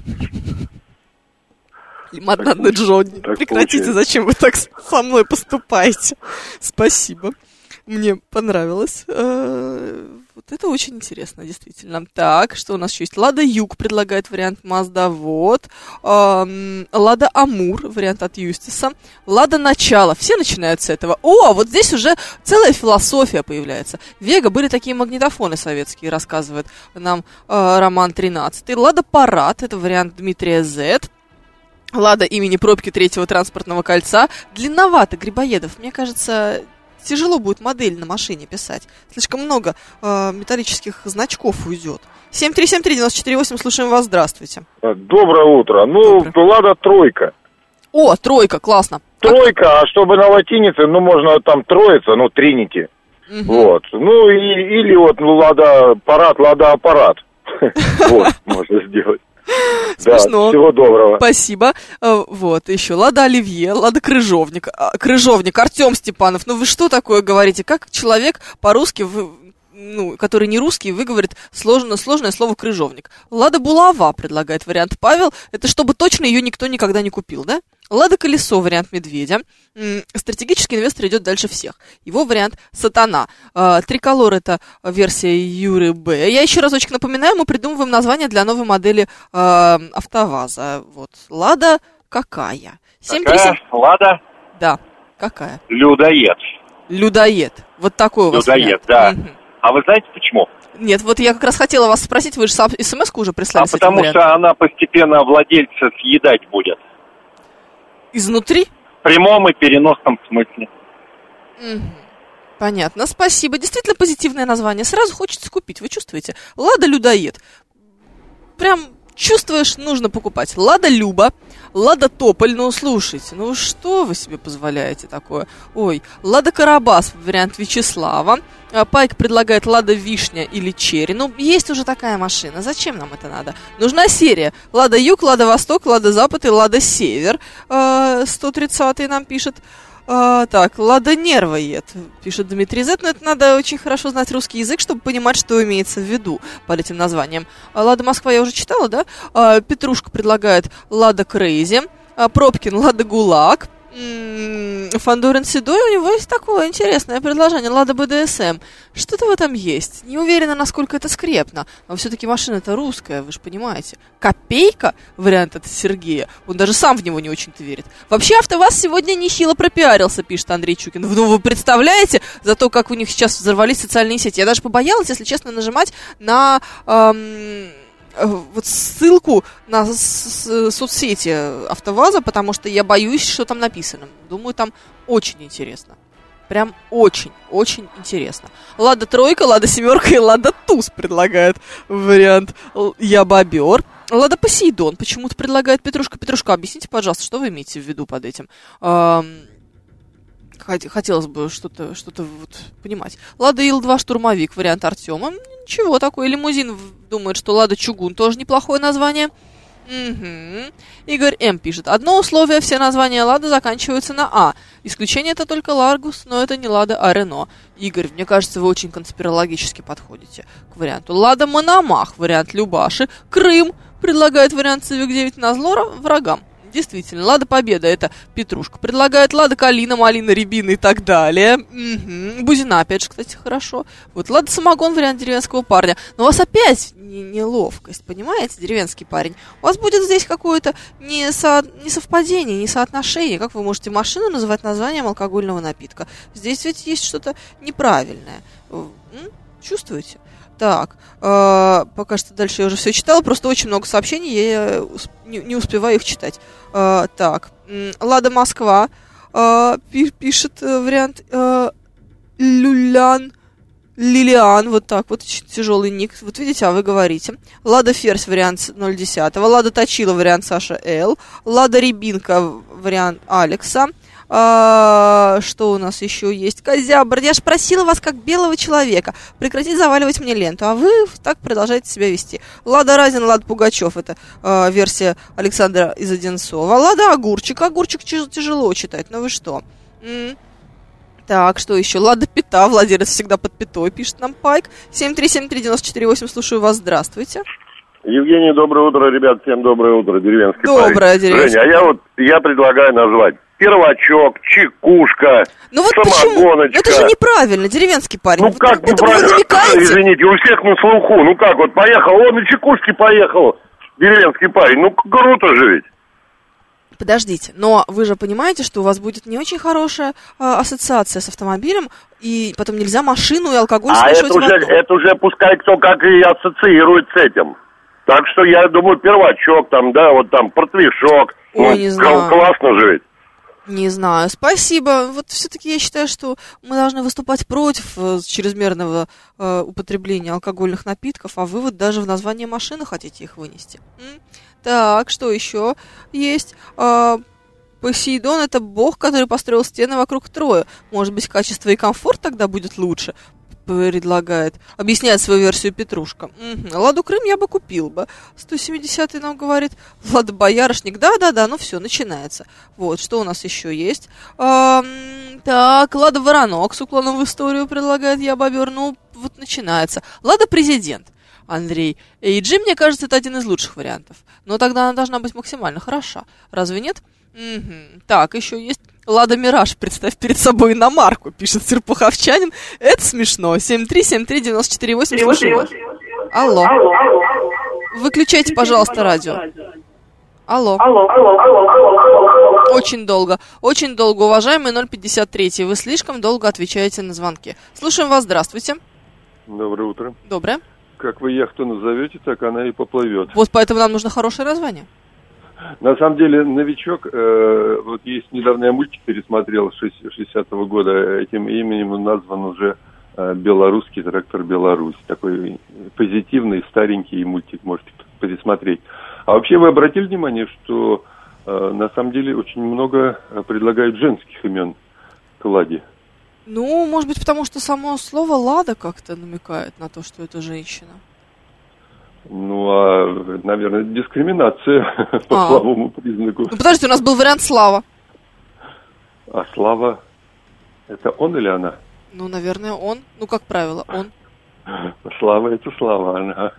Лимонадный Джонни, прекратите, получается. Зачем вы так со мной поступаете? Спасибо. Мне понравилось. Вот это очень интересно, действительно. Так, что у нас еще есть? Лада Юг предлагает вариант Маздавод. Лада Амур, вариант от Юстиса. Лада Начало. Все начинают с этого. О, вот здесь уже целая философия появляется. Вега были такие магнитофоны советские, рассказывает нам Роман 13. Лада Парад, это вариант Дмитрия Z. Лада имени пробки 3-го транспортного кольца. Длинновато, Грибоедов. Мне кажется... Тяжело будет модель на машине писать. Слишком много металлических значков уйдет. 7373948, слушаем вас, здравствуйте. Доброе утро. Лада Тройка. О, Тройка, классно. Тройка, а чтобы на латинице, можно там Троица, Тринити. Вот. Или Лада Парад, Лада Аппарат. Вот, можно сделать. Смешно. Да, всего доброго. Спасибо. Вот, еще Лада Оливье, Лада Крыжовник. Крыжовник, Артем Степанов. Вы что такое говорите? Как человек по-русски, который не русский, выговорит сложное слово крыжовник? Лада Булава предлагает вариант Павел. Это чтобы точно ее никто никогда не купил, да? Лада Колесо, вариант Медведя. Стратегический инвестор идет дальше всех. Его вариант Сатана. Триколор — это версия Юры Б. Я еще разочек напоминаю, мы придумываем название для новой модели АвтоВАЗа. Вот. Лада какая? 737... Лада? Да, какая? Людоед. Вот такой у вас Людоед, да. А вы знаете почему? Нет, вот я как раз хотела вас спросить, вы же смс-ку уже прислали. Потому что она постепенно владельца съедать будет. Изнутри? В прямом и переносном смысле. Понятно, спасибо. Действительно позитивное название. Сразу хочется купить, вы чувствуете? Лада Людоед. Прям чувствуешь, нужно покупать. Лада Люба, Лада Тополь. Слушайте, что вы себе позволяете такое? Ой, Лада Карабас, вариант Вячеслава. Пайк предлагает Лада Вишня или Черри. Есть уже такая машина. Зачем нам это надо? Нужна серия. Лада Юг, Лада Восток, Лада Запад и Лада Север. 130-й нам пишет. Так, Лада Нервоед, пишет Дмитрий Z. Но это надо очень хорошо знать русский язык, чтобы понимать, что имеется в виду под этим названием. Лада Москва я уже читала, да? Петрушка предлагает Лада Крейзи. Пробкин, Лада Гулаг. Фандорин Седой, у него есть такое интересное предложение. Лада БДСМ. Что-то в этом есть. Не уверена, насколько это скрепно. Но все-таки машина-то русская, вы же понимаете. Копейка, вариант от Сергея. Он даже сам в него не очень-то верит. Вообще, АвтоВАЗ сегодня нехило пропиарился, пишет Андрей Чукин. Вы представляете, за то, как у них сейчас взорвались социальные сети? Я даже побоялась, если честно, нажимать на... ссылку на соцсети АвтоВАЗа, потому что я боюсь, что там написано. Думаю, там очень интересно. Прям очень интересно. Лада Тройка, Лада Семерка и Лада Туз предлагает вариант Я Бобер. Лада Посейдон почему-то предлагает Петрушка. Петрушка, объясните, пожалуйста, что вы имеете в виду под этим? Хотелось бы что-то понимать. Лада Ил-2 Штурмовик, вариант Артема. Ничего такое. Лимузин думает, что Лада Чугун тоже неплохое название. Игорь М. пишет. Одно условие, все названия Лада заканчиваются на А. Исключение это только Ларгус, но это не Лада, а Рено. Игорь, мне кажется, вы очень конспирологически подходите к варианту. Лада Мономах, вариант Любаши. Крым предлагает вариант Civic 9 назло врагам. действительно, Лада Победа — это Петрушка предлагает, Лада Калина, Малина, Рябина и так далее. Угу. Бузина, опять же, кстати, хорошо. Вот Лада Самогон — вариант деревенского парня. Но у вас опять неловкость, понимаете, деревенский парень. У вас будет здесь какое-то несовпадение, несоотношение. Как вы можете машину называть названием алкогольного напитка? Здесь ведь есть что-то неправильное. Чувствуете? Так, пока что дальше я уже все читала, просто очень много сообщений, я не успеваю их читать. Так, Лада Москва пишет вариант Лилиан, вот так вот, тяжелый ник, вот видите, а вы говорите. Лада Ферзь, вариант 010, Лада Точила, вариант Саша Л, Лада Рябинка, вариант Алекса. Что у нас еще есть? Козябр, я же просила вас как белого человека прекратить заваливать мне ленту, а вы так продолжаете себя вести. Лада Разин, Лада Пугачев, это версия Александра из Одинцова. Лада Огурчик тяжело читать, ну вы что? Так, что еще? Лада Пита, владелец всегда под пятой, пишет нам Пайк. 7373948, слушаю вас, здравствуйте. Евгений, доброе утро, ребят, всем доброе утро, деревенский доброе, парень. Деревенский. Женя, я предлагаю назвать первачок, чекушка, ну вот самогоночка. Почему? Это же неправильно, деревенский парень. Ну вот как неправильно? Извините, у всех на слуху. Ну как, вот поехал, он на чекушке поехал, деревенский парень. Ну круто же ведь. Подождите, но вы же понимаете, что у вас будет не очень хорошая ассоциация с автомобилем, и потом нельзя машину и алкоголь смешивать в одно. Это уже пускай кто как и ассоциирует с этим. Так что я думаю, первачок там, да, вот там портвишок. Ой, не знаю. Классно же ведь. Не знаю, спасибо. Вот все-таки я считаю, что мы должны выступать против чрезмерного употребления алкогольных напитков, а вы вот даже в название машины хотите их вынести. Так, что еще есть? Посейдон — это бог, который построил стены вокруг Трои. Может быть, качество и комфорт тогда будет лучше? Предлагает, объясняет свою версию Петрушка. Ладу Крым я бы купил бы. 170-й нам говорит. Лада Боярышник, да, ну все, начинается. Вот, что у нас еще есть? Так, Лада Воронок с уклоном в историю предлагает я бобер. Ну, вот начинается. Лада Президент. Андрей. AG, мне кажется, это один из лучших вариантов. Но тогда она должна быть максимально хороша. Разве нет? Так, еще есть Лада Мираж, представь перед собой иномарку, пишет Серпуховчанин. Это смешно. 7373948, слушаю вас. Алло. Выключайте, пожалуйста, радио. Алло. Очень долго, уважаемый 053. Вы слишком долго отвечаете на звонки. Слушаем вас, здравствуйте. Доброе утро. Доброе. Как вы яхту назовете, так она и поплывет. Вот поэтому нам нужно хорошее название. На самом деле, новичок, вот есть недавно я мультик пересмотрел 60-го года, этим именем назван уже «Белорусский трактор Беларусь». Такой позитивный, старенький мультик, можете пересмотреть. А вообще вы обратили внимание, что на самом деле очень много предлагают женских имен к Ладе? Ну, может быть, потому что само слово «Лада» как-то намекает на то, что это женщина. Ну, наверное, дискриминация по половому признаку. Ну, подождите, у нас был вариант Слава. А Слава, это он или она? Ну, наверное, он. Ну, как правило, он. Слава, это Слава, она.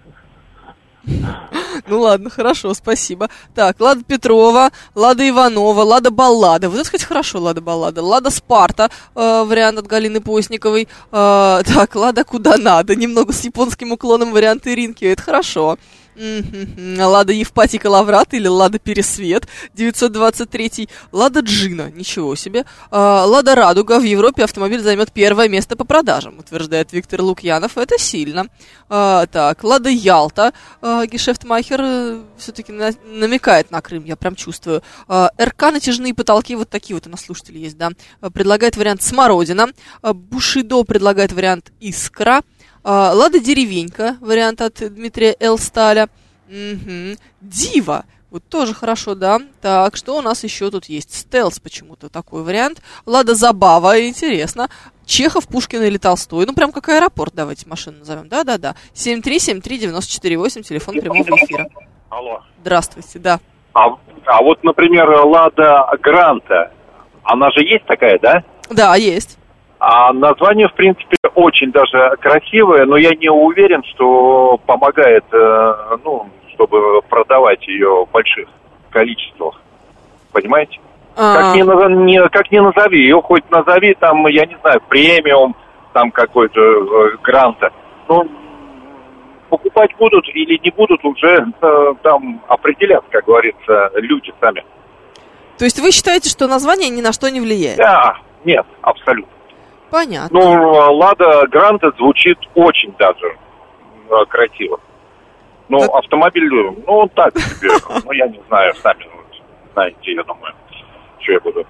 Ну ладно, хорошо, спасибо. Так, Лада Петрова, Лада Иванова, Лада Баллада. Вот это, кстати, хорошо, Лада Баллада. Лада Спарта, вариант от Галины Постниковой. Так, Лада Куда Надо, немного с японским уклоном, вариант Иринки. Это хорошо. Лада Евпатий Калаврат или Лада Пересвет 923. Лада Джина, ничего себе. Лада Радуга, в Европе автомобиль займет первое место по продажам, утверждает Виктор Лукьянов. Это сильно. Так, Лада Ялта, гешефтмахер все-таки намекает на Крым, я прям чувствую. РК натяжные потолки, вот такие вот у нас слушатели есть, да. Предлагает вариант Смородина. Бушидо предлагает вариант Искра. Лада Деревенька, вариант от Дмитрия Л. Сталя. Дива, вот тоже хорошо, да. Так, что у нас еще тут есть? Стелс почему-то такой вариант. Лада Забава, интересно. Чехов, Пушкин или Толстой. Ну, прям как аэропорт, давайте машину назовем. Да. 7373948, телефон прямого эфира. Алло. Здравствуйте, да. А вот, например, Лада Гранта, она же есть такая, да? Да, есть. А название, в принципе, очень даже красивое, но я не уверен, что помогает, чтобы продавать ее в больших количествах. понимаете? Как ни назови, ее хоть назови там, я не знаю, премиум, там какой-то гранта. Ну, покупать будут или не будут, уже там определят, как говорится, люди сами. То есть вы считаете, что название ни на что не влияет? Да, нет, абсолютно. Понятно. Ну, Лада Гранта звучит очень даже красиво. Ну, автомобиль, ну, так себе, ну, я не знаю, сами знаете, я думаю, что я буду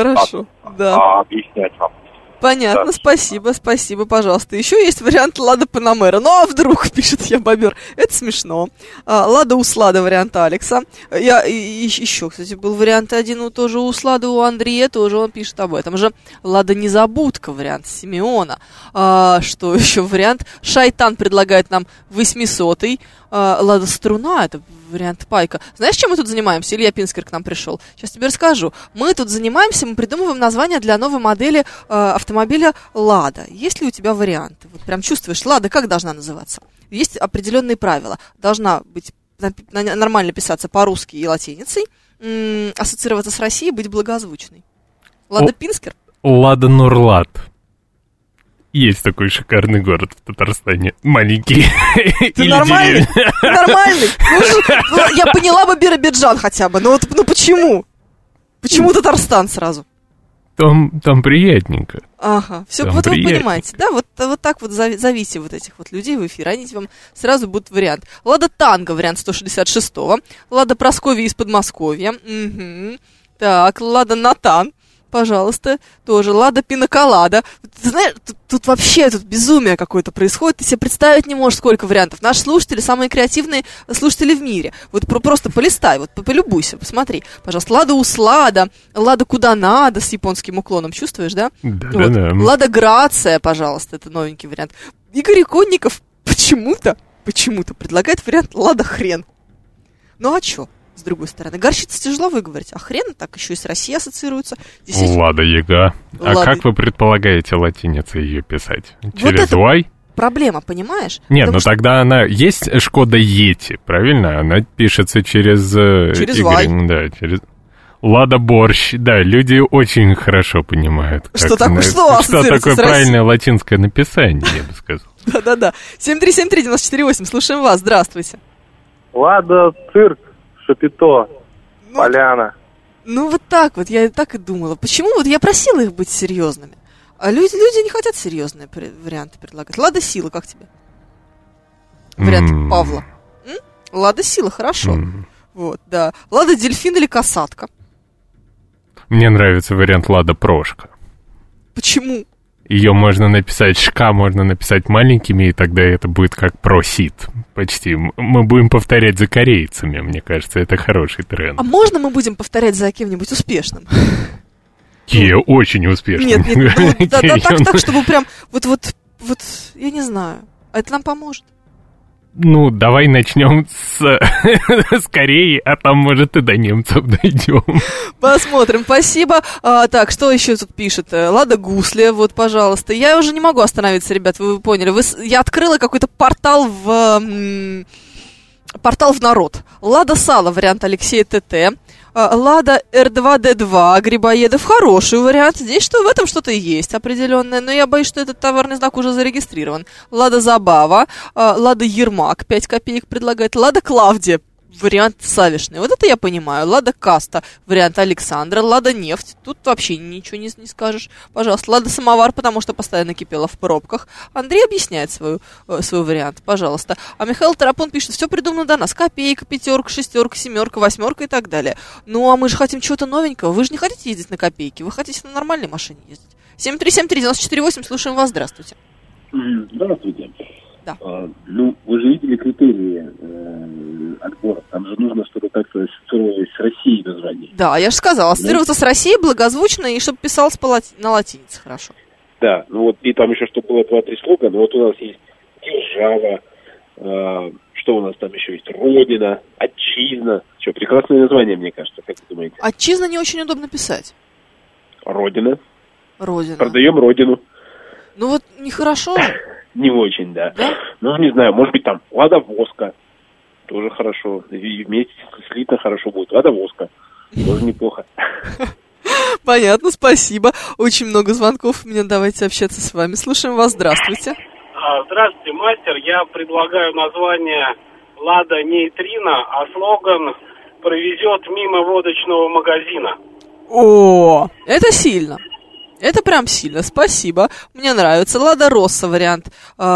объяснять вам. Понятно, да. Спасибо, пожалуйста. Еще есть вариант Лада Панамера. Ну, а вдруг, пишет я бобер. Это смешно. Лада Услада, вариант Алекса. Еще, кстати, был вариант один тоже у Услада, у Андрея тоже, он пишет об этом же. Лада Незабудка, вариант Симеона. Что еще вариант? Шайтан предлагает нам 800-й. Лада Струна, это вариант Пайка. Знаешь, чем мы тут занимаемся? Илья Пинскер к нам пришел. Сейчас тебе расскажу. Мы тут занимаемся, мы придумываем название для новой модели автомобиля Лада. Есть ли у тебя варианты? Вот прям чувствуешь, Лада как должна называться? Есть определенные правила. Должна быть нормально писаться по-русски и латиницей, ассоциироваться с Россией, быть благозвучной. Лада Пинскер? Лада Нурлат. Есть такой шикарный город в Татарстане. Маленький. Ты нормальный? Нормальный? Я поняла бы Биробиджан хотя бы. Но почему? Почему Татарстан сразу? Там приятненько. Ага, все, вот вы понимаете, да? Вот так вот зовите вот этих вот людей в эфир, они вам сразу будут вариант. Лада Танго, вариант 166-го. Лада Прасковья из Подмосковья. Угу. Так, Лада Натан. Пожалуйста, тоже. Лада Пинаколада. Ты знаешь, тут вообще безумие какое-то происходит. Ты себе представить не можешь, сколько вариантов. Наши слушатели самые креативные слушатели в мире. Вот просто полистай, вот полюбуйся, посмотри. Пожалуйста, Лада Услада, Лада Куда Надо с японским уклоном. Чувствуешь, да? Да. Лада Грация, пожалуйста, это новенький вариант. Игорь Иконников почему-то предлагает вариант Лада Хрен. Ну а чё? С другой стороны, горчица тяжело выговорить, а хрен так еще и с Россией ассоциируется. Лада Яга. А как вы предполагаете латиницей ее писать? Через вот Y? Проблема, понимаешь? Нет, тогда она... Есть Шкода Йети, правильно? Она пишется через Y. Да, через... Лада Борщ. Да, люди очень хорошо понимают. Что такое правильное латинское написание, я бы сказал. Да-да-да. 7373948, слушаем вас, здравствуйте. Лада Цирк. Шапито, Поляна. Ну, вот так вот, я так и думала. Почему? Вот я просила их быть серьезными. А люди не хотят серьезные варианты предлагать. Лада Сила, как тебе? Вариант Павла. Лада Сила, хорошо. Вот, да. Лада Дельфин или Касатка? Мне нравится вариант Лада Прошка. Почему? Ее можно написать, ШК можно написать маленькими, и тогда это будет как просит. Почти. Мы будем повторять за корейцами, мне кажется, это хороший тренд. А можно мы будем повторять за кем-нибудь успешным? Очень успешным. Нет, так, чтобы прям, вот, я не знаю, а это нам поможет? Ну, давай начнем с Кореи, а там, может, и до немцев дойдем. Посмотрим, спасибо. Так, что еще тут пишет? Лада Гусля, вот, пожалуйста. Я уже не могу остановиться, ребят, вы поняли. Я открыла какой-то портал в народ. Лада Сало, вариант Алексея ТТ. Лада R2D2 Грибоедов, хороший вариант. Здесь в этом что-то есть определенное, но я боюсь, что этот товарный знак уже зарегистрирован. Лада Забава, Лада Ермак 5 копеек предлагает, Лада Клавдия, вариант Савишный, вот это я понимаю. Лада Каста, вариант Александра, Лада Нефть, тут вообще ничего не скажешь. Пожалуйста, Лада Самовар, потому что постоянно кипела в пробках. Андрей объясняет свой вариант, пожалуйста. А Михаил Тарапон пишет, все придумано до нас. Копейка, пятерка, шестерка, семерка, восьмерка и так далее. Ну, а мы же хотим чего-то новенького. Вы же не хотите ездить на копейки, вы хотите на нормальной машине ездить. 7373948, слушаем вас, здравствуйте. Здравствуйте. Да. Ну, вы же видели критерии отбора. Там же нужно, чтобы как-то ассоциировалось с Россией название. Да, я же сказала, ассоциироваться с Россией благозвучно и чтобы писалось на латинице хорошо. Да, ну вот и там еще, чтобы было 2-3 слогана. Вот у нас есть держава, что у нас там еще есть? Родина, отчизна. Что, прекрасное название, мне кажется, как вы думаете? Отчизна не очень удобно писать. Родина. Родина. Продаем родину. Ну вот нехорошо же. Не очень, да. Ну, не знаю, может быть, там Лада Воска. Тоже хорошо. И вместе слитно хорошо будет. Лада Воска. тоже неплохо. Понятно, спасибо. Очень много звонков у меня, давайте общаться с вами. Слушаем вас, здравствуйте. Здравствуйте, мастер. Я предлагаю название «Лада Нейтрино», а слоган «Провезет мимо водочного магазина». О, это сильно. Это прям сильно, спасибо. Мне нравится. Лада Росса вариант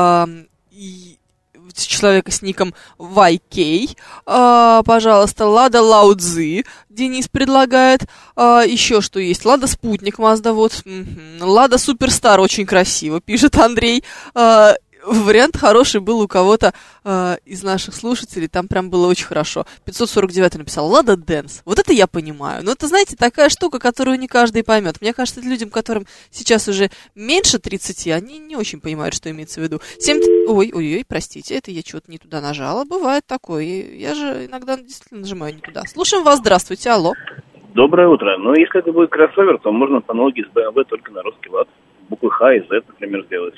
человека с ником YK. Пожалуйста, Лада Лаудзы Денис предлагает. Еще что есть? Лада Спутник Мазда, вот. Лада Суперстар, очень красиво, пишет Андрей. Вариант хороший был у кого-то из наших слушателей, там прям было очень хорошо. 549 написал Лада Дэнс. Вот это я понимаю. Но это, знаете, такая штука, которую не каждый поймет. Мне кажется, это людям, которым сейчас уже меньше 30, они не очень понимают, что имеется в виду. Ой, простите, это я что-то не туда нажала. Бывает такое. Я же иногда действительно нажимаю не туда. Слушаем вас, здравствуйте, алло. Доброе утро. Ну, если это будет кроссовер, то можно по аналогии с BMW только на русский лад. Буквы Х и Z, например, сделать.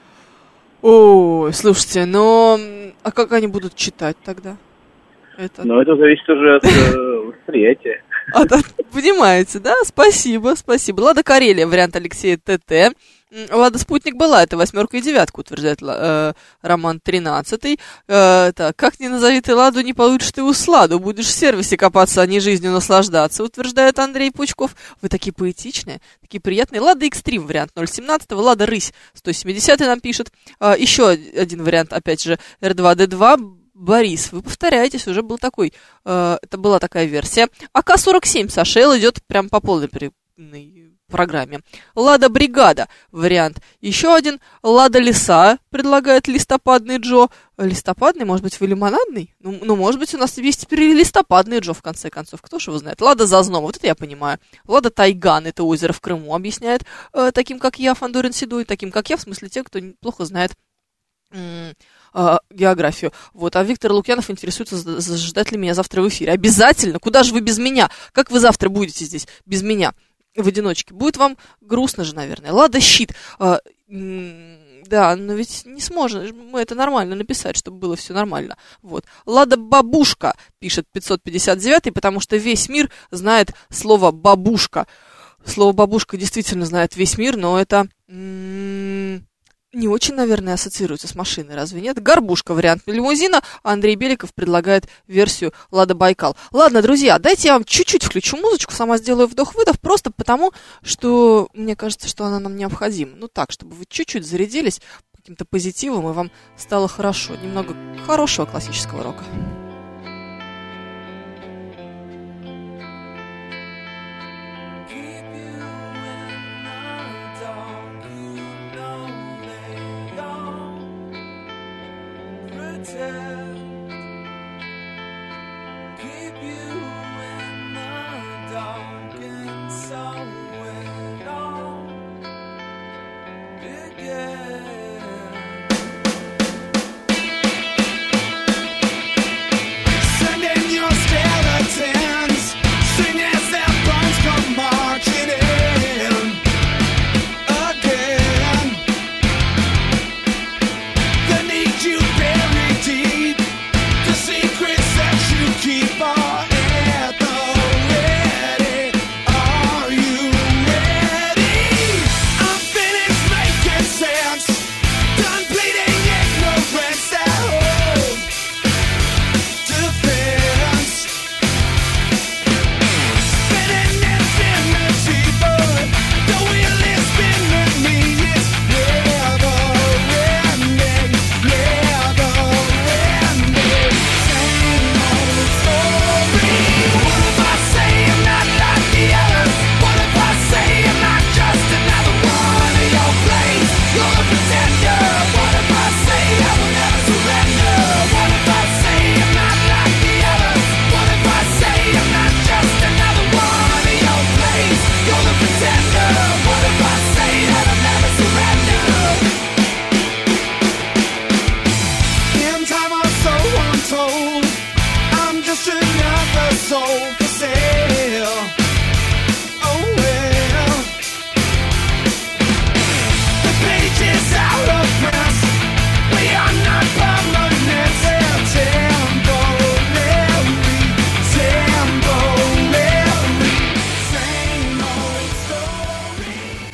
Ой, слушайте, но... А как они будут читать тогда? Ну, это зависит уже от восприятия. Понимаете, да? Спасибо. Лада Карелия, вариант Алексея ТТ. Лада Спутник была, это 8 и 9, утверждает Роман 13. Так, как ни назови ты Ладу, не получишь ты усладу. Будешь в сервисе копаться, а не жизнью наслаждаться, утверждает Андрей Пучков. Вы такие поэтичные, такие приятные. Лада Экстрим, вариант 017. Лада Рысь, 170 нам пишет. Еще один вариант, опять же, R2D2. Борис, вы повторяетесь, уже был такой, это была такая версия. АК-47 Сашел идет прям по полной программе. Лада Бригада, вариант. Еще один. Лада Лиса предлагает листопадный Джо. Листопадный, может быть, вы лимонадный? Ну, может быть, у нас есть теперь и листопадный Джо, в конце концов. Кто же его знает? Лада Зазнова, вот это я понимаю. Лада Тайган, это озеро в Крыму, объясняет таким, как я, Фандорин Седой, таким, как я, в смысле, те, кто плохо знает географию. Вот. А Виктор Лукьянов интересуется, ждать ли меня завтра в эфире. Обязательно. Куда же вы без меня? Как вы завтра будете здесь без меня? В одиночке. Будет вам грустно же, наверное. Лада Щит. Да, но ведь не сможем мы это нормально написать, чтобы было все нормально. Вот. Лада Бабушка, пишет 559, потому что весь мир знает слово бабушка. Слово бабушка действительно знает весь мир, но это... не очень, наверное, ассоциируется с машиной, разве нет? Горбушка, вариант лимузина. Андрей Беликов предлагает версию Лада Байкал. Ладно, друзья, дайте я вам чуть-чуть включу музычку, сама сделаю вдох-выдох, просто потому, что мне кажется, что она нам необходима. Ну так, чтобы вы чуть-чуть зарядились каким-то позитивом, и вам стало хорошо. Немного хорошего классического рока.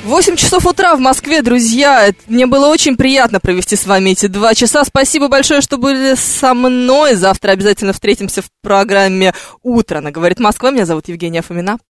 8 часов утра в Москве, друзья. Мне было очень приятно провести с вами эти 2 часа. Спасибо большое, что были со мной. Завтра обязательно встретимся в программе «Утро». Она говорит Москва. Меня зовут Евгения Фомина.